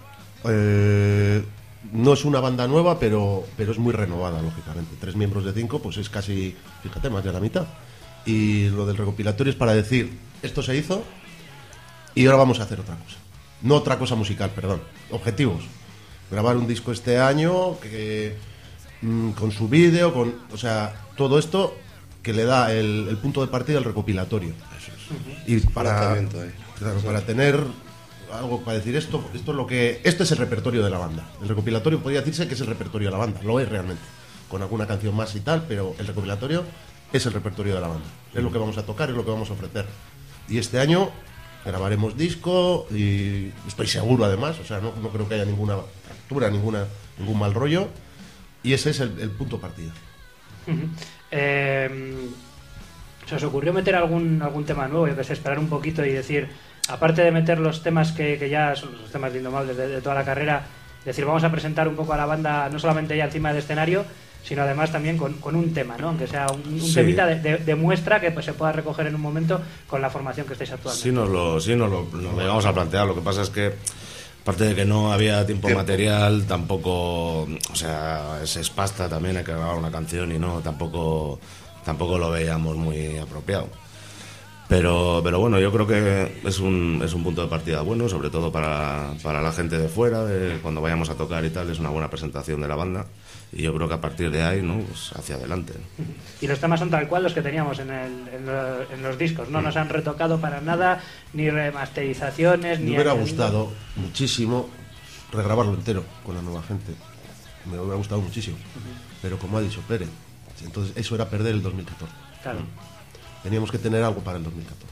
eh, no es una banda nueva, pero, pero es muy renovada, lógicamente. Tres miembros de cinco, pues es casi, fíjate, más de la mitad. Y lo del recopilatorio es para decir, esto se hizo y ahora vamos a hacer otra cosa. No otra cosa musical, perdón. Objetivos. Grabar un disco este año, que, mmm, con su vídeo, con, o sea, todo esto que le da el, el punto de partida al recopilatorio. Eso es. Uh-huh. Y para, claro, para tener algo para decir esto, esto es lo que, este es el repertorio de la banda. El recopilatorio podría decirse que es el repertorio de la banda, lo es realmente, con alguna canción más y tal, pero el recopilatorio es el repertorio de la banda. Es lo que vamos a tocar, es lo que vamos a ofrecer. Y este año grabaremos disco y estoy seguro además, o sea, no, no creo que haya ninguna fractura, ninguna, ningún mal rollo, y ese es el, el punto de partida. Uh-huh. eh, ¿Se os ocurrió meter algún algún tema nuevo? Yo que sé, esperar un poquito y decir, aparte de meter los temas que, que ya son los temas de Indomables de, de toda la carrera, decir, vamos a presentar un poco a la banda, no solamente ya encima del escenario, sino además también con, con un tema, ¿no? Aunque sea un, un sí. temita de, de, de muestra que pues, se pueda recoger en un momento con la formación que estáis actualmente. Sí, nos lo, sí nos lo, nos lo llegamos a plantear. Lo que pasa es que, aparte de que no había tiempo, tiempo. material, tampoco, o sea, es, es pasta también, hay que grabar una canción y no, tampoco, tampoco lo veíamos muy apropiado. Pero, pero bueno, yo creo que es un, es un punto de partida bueno, sobre todo para, para la gente de fuera, de cuando vayamos a tocar y tal, es una buena presentación de la banda. Y yo creo que a partir de ahí, ¿no? Pues hacia adelante. Y los temas son tal cual los que teníamos en, el, en, lo, en los discos, no nos han retocado para nada, ni remasterizaciones, ni... Me hubiera gustado muchísimo regrabarlo entero con la nueva gente. Me hubiera gustado muchísimo. Uh-huh. Pero como ha dicho Pérez, entonces eso era perder el dos mil catorce. Claro. Teníamos que tener algo para el dos mil catorce.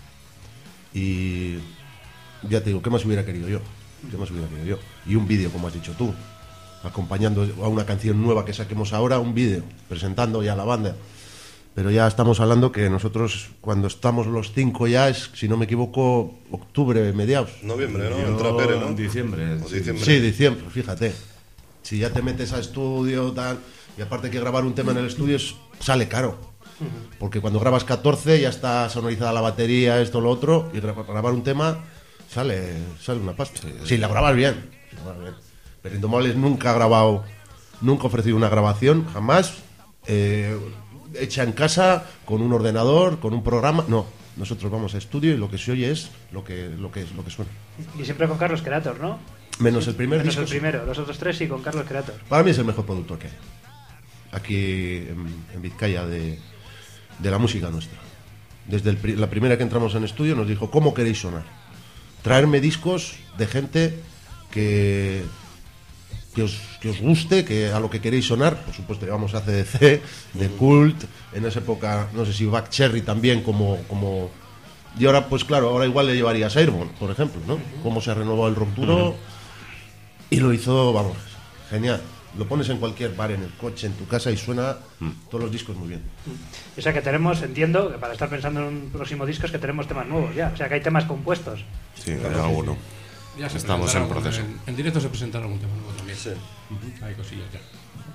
Y ya te digo, ¿qué más hubiera querido yo? ¿Qué más hubiera querido yo? Y un vídeo, como has dicho tú, acompañando a una canción nueva que saquemos ahora, un vídeo, presentando ya a la banda. Pero ya estamos hablando que nosotros, cuando estamos los cinco ya, es, si no me equivoco, octubre, mediados. Noviembre, ¿no? Entra Pérez, ¿no? Diciembre. O diciembre. Sí, diciembre, fíjate. Si ya te metes a estudio, tal, y aparte que grabar un tema en el estudio es, sale caro. Porque cuando grabas catorce ya está sonorizada la batería, esto, lo otro, y grabar un tema sale, sale una pasta. Sí, sí. Si la grabas bien, si la grabas bien. Pero Indomables nunca ha grabado, nunca ha ofrecido una grabación, jamás, eh, hecha en casa, con un ordenador, con un programa. No, nosotros vamos a estudio y lo que se oye es lo que, lo que, lo que suena. Y siempre con Carlos Creator, ¿no? Menos el primer Menos disco. el primero, los otros tres sí, con Carlos Creator. Para mí es el mejor productor que hay. Aquí en, en Vizcaya de, de la música nuestra. Desde el, la primera que entramos en estudio nos dijo, ¿cómo queréis sonar? Traerme discos de gente que... Que os, que os guste, que a lo que queréis sonar. Por supuesto llevamos a C D C, The Cult, en esa época no sé si Back Cherry también como, como... y ahora pues claro, ahora igual le llevarías Airborne, por ejemplo, ¿no? Cómo se ha renovado el rock duro. Uh-huh. Y lo hizo, vamos, genial. Lo pones en cualquier bar, en el coche, en tu casa y suena mm. todos los discos muy bien. O sea que tenemos, entiendo, que para estar pensando en un próximo disco es que tenemos temas nuevos ya, o sea que hay temas compuestos. Sí, hay alguno. Ya se Estamos en proceso. En, en directo se presentará algún tema nuevo también. Sí. Uh-huh. Hay cosillas ya.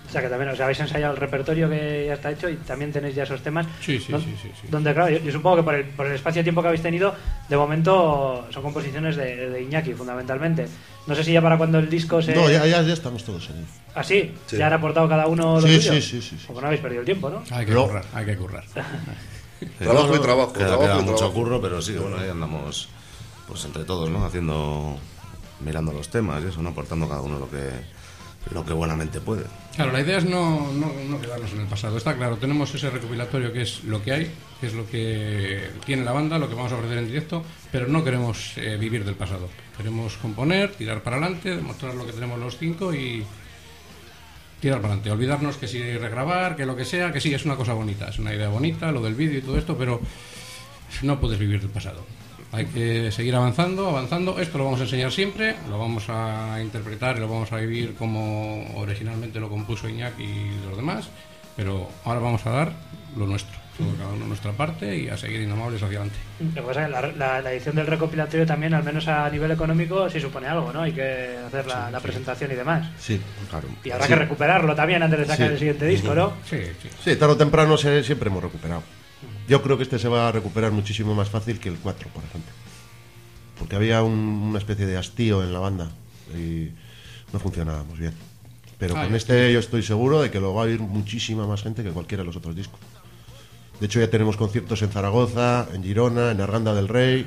O sea que también os habéis ensayado el repertorio que ya está hecho y también tenéis ya esos temas. Sí, sí, ¿no? sí, sí, sí. Donde, claro, yo, yo supongo que por el, por el espacio-tiempo que habéis tenido, de momento son composiciones de, de Iñaki, fundamentalmente. No sé si ya para cuando el disco se... No, ya, ya, ya estamos todos ahí. ¿Ah, sí? Sí. ¿Ya han aportado cada uno lo Sí, suyo? sí, sí, sí, sí. Porque no habéis perdido el tiempo, ¿no? Hay que No. currar, hay que currar. Trabajo y trabajo, Queda, trabajo queda y mucho trabajo. curro, pero sí, bueno, ahí andamos pues entre todos, ¿no? Haciendo, mirando los temas y eso, ¿no? Aportando cada uno lo que, lo que buenamente puede. Claro, la idea es no, no, no quedarnos en el pasado. Está claro, tenemos ese recopilatorio que es lo que hay, que es lo que tiene la banda, lo que vamos a ofrecer en directo, pero no queremos eh, vivir del pasado. Queremos componer, tirar para adelante, demostrar lo que tenemos los cinco y tirar para adelante. Olvidarnos que si regrabar, que lo que sea, que sí, es una cosa bonita, es una idea bonita, lo del vídeo y todo esto, pero no puedes vivir del pasado. Hay que seguir avanzando, avanzando. Esto lo vamos a enseñar siempre, lo vamos a interpretar y lo vamos a vivir como originalmente lo compuso Iñaki y los demás, pero ahora vamos a dar lo nuestro, todo cada uno nuestra parte y a seguir inamables hacia adelante. Lo que pasa es que la, la, la edición del recopilatorio también, al menos a nivel económico, sí supone algo, ¿no? Hay que hacer la, la presentación y demás. Sí. Claro. Y habrá Sí. que recuperarlo también antes de sacar Sí. el siguiente disco, ¿no? Sí, sí. Sí, tarde o temprano se, siempre hemos recuperado. Yo creo que este se va a recuperar muchísimo más fácil que el cuatro, por ejemplo. Porque había un- una especie de hastío en la banda y no funcionábamos bien. Pero Ah, con ya. este yo estoy seguro de que lo va a oír muchísima más gente que cualquiera de los otros discos. De hecho ya tenemos conciertos en Zaragoza, en Girona, en Arganda del Rey.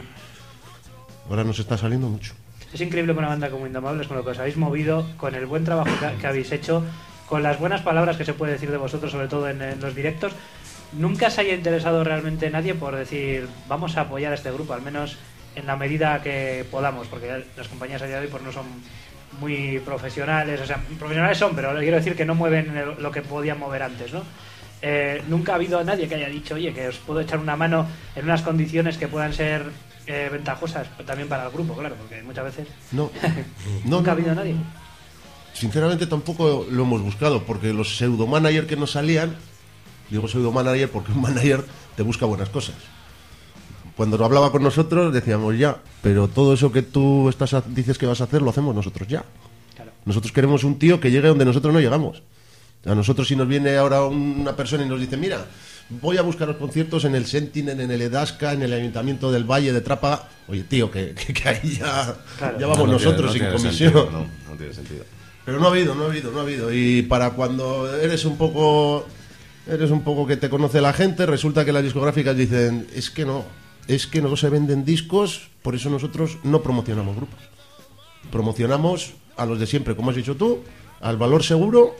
Ahora nos está saliendo mucho. Es increíble que una banda como Indomables, con lo que os habéis movido, con el buen trabajo que, que habéis hecho, con las buenas palabras que se puede decir de vosotros, sobre todo en, en los directos, nunca se haya interesado realmente nadie por decir, vamos a apoyar a este grupo, al menos en la medida que podamos, porque ya las compañías a día de hoy pues no son muy profesionales, o sea, profesionales son, pero quiero decir que no mueven el- lo que podían mover antes, ¿no? Eh, nunca ha habido nadie que haya dicho, oye, que os puedo echar una mano en unas condiciones que puedan ser eh, ventajosas también para el grupo, claro, porque muchas veces No, no, nunca ha no, habido no. nadie. Sinceramente tampoco lo hemos buscado, porque los pseudo-manager que nos salían, digo pseudo-manager porque un manager te busca buenas cosas. Cuando lo hablaba con nosotros decíamos ya, pero todo eso que tú estás a- dices que vas a hacer lo hacemos nosotros ya. Claro. Nosotros queremos un tío que llegue donde nosotros no llegamos. A nosotros si nos viene ahora una persona y nos dice, mira, voy a buscar los conciertos en el Sentinel, en el Edasca, en el Ayuntamiento del Valle de Trápaga. Oye, tío, que, que- que ahí ya, Claro. ya vamos No, no tiene- nosotros no sin tiene comisión. sentido, no, no tiene sentido. Pero no ha habido, no ha habido, no ha habido. Y para cuando eres un poco eres un poco que te conoce la gente, resulta que las discográficas dicen, es que no, es que no se venden discos, por eso nosotros no promocionamos grupos. Promocionamos a los de siempre, como has dicho tú, al valor seguro,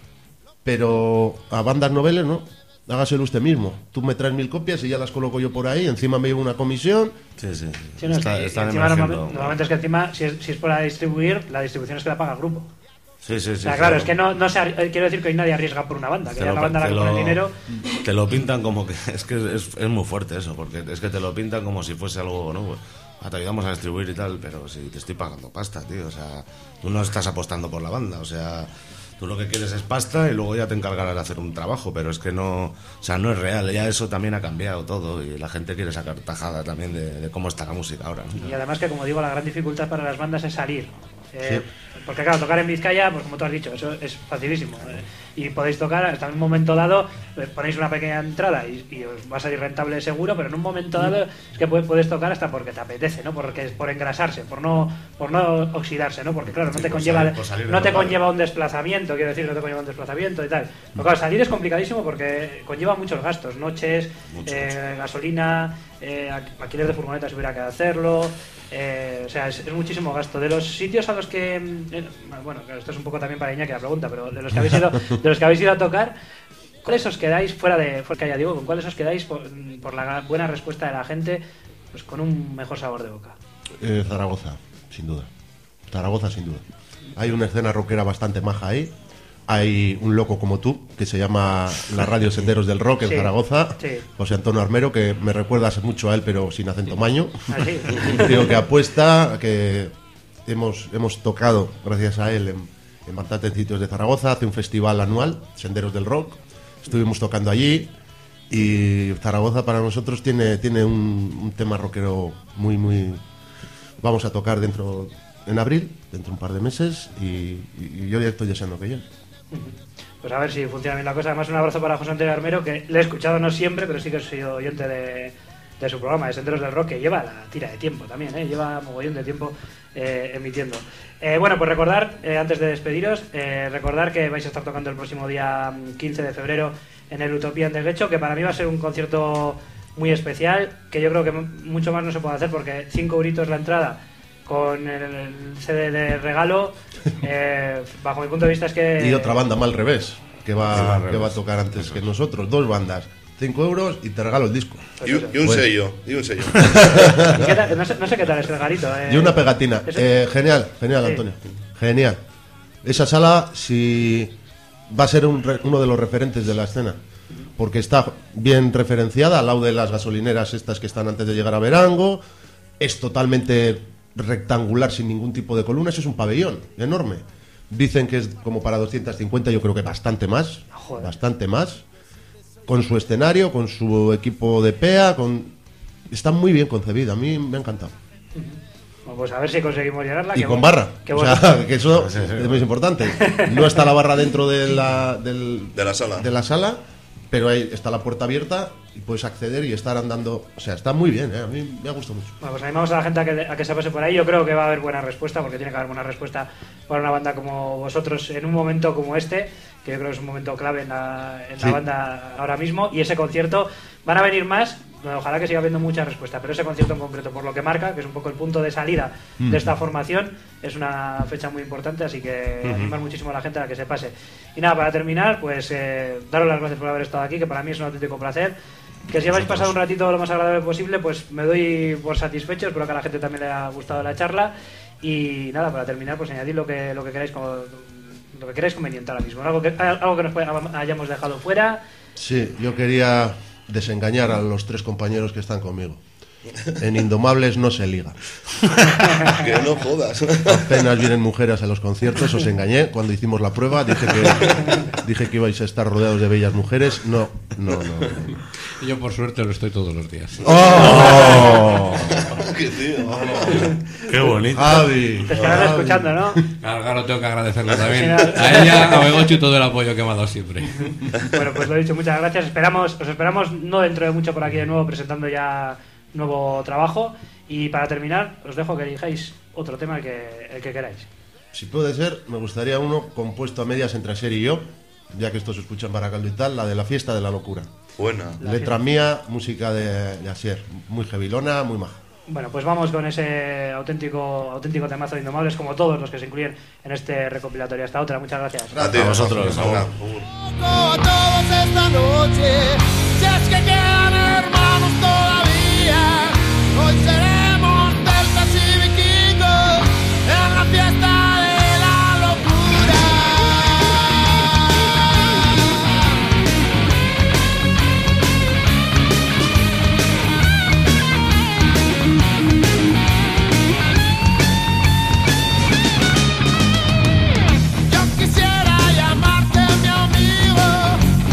pero a bandas noveles no. Hágaselo usted mismo. Tú me traes mil copias y ya las coloco yo por ahí, encima me llevo una comisión. Sí, sí. Sí, no, Está- es que están encima emergiendo. normalmente, normalmente es que encima, si es, si es para distribuir, la distribución es que la paga el grupo. Sí, sí, sí. O sea, claro, es que no, no se, arri- eh, quiero decir que hoy nadie arriesga por una banda, que Te ya lo- la banda la te que pone el lo- dinero. Te lo pintan como que. Es que es, es muy fuerte eso, porque es que te lo pintan como si fuese algo, ¿no? Pues, ah, te ayudamos a distribuir y tal, pero si te estoy pagando pasta, tío. O sea, tú no estás apostando por la banda, o sea. Tú lo que quieres es pasta y luego ya te encargarás de hacer un trabajo, pero es que no, o sea, no es real. Ya eso también ha cambiado todo y la gente quiere sacar tajada también de, de cómo está la música ahora, ¿no? Y además que, como digo, la gran dificultad para las bandas es salir. Eh, Porque claro, tocar en Vizcaya, pues como tú has dicho, eso es facilísimo. eh, y podéis tocar hasta en un momento dado, eh, ponéis una pequeña entrada y, y os va a salir rentable seguro, pero en un momento dado es que puedes, puedes tocar hasta porque te apetece, ¿no? Porque es por engrasarse, por no por no oxidarse, ¿no? Porque claro, no Sí, te por conlleva salir- por salir de no te local. conlleva un desplazamiento, quiero decir, no te conlleva un desplazamiento y tal. Pero claro, salir es complicadísimo porque conlleva muchos gastos, noches, Mucho, eh, gasolina, eh, alquiler de furgoneta si hubiera que hacerlo. Eh, o sea, es, es muchísimo gasto. De los sitios a los que. eh, bueno, claro, esto es un poco también para Iñaki la pregunta, pero de los que habéis ido, de los que habéis ido a tocar, ¿cuáles os quedáis fuera de. Fuera que ya digo, ¿con cuáles os quedáis por, por la buena respuesta de la gente? Pues con un mejor sabor de boca. Eh, Zaragoza, sin duda. Zaragoza, sin duda. Hay una escena rockera bastante maja ahí. Hay un loco como tú, que se llama la Radio Senderos del Rock en Sí, Zaragoza. sí. José Antonio Armero, que me recuerdas mucho a él, pero sin acento maño. Así. Digo que apuesta, que hemos, hemos tocado, gracias a él, en, en bastantes sitios de Zaragoza. Hace un festival anual, Senderos del Rock. Estuvimos tocando allí. Y Zaragoza para nosotros tiene, tiene un, un tema rockero muy, muy... Vamos a tocar dentro, en abril, dentro de un par de meses, y, y yo ya estoy deseando que llegue. pues a ver si funciona bien la cosa. Además, un abrazo para José Antonio Armero, que le he escuchado no siempre, pero sí que he sido oyente de, de su programa, de Senderos del Rock, que lleva la tira de tiempo también, ¿eh? Lleva mogollón de tiempo eh, emitiendo. Eh, bueno, pues recordar, eh, antes de despediros, eh, recordar que vais a estar tocando el próximo día quince de febrero en el Utopian de Guecho, que para mí va a ser un concierto muy especial, que yo creo que mucho más no se puede hacer, porque cinco euritos la entrada con el C D de regalo, eh, bajo mi punto de vista es que... Y otra banda más al revés, que va, Sí, va al que revés. va a tocar antes que nosotros. Dos bandas, cinco euros y te regalo el disco. Pues Y, eso. y un Pues- sello, y un sello. ¿Y qué tal? No, sé, no sé qué tal es el regalito. Eh. Y una pegatina. Eso- Eh, genial, genial, Sí. Antonio. Genial. Esa sala, si va a ser un re- uno de los referentes de la escena, porque está bien referenciada al lado de las gasolineras estas que están antes de llegar a Verango. Es totalmente rectangular, sin ningún tipo de columnas. Es un pabellón enorme. Dicen que es como para doscientos cincuenta, yo creo que bastante más. Joder. Bastante más. Con su escenario, con su equipo de P E A, con... está muy bien concebida. A mí me ha encantado. Bueno, pues a ver si conseguimos llenarla. Y que con bueno, barra. que O bueno. sea, que eso es muy importante. No está la barra dentro de la, del- De la sala. de la sala, pero ahí está la puerta abierta y puedes acceder y estar andando. O sea, está muy bien, ¿eh? A mí me ha gustado mucho. Bueno, pues animamos a la gente a que, a que se pase por ahí. Yo creo que va a haber buena respuesta, porque tiene que haber buena respuesta para una banda como vosotros en un momento como este, que yo creo que es un momento clave en la, en la Sí. banda ahora mismo. Y ese concierto, van a venir más, bueno, ojalá que siga habiendo mucha respuesta, pero ese concierto en concreto, por lo que marca, que es un poco el punto de salida de esta formación, es una fecha muy importante, así que animar muchísimo a la gente a que se pase. Y nada, para terminar, pues eh, daros las gracias por haber estado aquí, que para mí es un auténtico placer. Que si habéis pasado un ratito lo más agradable posible, pues me doy por satisfecho. Espero que a la gente también le haya gustado la charla. Y nada, para terminar, pues añadir lo que lo que queráis como, lo que queráis conveniente ahora mismo. Algo que, algo que nos pueda- hayamos dejado fuera. Sí, yo quería desengañar a los tres compañeros que están conmigo. En Indomables no se liga. Que no jodas. Apenas vienen mujeres a los conciertos, os engañé cuando hicimos la prueba, dije que dije que ibais a estar rodeados de bellas mujeres. No, no, no. no. Y yo, por suerte, lo estoy todos los días. ¡Oh! Qué tío. Qué bonito. Javi. Te estarás Javi. escuchando, ¿no? Claro, claro, tengo que agradecerle también. Sí, no. A ella, a Begocho y todo el apoyo que me ha dado siempre. Bueno, pues lo dicho, muchas gracias. Esperamos, os esperamos no dentro de mucho por aquí de nuevo, presentando ya nuevo trabajo. Y para terminar, os dejo que elijáis otro tema, el que, el que queráis. Si puede ser, me gustaría uno compuesto a medias entre Asier y yo, ya que esto se escucha en Baracaldo y tal, la de la fiesta de la locura. Buena. Letra mía, música de, de Asier. Muy jevilona, muy maja. Bueno, pues vamos con ese auténtico auténtico temazo de Indomables, como todos los que se incluyen en este recopilatorio. Hasta otra, muchas gracias. A ti. A vosotros. Venga, a todos esta noche. Si es que quedan hermanos todavía, hoy seremos deltas y vikingos en la fiesta de la locura. Yo quisiera llamarte mi amigo,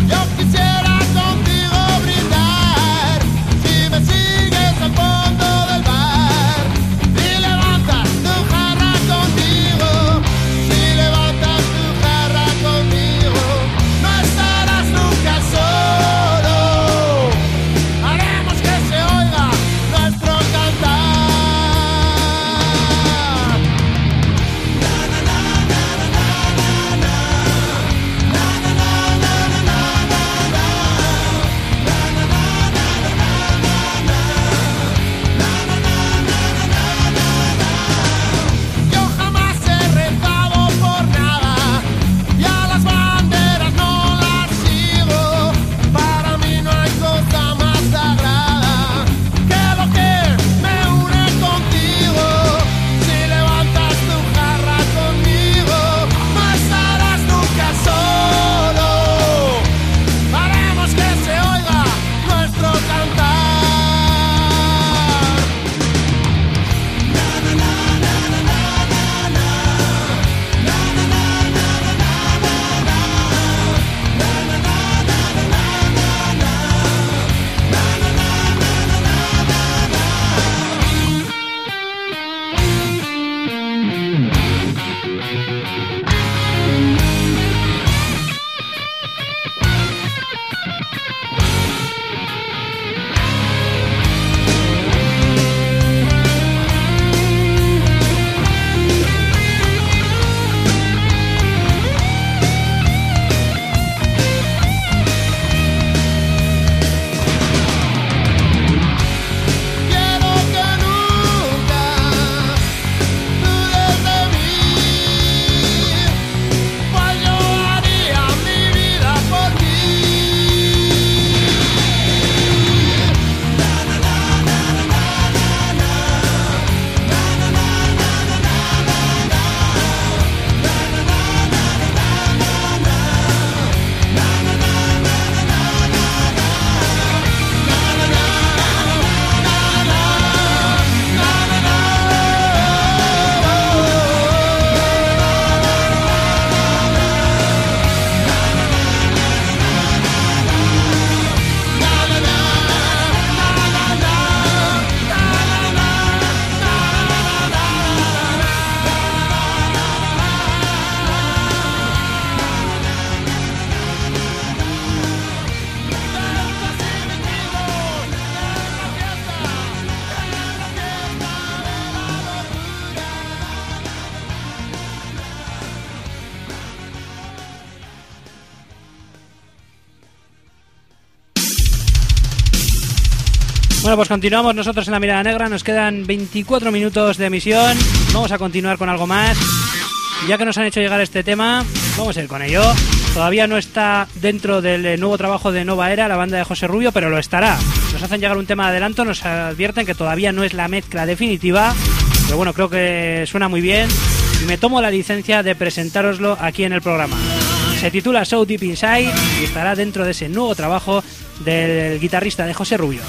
Bueno, pues continuamos nosotros en La Mirada Negra. Nos quedan veinticuatro minutos de emisión. Vamos a continuar con algo más. Ya que nos han hecho llegar este tema, vamos a ir con ello. Todavía no está dentro del nuevo trabajo de Nova Era, la banda de José Rubio, pero lo estará. Nos hacen llegar un tema de adelanto, nos advierten que todavía no es la mezcla definitiva, pero bueno, creo que suena muy bien y me tomo la licencia de presentároslo aquí en el programa. Se titula So Deep Inside y estará dentro de ese nuevo trabajo del guitarrista de José Rubio.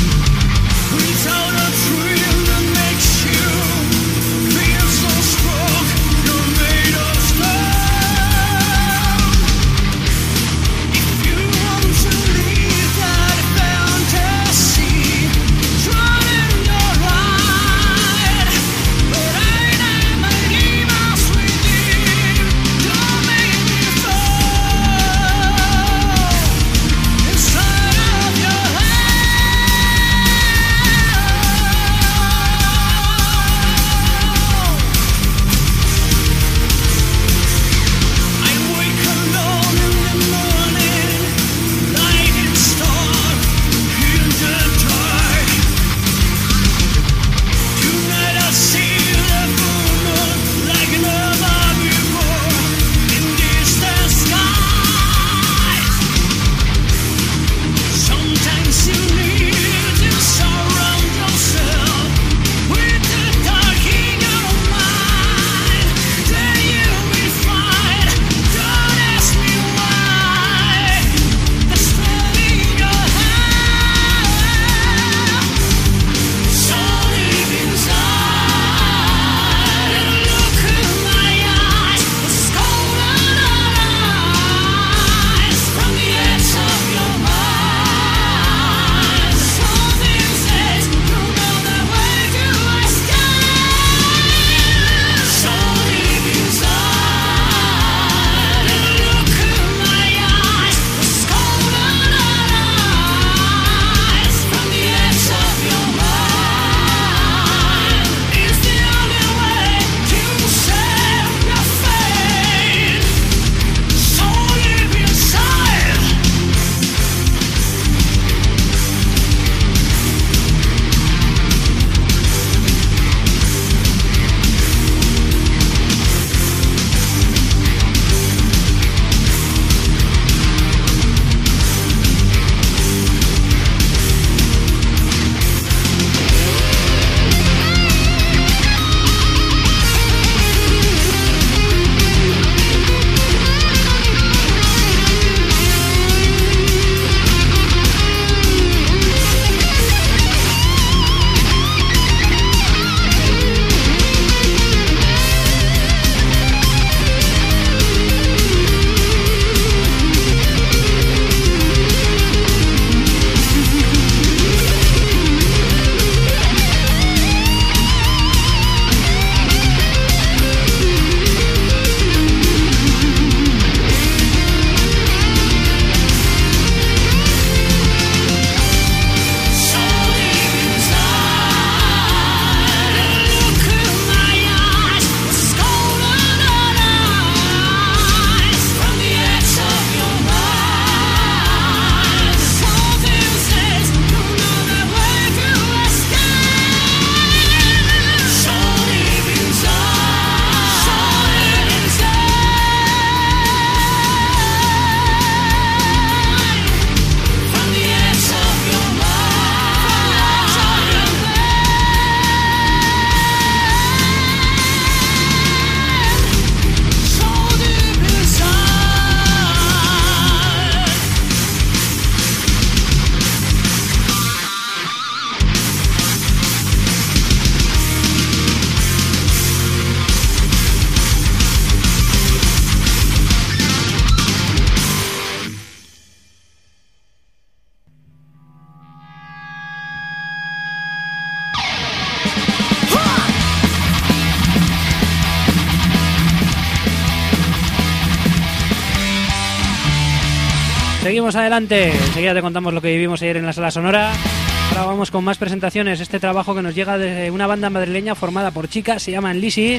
Seguimos adelante, enseguida te contamos lo que vivimos ayer en la Sala Sonora. Ahora vamos con más presentaciones. Este trabajo que nos llega de una banda madrileña formada por chicas, se llaman Lisis.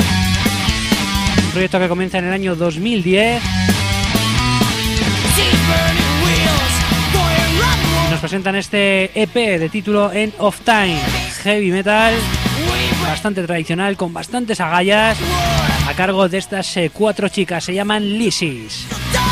Un proyecto que comienza en el año dos mil diez. Nos nos presentan este E P de título End of Time, heavy metal, bastante tradicional, con bastantes agallas, a cargo de estas eh, cuatro chicas, se llaman Lysis.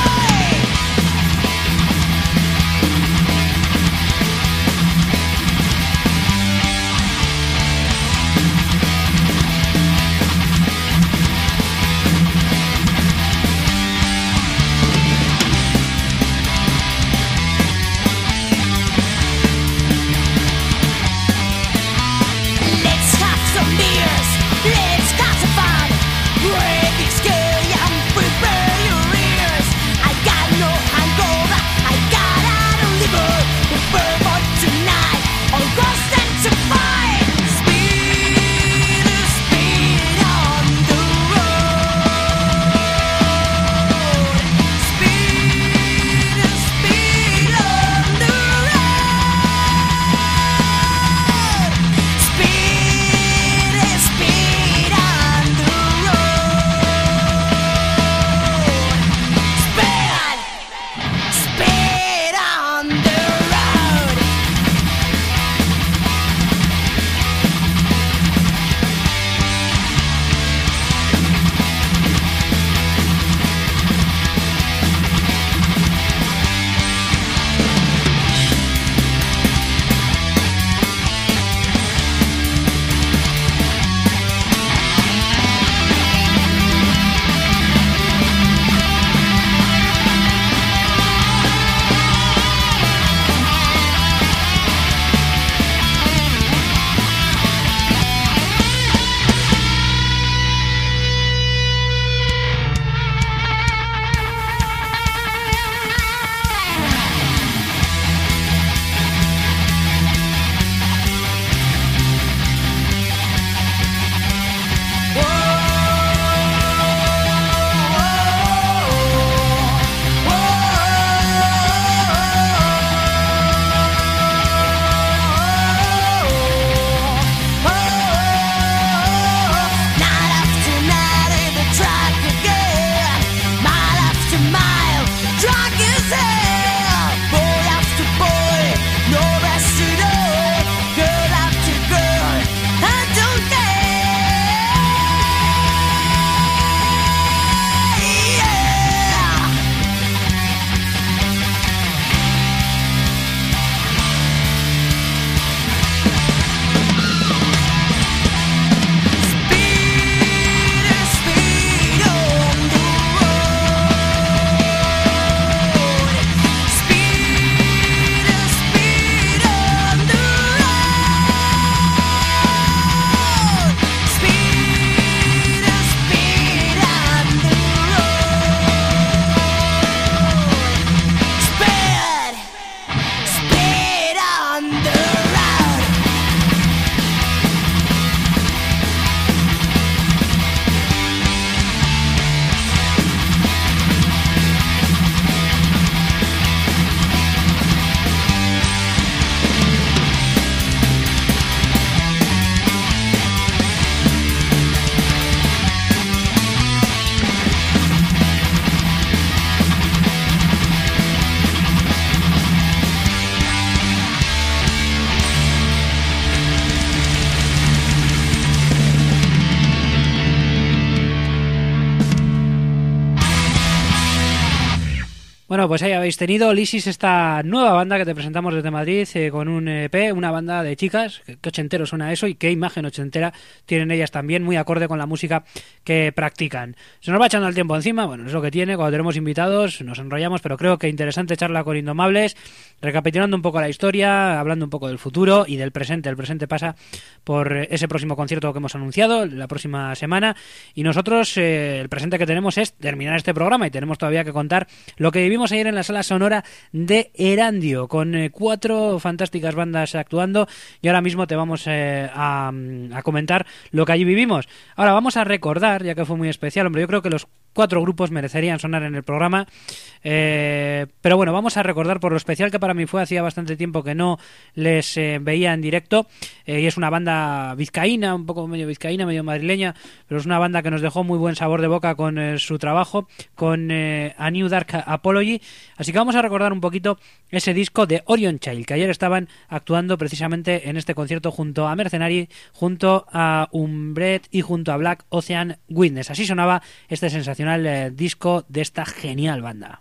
Bueno, pues ahí habéis tenido Lysis, esta nueva banda que te presentamos desde Madrid, eh, con un E P, una banda de chicas, que, que ochentero suena eso y qué imagen ochentera tienen ellas también, muy acorde con la música que practican. Se nos va echando el tiempo encima, bueno, es lo que tiene, cuando tenemos invitados nos enrollamos, pero creo que interesante charla con Indomables, recapitulando un poco la historia, hablando un poco del futuro y del presente. El presente pasa por ese próximo concierto que hemos anunciado la próxima semana y nosotros eh, el presente que tenemos es terminar este programa y tenemos todavía que contar lo que vivimos ayer en la sala sonora de Erandio, con eh, cuatro fantásticas bandas actuando, y ahora mismo te vamos eh, a, a comentar lo que allí vivimos. Ahora vamos a recordar, ya que fue muy especial, hombre, yo creo que los cuatro grupos merecerían sonar en el programa. Eh, pero bueno, vamos a recordar por lo especial que para mí fue, hacía bastante tiempo que no les eh, veía en directo, eh, y es una banda vizcaína, un poco medio vizcaína, medio madrileña, pero es una banda que nos dejó muy buen sabor de boca con eh, su trabajo, con eh, A New Dark Apology. Así que vamos a recordar un poquito ese disco de Orion Child, que ayer estaban actuando precisamente en este concierto junto a Mercenary, junto a Umbret y junto a Black Ocean Witness. Así sonaba este sensacional eh, disco de esta genial banda.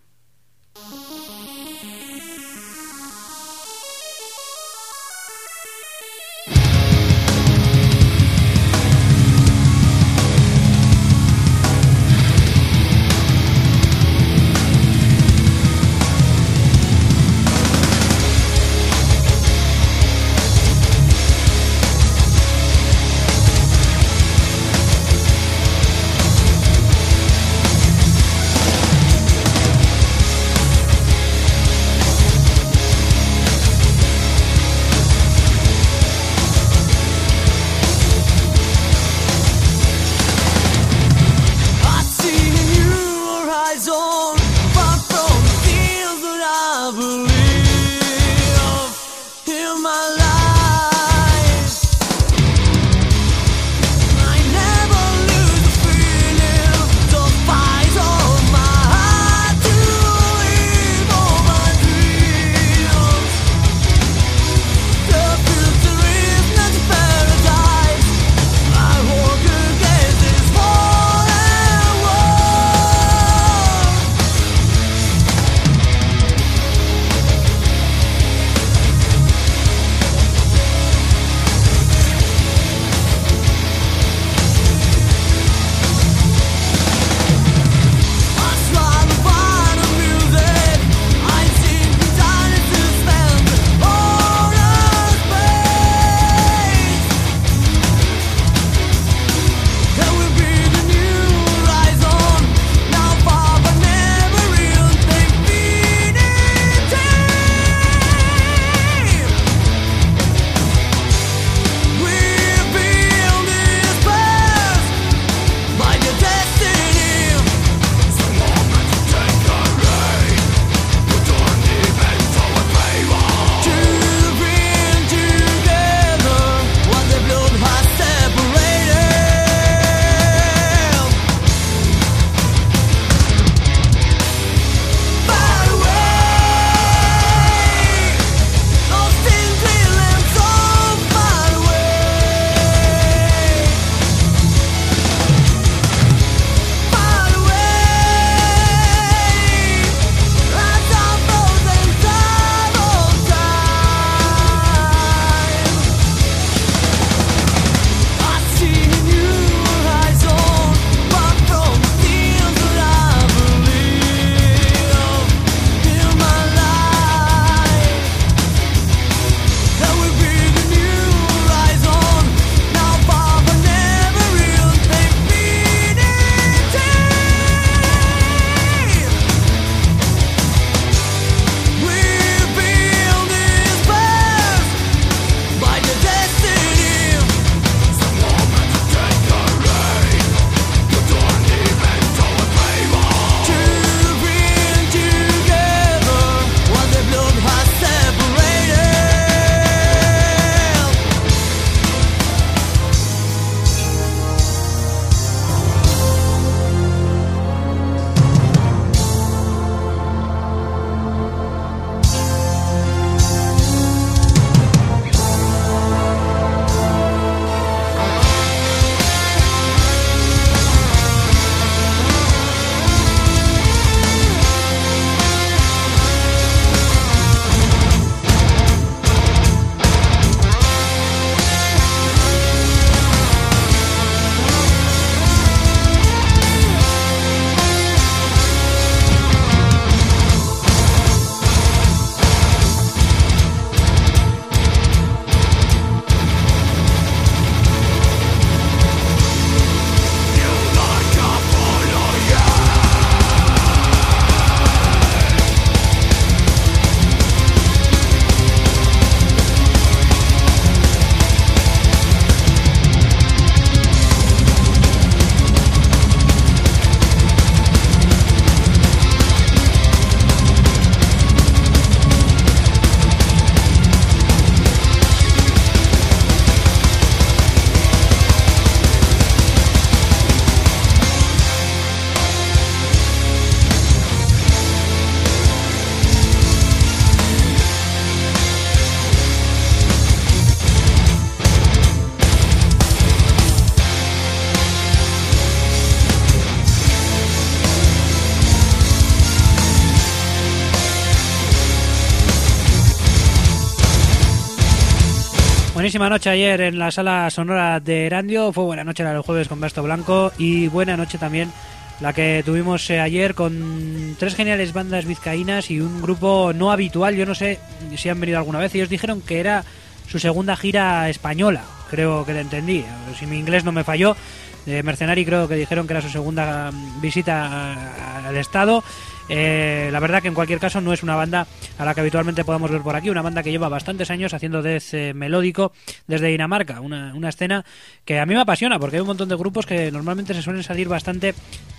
Buenísima noche ayer en la sala sonora de Erandio. Fue buena noche la del jueves con Basto Blanco y buena noche también la que tuvimos eh, ayer con tres geniales bandas vizcaínas y un grupo no habitual. Yo no sé si han venido alguna vez. Ellos dijeron que era su segunda gira española, creo que le entendí, si mi inglés no me falló. eh, Mercenari creo que dijeron que era su segunda visita al estado. Eh, la verdad que en cualquier caso no es una banda a la que habitualmente podamos ver por aquí, una banda que lleva bastantes años haciendo death eh, melódico desde Dinamarca, una, una escena que a mí me apasiona porque hay un montón de grupos que normalmente se suelen salir bastante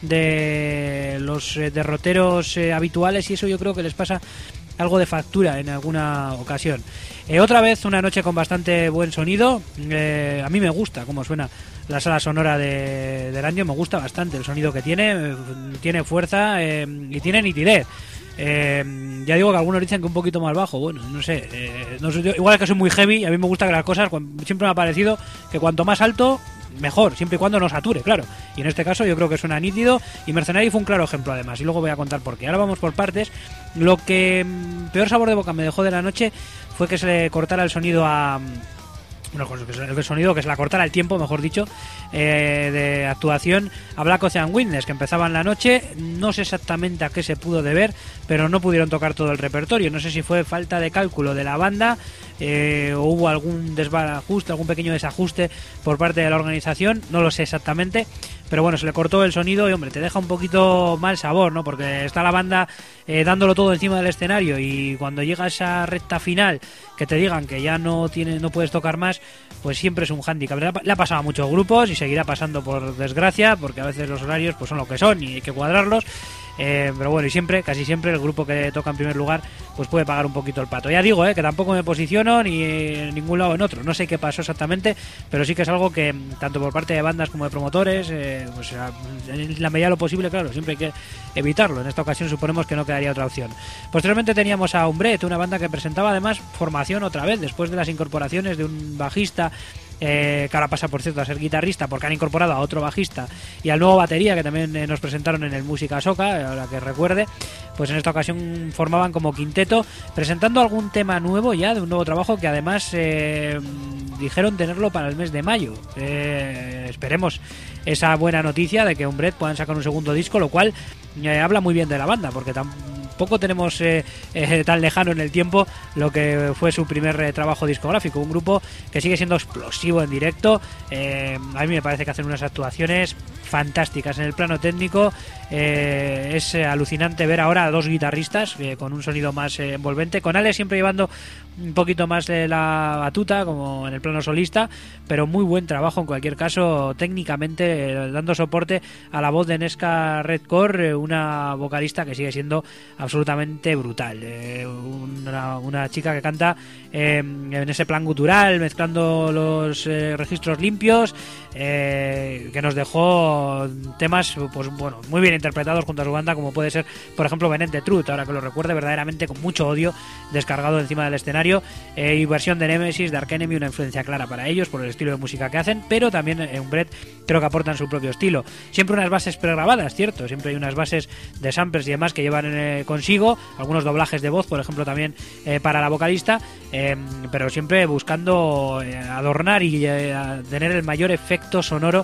de los eh, derroteros eh, habituales, y eso yo creo que les pasa algo de factura en alguna ocasión. Eh, otra vez una noche con bastante buen sonido. Eh, a mí me gusta cómo suena la sala sonora de, de Erandio, me gusta bastante el sonido que tiene, eh, tiene fuerza eh, y tiene nitidez. Eh, ya digo que algunos dicen que un poquito más bajo, bueno, no sé, eh, no sé yo, igual es que soy muy heavy, a mí me gusta que las cosas, siempre me ha parecido que cuanto más alto mejor, siempre y cuando no sature, claro, y en este caso yo creo que suena nítido, y Mercenari fue un claro ejemplo además, y luego voy a contar por qué. Ahora vamos por partes. Lo que peor sabor de boca me dejó de la noche fue que se le cortara el sonido a... Bueno, el sonido que se la cortara el tiempo, mejor dicho, eh, de actuación a Black Ocean Witness, que empezaba en la noche. No sé exactamente a qué se pudo deber, pero no pudieron tocar todo el repertorio. No sé si fue falta de cálculo de la banda eh, o hubo algún desbarajuste, algún pequeño desajuste por parte de la organización, no lo sé exactamente. Pero bueno, se le cortó el sonido y, hombre, te deja un poquito mal sabor, ¿no? Porque está la banda eh, dándolo todo encima del escenario, y cuando llega esa recta final que te digan que ya no tiene, no puedes tocar más, pues siempre es un hándicap. Le ha pasado a muchos grupos y seguirá pasando, por desgracia, porque a veces los horarios pues son lo que son y hay que cuadrarlos. Eh, pero bueno, y siempre, casi siempre, el grupo que toca en primer lugar pues puede pagar un poquito el pato. Ya digo, eh, que tampoco me posiciono ni en ningún lado en otro. No sé qué pasó exactamente, pero sí que es algo que, tanto por parte de bandas como de promotores, eh, pues en la medida de lo posible, claro, siempre hay que evitarlo. En esta ocasión suponemos que no quedaría otra opción. Posteriormente teníamos a Umbret, una banda que presentaba además formación otra vez, después de las incorporaciones de un bajista, Eh, que ahora pasa, por cierto, a ser guitarrista, porque han incorporado a otro bajista y al nuevo batería que también eh, nos presentaron en el Música Soca, ahora que recuerde. Pues en esta ocasión formaban como quinteto, presentando algún tema nuevo ya de un nuevo trabajo que además eh, dijeron tenerlo para el mes de mayo. Eh, esperemos esa buena noticia de que Umbret puedan sacar un segundo disco, lo cual eh, habla muy bien de la banda, porque tampoco tenemos eh, eh, tan lejano en el tiempo lo que fue su primer eh, trabajo discográfico. Un grupo que sigue siendo explosivo en directo. Eh, a mí me parece que hacen unas actuaciones fantásticas en el plano técnico. Eh, es eh, alucinante ver ahora a dos guitarristas eh, con un sonido más eh, envolvente, con Alex siempre llevando un poquito más de la batuta como en el plano solista, pero muy buen trabajo en cualquier caso técnicamente, eh, dando soporte a la voz de Nesca Redcore, eh, una vocalista que sigue siendo absolutamente brutal, eh, una, una chica que canta eh, en ese plan gutural, mezclando los eh, registros limpios, eh, que nos dejó temas pues bueno, muy bien interpretados junto a su banda, como puede ser por ejemplo Venet de Truth, ahora que lo recuerde, verdaderamente con mucho odio descargado encima del escenario, eh, y versión de Nemesis, de Arch Enemy, una influencia clara para ellos por el estilo de música que hacen, pero también eh, Umbret creo que aportan su propio estilo, siempre unas bases pregrabadas, cierto, siempre hay unas bases de samplers y demás que llevan eh, consigo, algunos doblajes de voz por ejemplo también eh, para la vocalista, eh, pero siempre buscando eh, adornar y eh, tener el mayor efecto sonoro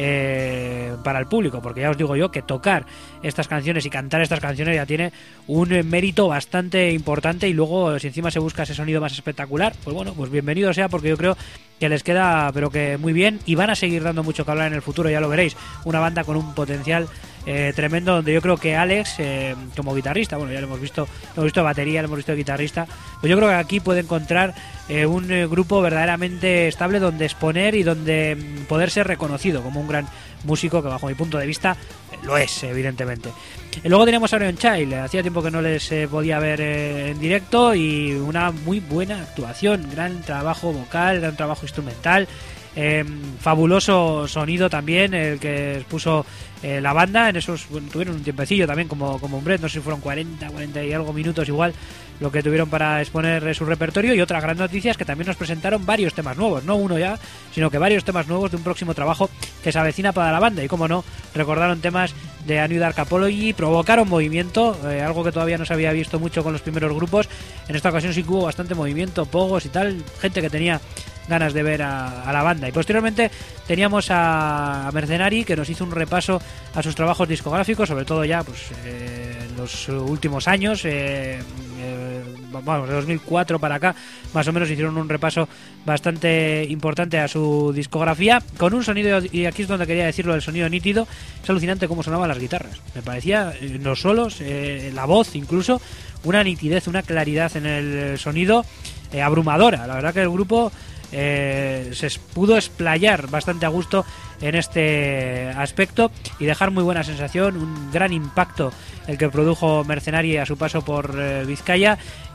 eh, para el público, porque ya os digo yo que tocar estas canciones y cantar estas canciones ya tiene un eh, mérito bastante importante, y luego si encima se busca ese sonido más espectacular, pues bueno, pues bienvenido sea, porque yo creo que les queda pero que muy bien, y van a seguir dando mucho que hablar en el futuro, ya lo veréis, una banda con un potencial eh, tremendo, donde yo creo que Alex eh, como guitarrista, bueno, ya lo hemos visto, lo hemos visto de batería, lo hemos visto de guitarrista, pues yo creo que aquí puede encontrar eh, un eh, grupo verdaderamente estable donde exponer y donde mm, poder ser reconocido como un gran músico, que bajo mi punto de vista eh, lo es, evidentemente. Y luego tenemos a Orion Child, hacía tiempo que no les eh, podía ver eh, en directo, y una muy buena actuación, gran trabajo vocal, gran trabajo instrumental, eh, fabuloso sonido también el que expuso eh, la banda en esos, bueno, tuvieron un tiempecillo también como, como Umbret, no sé si fueron cuarenta, cuarenta y algo minutos igual lo que tuvieron para exponer su repertorio. Y otra gran noticia es que también nos presentaron varios temas nuevos, no uno ya, sino que varios temas nuevos de un próximo trabajo que se avecina para la banda, y como no, recordaron temas de A New Dark Apology, provocaron movimiento, eh, algo que todavía no se había visto mucho con los primeros grupos. En esta ocasión sí que hubo bastante movimiento, pogos y tal, gente que tenía ganas de ver a, a la banda. Y posteriormente teníamos a, a Mercenari, que nos hizo un repaso a sus trabajos discográficos, sobre todo ya pues eh, en los últimos años, eh, eh, vamos, de dos mil cuatro para acá, más o menos hicieron un repaso bastante importante a su discografía, con un sonido, y aquí es donde quería decirlo, el sonido nítido. Es alucinante cómo sonaban las guitarras. Me parecía, eh, los solos, eh, la voz incluso, una nitidez, una claridad en el sonido eh, abrumadora. La verdad que el grupo eh, se pudo explayar bastante a gusto en este aspecto y dejar muy buena sensación, un gran impacto el que produjo Mercenari a su paso por eh, Vizcaya,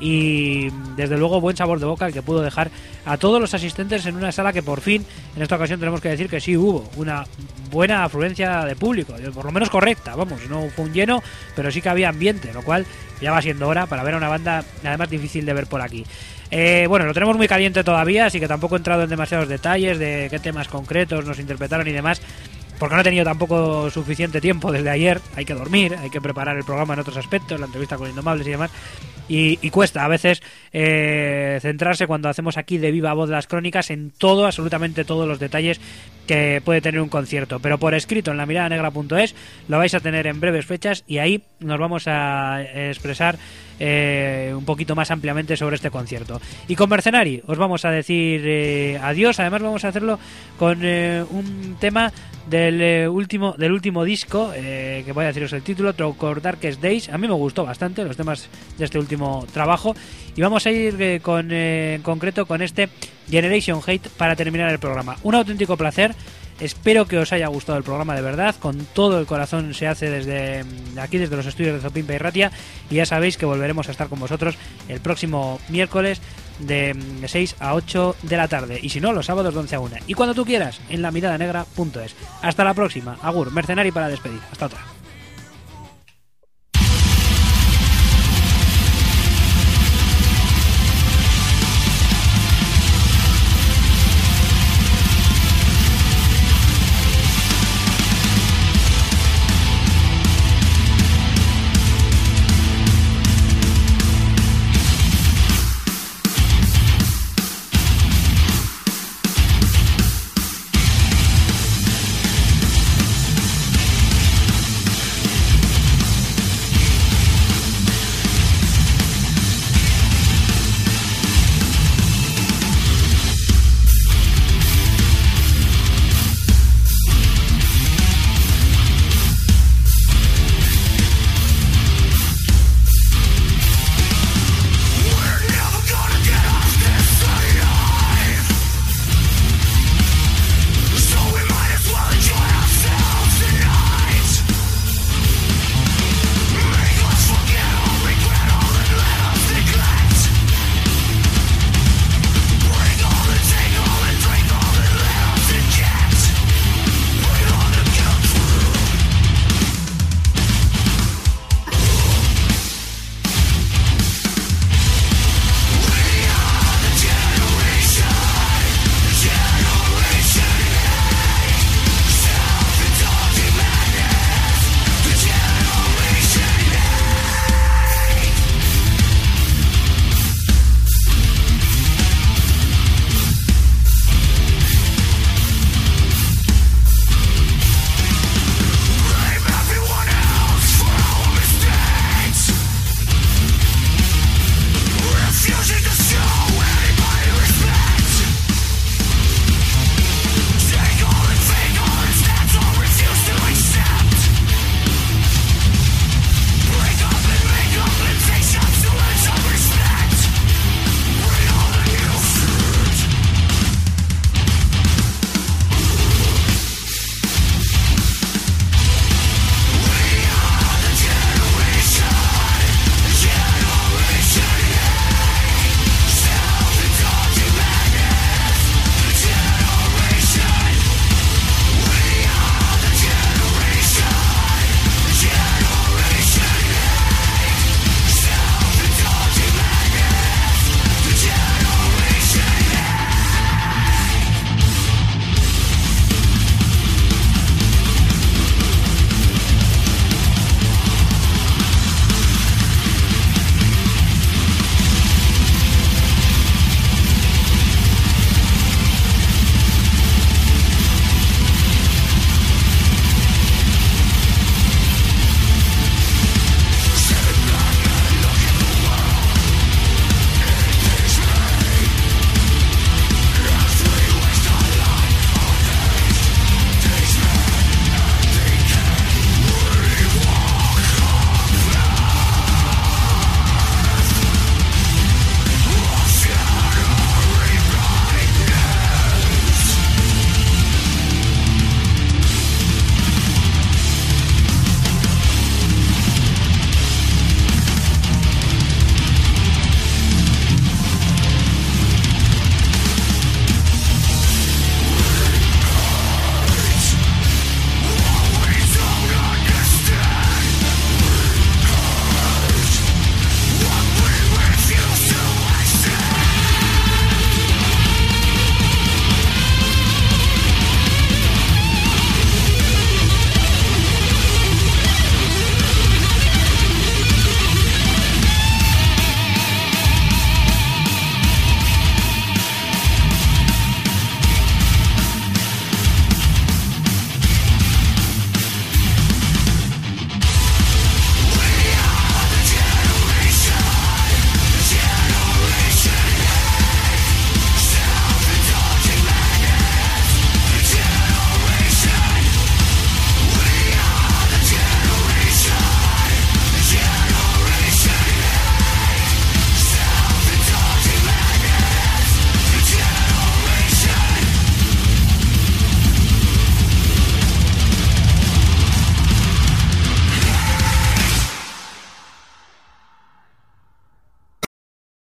y desde luego buen sabor de boca el que pudo dejar a todos los asistentes en una sala que por fin, en esta ocasión tenemos que decir que sí hubo una buena afluencia de público, por lo menos correcta, vamos, no fue un lleno, pero sí que había ambiente, lo cual ya va siendo hora para ver a una banda además difícil de ver por aquí. Eh, bueno, lo tenemos muy caliente todavía, así que tampoco he entrado en demasiados detalles de qué temas concretos nos interpretaron y demás, porque no he tenido tampoco suficiente tiempo desde ayer. Hay que dormir, hay que preparar el programa en otros aspectos, la entrevista con Indomables y demás, y, y cuesta a veces eh, centrarse cuando hacemos aquí de viva voz las crónicas en todo, absolutamente todos los detalles que puede tener un concierto, pero por escrito en la mirada negra punto es lo vais a tener en breves fechas, y ahí nos vamos a expresar eh, un poquito más ampliamente sobre este concierto. Y con Mercenari os vamos a decir eh, adiós. Además vamos a hacerlo con eh, un tema del eh, último del último disco, eh, que voy a deciros el título, Through Darkest Days. A mí me gustó bastante los temas de este último trabajo, y vamos a ir eh, con eh, en concreto con este Generation Hate para terminar el programa. Un auténtico placer. Espero que os haya gustado el programa de verdad, con todo el corazón se hace desde aquí, desde los estudios de Zopimpa y Ratia, y ya sabéis que volveremos a estar con vosotros el próximo miércoles de seis a ocho de la tarde, y si no, los sábados de once a una, y cuando tú quieras en la mirada negra punto es. Hasta la próxima. Agur. Mercenari para despedir. Hasta otra.